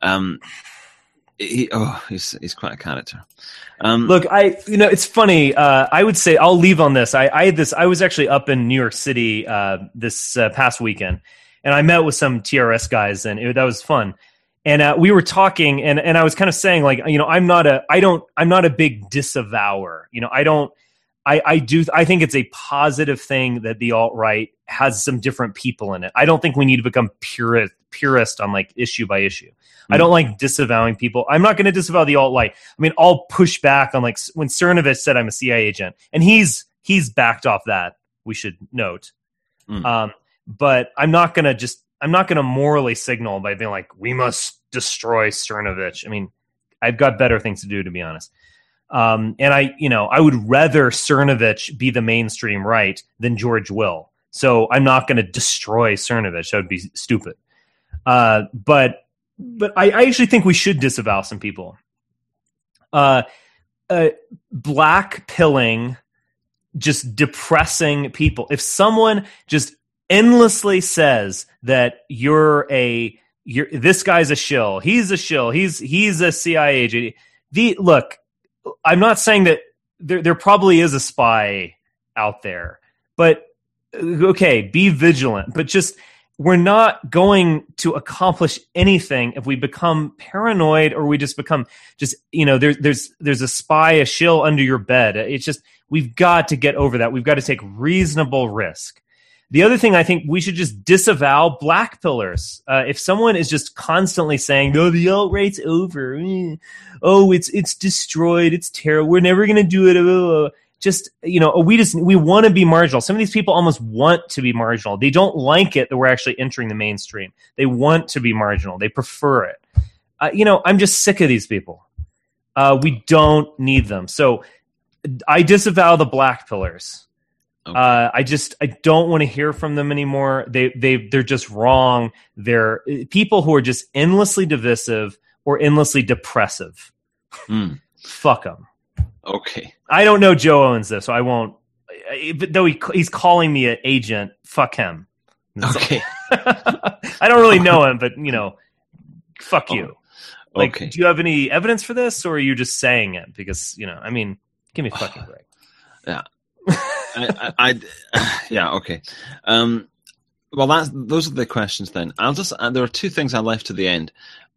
he's quite a character. Look, it's funny. I would say I'll leave on this. I was actually up in New York City this past weekend, and I met with some TRS guys, and that was fun. And we were talking, and I was kind of saying, like, I'm not a big disavower. I think it's a positive thing that the alt-right has some different people in it. I don't think we need to become purist on like issue by issue. I don't like disavowing people. I'm not going to disavow the alt-right. I mean, I'll push back on like when Cernovich said I'm a CIA agent, and he's backed off that, we should note. But I'm not going to morally signal by being like, we must destroy Cernovich. I mean, I've got better things to do, to be honest. And I would rather Cernovich be the mainstream right than George Will. So I'm not going to destroy Cernovich. That would be stupid. But I actually think we should disavow some people. Black pilling, just depressing people. If someone just endlessly says that this guy's a shill, he's a shill, he's a CIA agent. Look, I'm not saying that there probably is a spy out there, but okay, be vigilant. But just, we're not going to accomplish anything if we become paranoid, or we just become there's a spy, a shill under your bed. It's just, we've got to get over that. We've got to take reasonable risk. The other thing, I think we should just disavow black pillars. If someone is just constantly saying, "No, the alt-right's over. Oh, it's destroyed. It's terrible. We're never going to do it." We want to be marginal. Some of these people almost want to be marginal. They don't like it that we're actually entering the mainstream. They want to be marginal. They prefer it. I'm just sick of these people. We don't need them. So I disavow the black pillars. Okay. I don't want to hear from them anymore. They're just wrong. They're people who are just endlessly divisive or endlessly depressive. Fuck them. Okay. I don't know Joe Owens though, so I won't. But though he's calling me an agent, fuck him. Okay. I don't really know him, but fuck you. Like, okay. Do you have any evidence for this, or are you just saying it because give me a fucking break. Yeah. Yeah. Okay. Well, those are the questions then. There are two things I left to the end.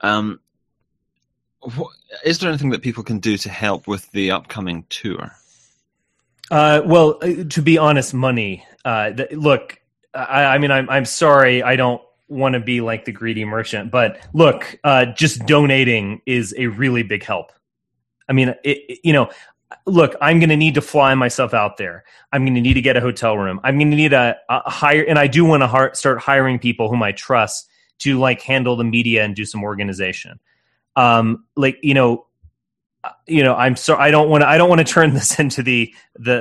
Is there anything that people can do to help with the upcoming tour? Well, to be honest, money. Look, I'm sorry. I don't want to be like the greedy merchant, but look, just donating is a really big help. I mean, look, I'm going to need to fly myself out there. I'm going to need to get a hotel room. I'm going to need a hire, and I do want to start hiring people whom I trust to like handle the media and do some organization. I'm sorry. I don't want to turn this into the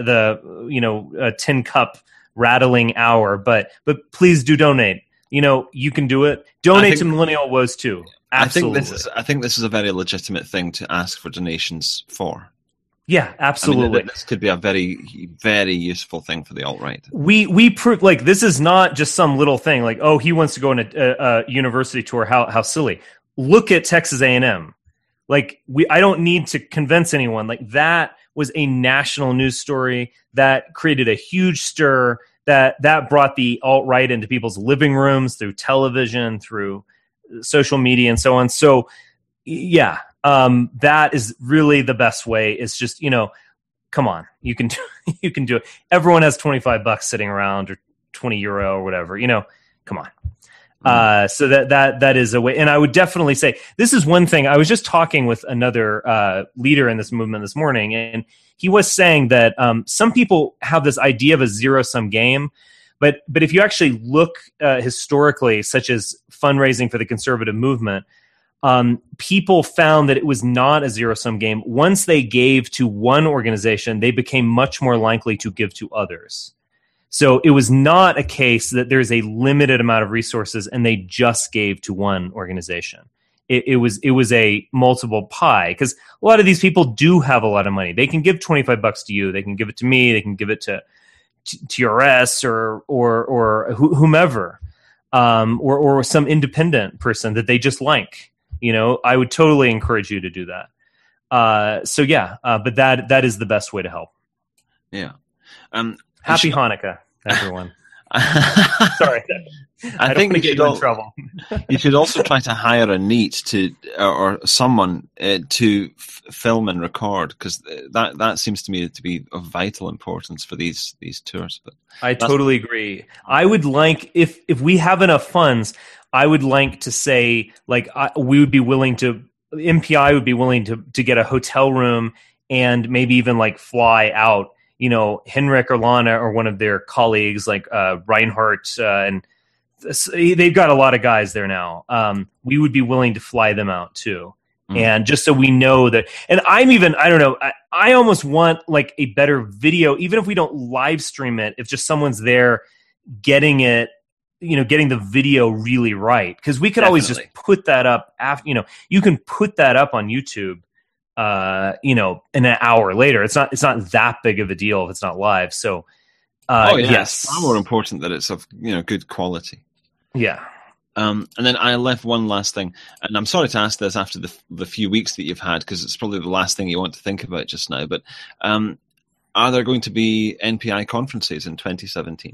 tin cup rattling hour, but please do donate. You can do it. Donate to Millennial Woes too. Absolutely. I think this is a very legitimate thing to ask for donations for. Yeah, absolutely. This could be a very, very useful thing for the alt-right. We prove, like, this is not just some little thing like, oh, he wants to go on a university tour. How silly. Look at Texas A&M. Like, I don't need to convince anyone. Like, that was a national news story that created a huge stir that brought the alt-right into people's living rooms through television, through social media, and so on. So, yeah. That is really the best way. It's just, come on, you can do it. Everyone has $25 sitting around, or €20 or whatever, come on. So that is a way. And I would definitely say this is one thing. I was just talking with another leader in this movement this morning, and he was saying that some people have this idea of a zero-sum game, but if you actually look historically, such as fundraising for the conservative movement, people found that it was not a zero-sum game. Once they gave to one organization, they became much more likely to give to others. So it was not a case that there's a limited amount of resources and they just gave to one organization. It was a multiple pie, because a lot of these people do have a lot of money. They can give $25 to you. They can give it to me. They can give it to TRS or whomever, or some independent person that they just like. I would totally encourage you to do that. But that is the best way to help. Yeah. Happy Hanukkah, everyone. Sorry. I don't think want to get you in trouble. You should also try to hire a NEAT to or someone to film and record, because that seems to me to be of vital importance for these tours. But I totally agree. I would like, if we have enough funds, I would like to say, like, we would be willing to, MPI would be willing to get a hotel room and maybe even like fly out, you know, Henrik or Lana or one of their colleagues like Reinhardt and they've got a lot of guys there now. We would be willing to fly them out too. And just so we know that, and I don't know, I almost want like a better video, even if we don't live stream it, if just someone's there getting it, you know, getting the video really right. Because we could always just put that up after, you know, you can put that up on YouTube, you know, in an hour later. It's not that big of a deal if it's not live. So, yes, it's far more important that it's of, you know, good quality. Yeah. And then I left one last thing, and I'm sorry to ask this after the few weeks that you've had, because it's probably the last thing you want to think about just now. But are there going to be NPI conferences in 2017?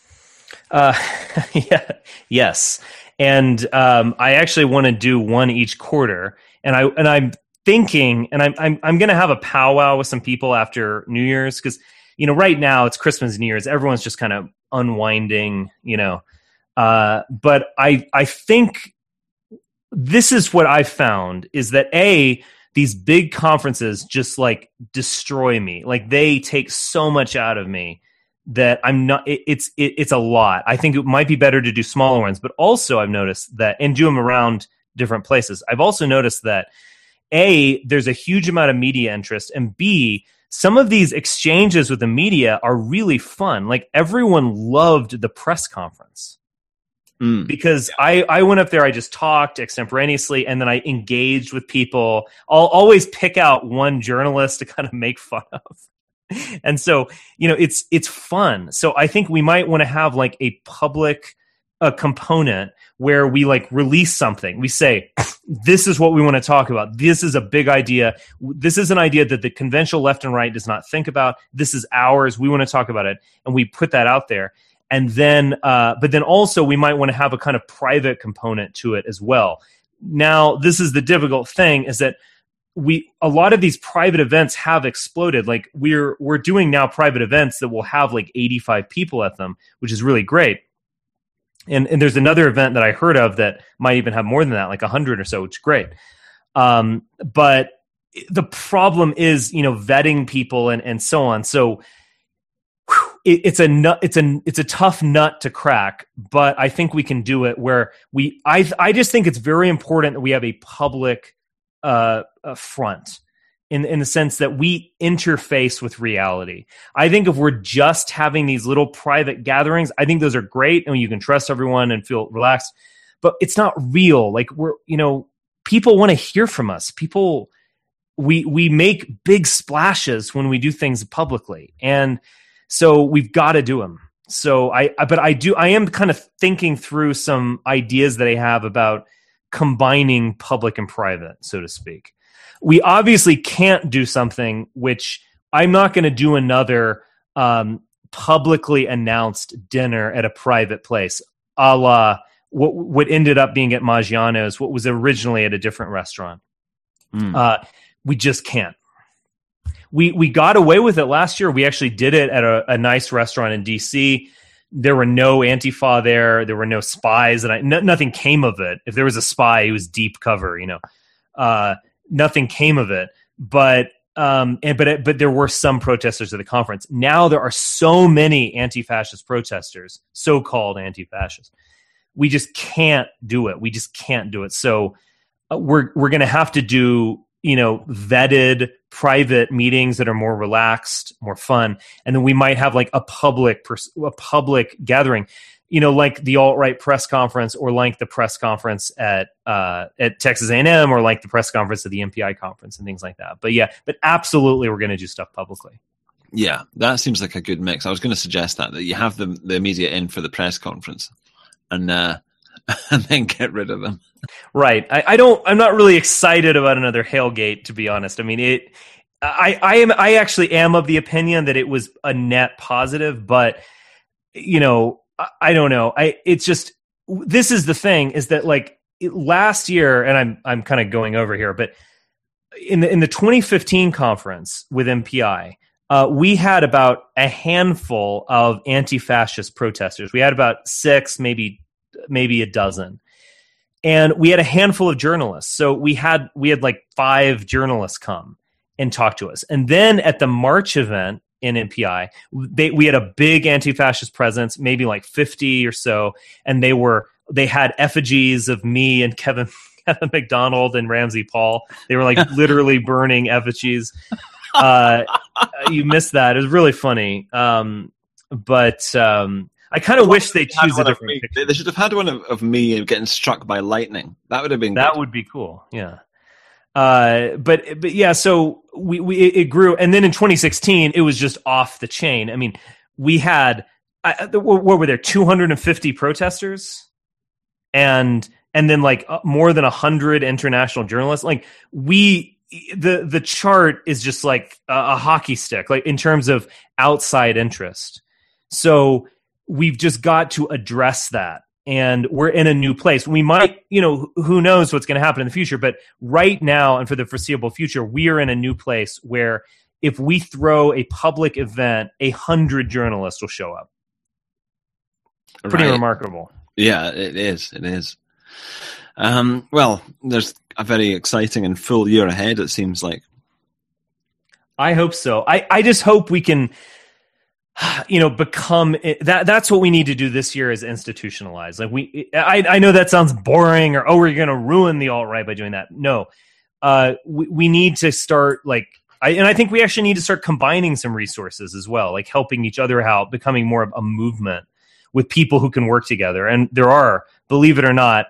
Yeah, yes, and I actually want to do one each quarter, and I'm thinking, and I'm going to have a powwow with some people after New Year's, because you know right now it's Christmas and New Year's, everyone's just kind of unwinding, you know. But I think this is what I found is that these big conferences just like destroy me. Like they take so much out of me that I'm not, it's a lot. I think it might be better to do smaller ones, but also I've noticed that, and do them around different places. I've also noticed that there's a huge amount of media interest, and B, some of these exchanges with the media are really fun. Like everyone loved the press conference. Because I went up there, I just talked extemporaneously, and then I engaged with people. I'll always pick out one journalist to kind of make fun of. And so, you know, it's fun. So I think we might want to have like a public component where we like release something. We say, this is what we want to talk about. This is a big idea. This is an idea that the conventional left and right does not think about. This is ours. We want to talk about it. And we put that out there. And then, but then also we might want to have a kind of private component to it as well. Now, this is the difficult thing, is that a lot of these private events have exploded. Like we're doing now private events that will have like 85 people at them, which is really great. And there's another event that I heard of that might even have more than that, like 100 or so, which is great. But the problem is, you know, vetting people and so on. So it's a tough nut to crack, but I think we can do it. Where I just think it's very important that we have a public front in the sense that we interface with reality. I think if we're just having these little private gatherings, I think those are great, and you can trust everyone and feel relaxed. But it's not real. Like people want to hear from us. We make big splashes when we do things publicly, and so we've got to do them. So I am kind of thinking through some ideas that I have about combining public and private, so to speak. We obviously can't do something which I'm not going to do another publicly announced dinner at a private place, a la what ended up being at Maggiano's, what was originally at a different restaurant. We just can't. We got away with it last year. We actually did it at a nice restaurant in DC. There were no Antifa there. There were no spies, and nothing came of it. If there was a spy, it was deep cover. You know, nothing came of it. But there were some protesters at the conference. Now there are so many anti-fascist protesters, so-called anti-fascists. We just can't do it. We just can't do it. So we're going to have to do, you know, vetted private meetings that are more relaxed, more fun. And then we might have like a public gathering, you know, like the alt-right press conference, or like the press conference at Texas A&M, or like the press conference at the MPI conference and things like that. But yeah, but absolutely we're going to do stuff publicly. Yeah, that seems like a good mix. I was going to suggest that you have the media in for the press conference and then get rid of them. Right. I'm not really excited about another Hailgate, to be honest. I mean, I actually am of the opinion that it was a net positive, but you know, I don't know. It's just, this is the thing, is that like last year, and I'm kind of going over here, but in the 2015 conference with MPI, we had about a handful of anti-fascist protesters. We had about 6, maybe a dozen. And we had a handful of journalists. So we had like 5 journalists come and talk to us. And then at the March event in MPI, we had a big anti-fascist presence, maybe like 50 or so. And they had effigies of me and Kevin McDonald and Ramsey Paul. They were like literally burning effigies. You missed that. It was really funny. But I kind of wish they choose a different picture. They should have had one of me getting struck by lightning. That would have been that good. Would be cool. Yeah. But yeah, so it grew, and then in 2016 it was just off the chain. I mean, we had what were there, 250 protesters, and then like more than 100 international journalists. Like the chart is just like a hockey stick, like in terms of outside interest. So we've just got to address that. And we're in a new place. We might, who knows what's going to happen in the future. But right now and for the foreseeable future, we are in a new place where if we throw a public event, 100 journalists will show up. Pretty remarkable. Yeah, it is. It is. Well, there's a very exciting and full year ahead, it seems like. I hope so. I just hope we can... become that's what we need to do this year, is institutionalize. Like I know that sounds boring, or we're going to ruin the alt-right by doing that. No, we need to start I think we actually need to start combining some resources as well, like helping each other out, becoming more of a movement with people who can work together. And there are, believe it or not,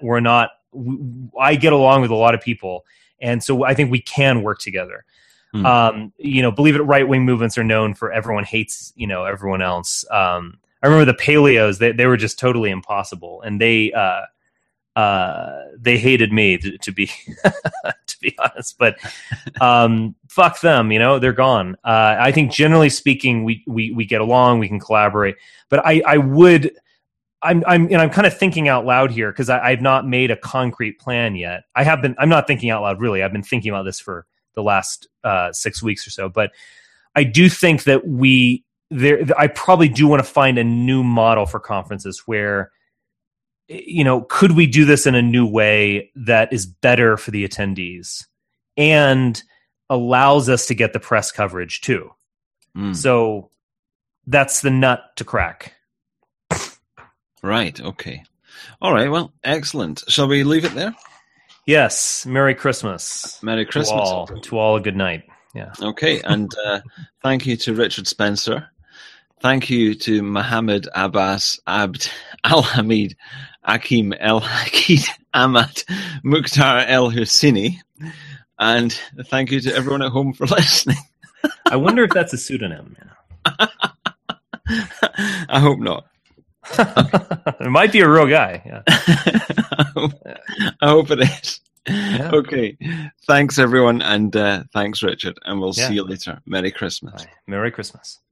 I get along with a lot of people, and so I think we can work together. Believe it, right-wing movements are known for everyone hates, everyone else. I remember the Paleos, they were just totally impossible. And they hated me to be, to be honest, but, fuck them, they're gone. I think generally speaking, we get along, we can collaborate, but I'm kind of thinking out loud here, because I've not made a concrete plan yet. I'm not thinking out loud, really. I've been thinking about this for the last 6 weeks or so, but I do think that I probably do want to find a new model for conferences where, could we do this in a new way that is better for the attendees and allows us to get the press coverage too. So that's the nut to crack. Right. Okay. All right. Well, excellent. Shall we leave it there? Yes. Merry Christmas. Merry Christmas. To all a good night. Yeah. Okay. And thank you to Richard Spencer. Thank you to Mohammed Abbas Abd Al-Hamid Akim El-Hakid Ahmad Mukhtar El-Husseini. And thank you to everyone at home for listening. I wonder if that's a pseudonym. I hope not. It might be a real guy. Yeah. I hope it is. Yeah. Okay. Thanks, everyone. And thanks, Richard. And we'll see you later. Merry Christmas. Bye. Merry Christmas.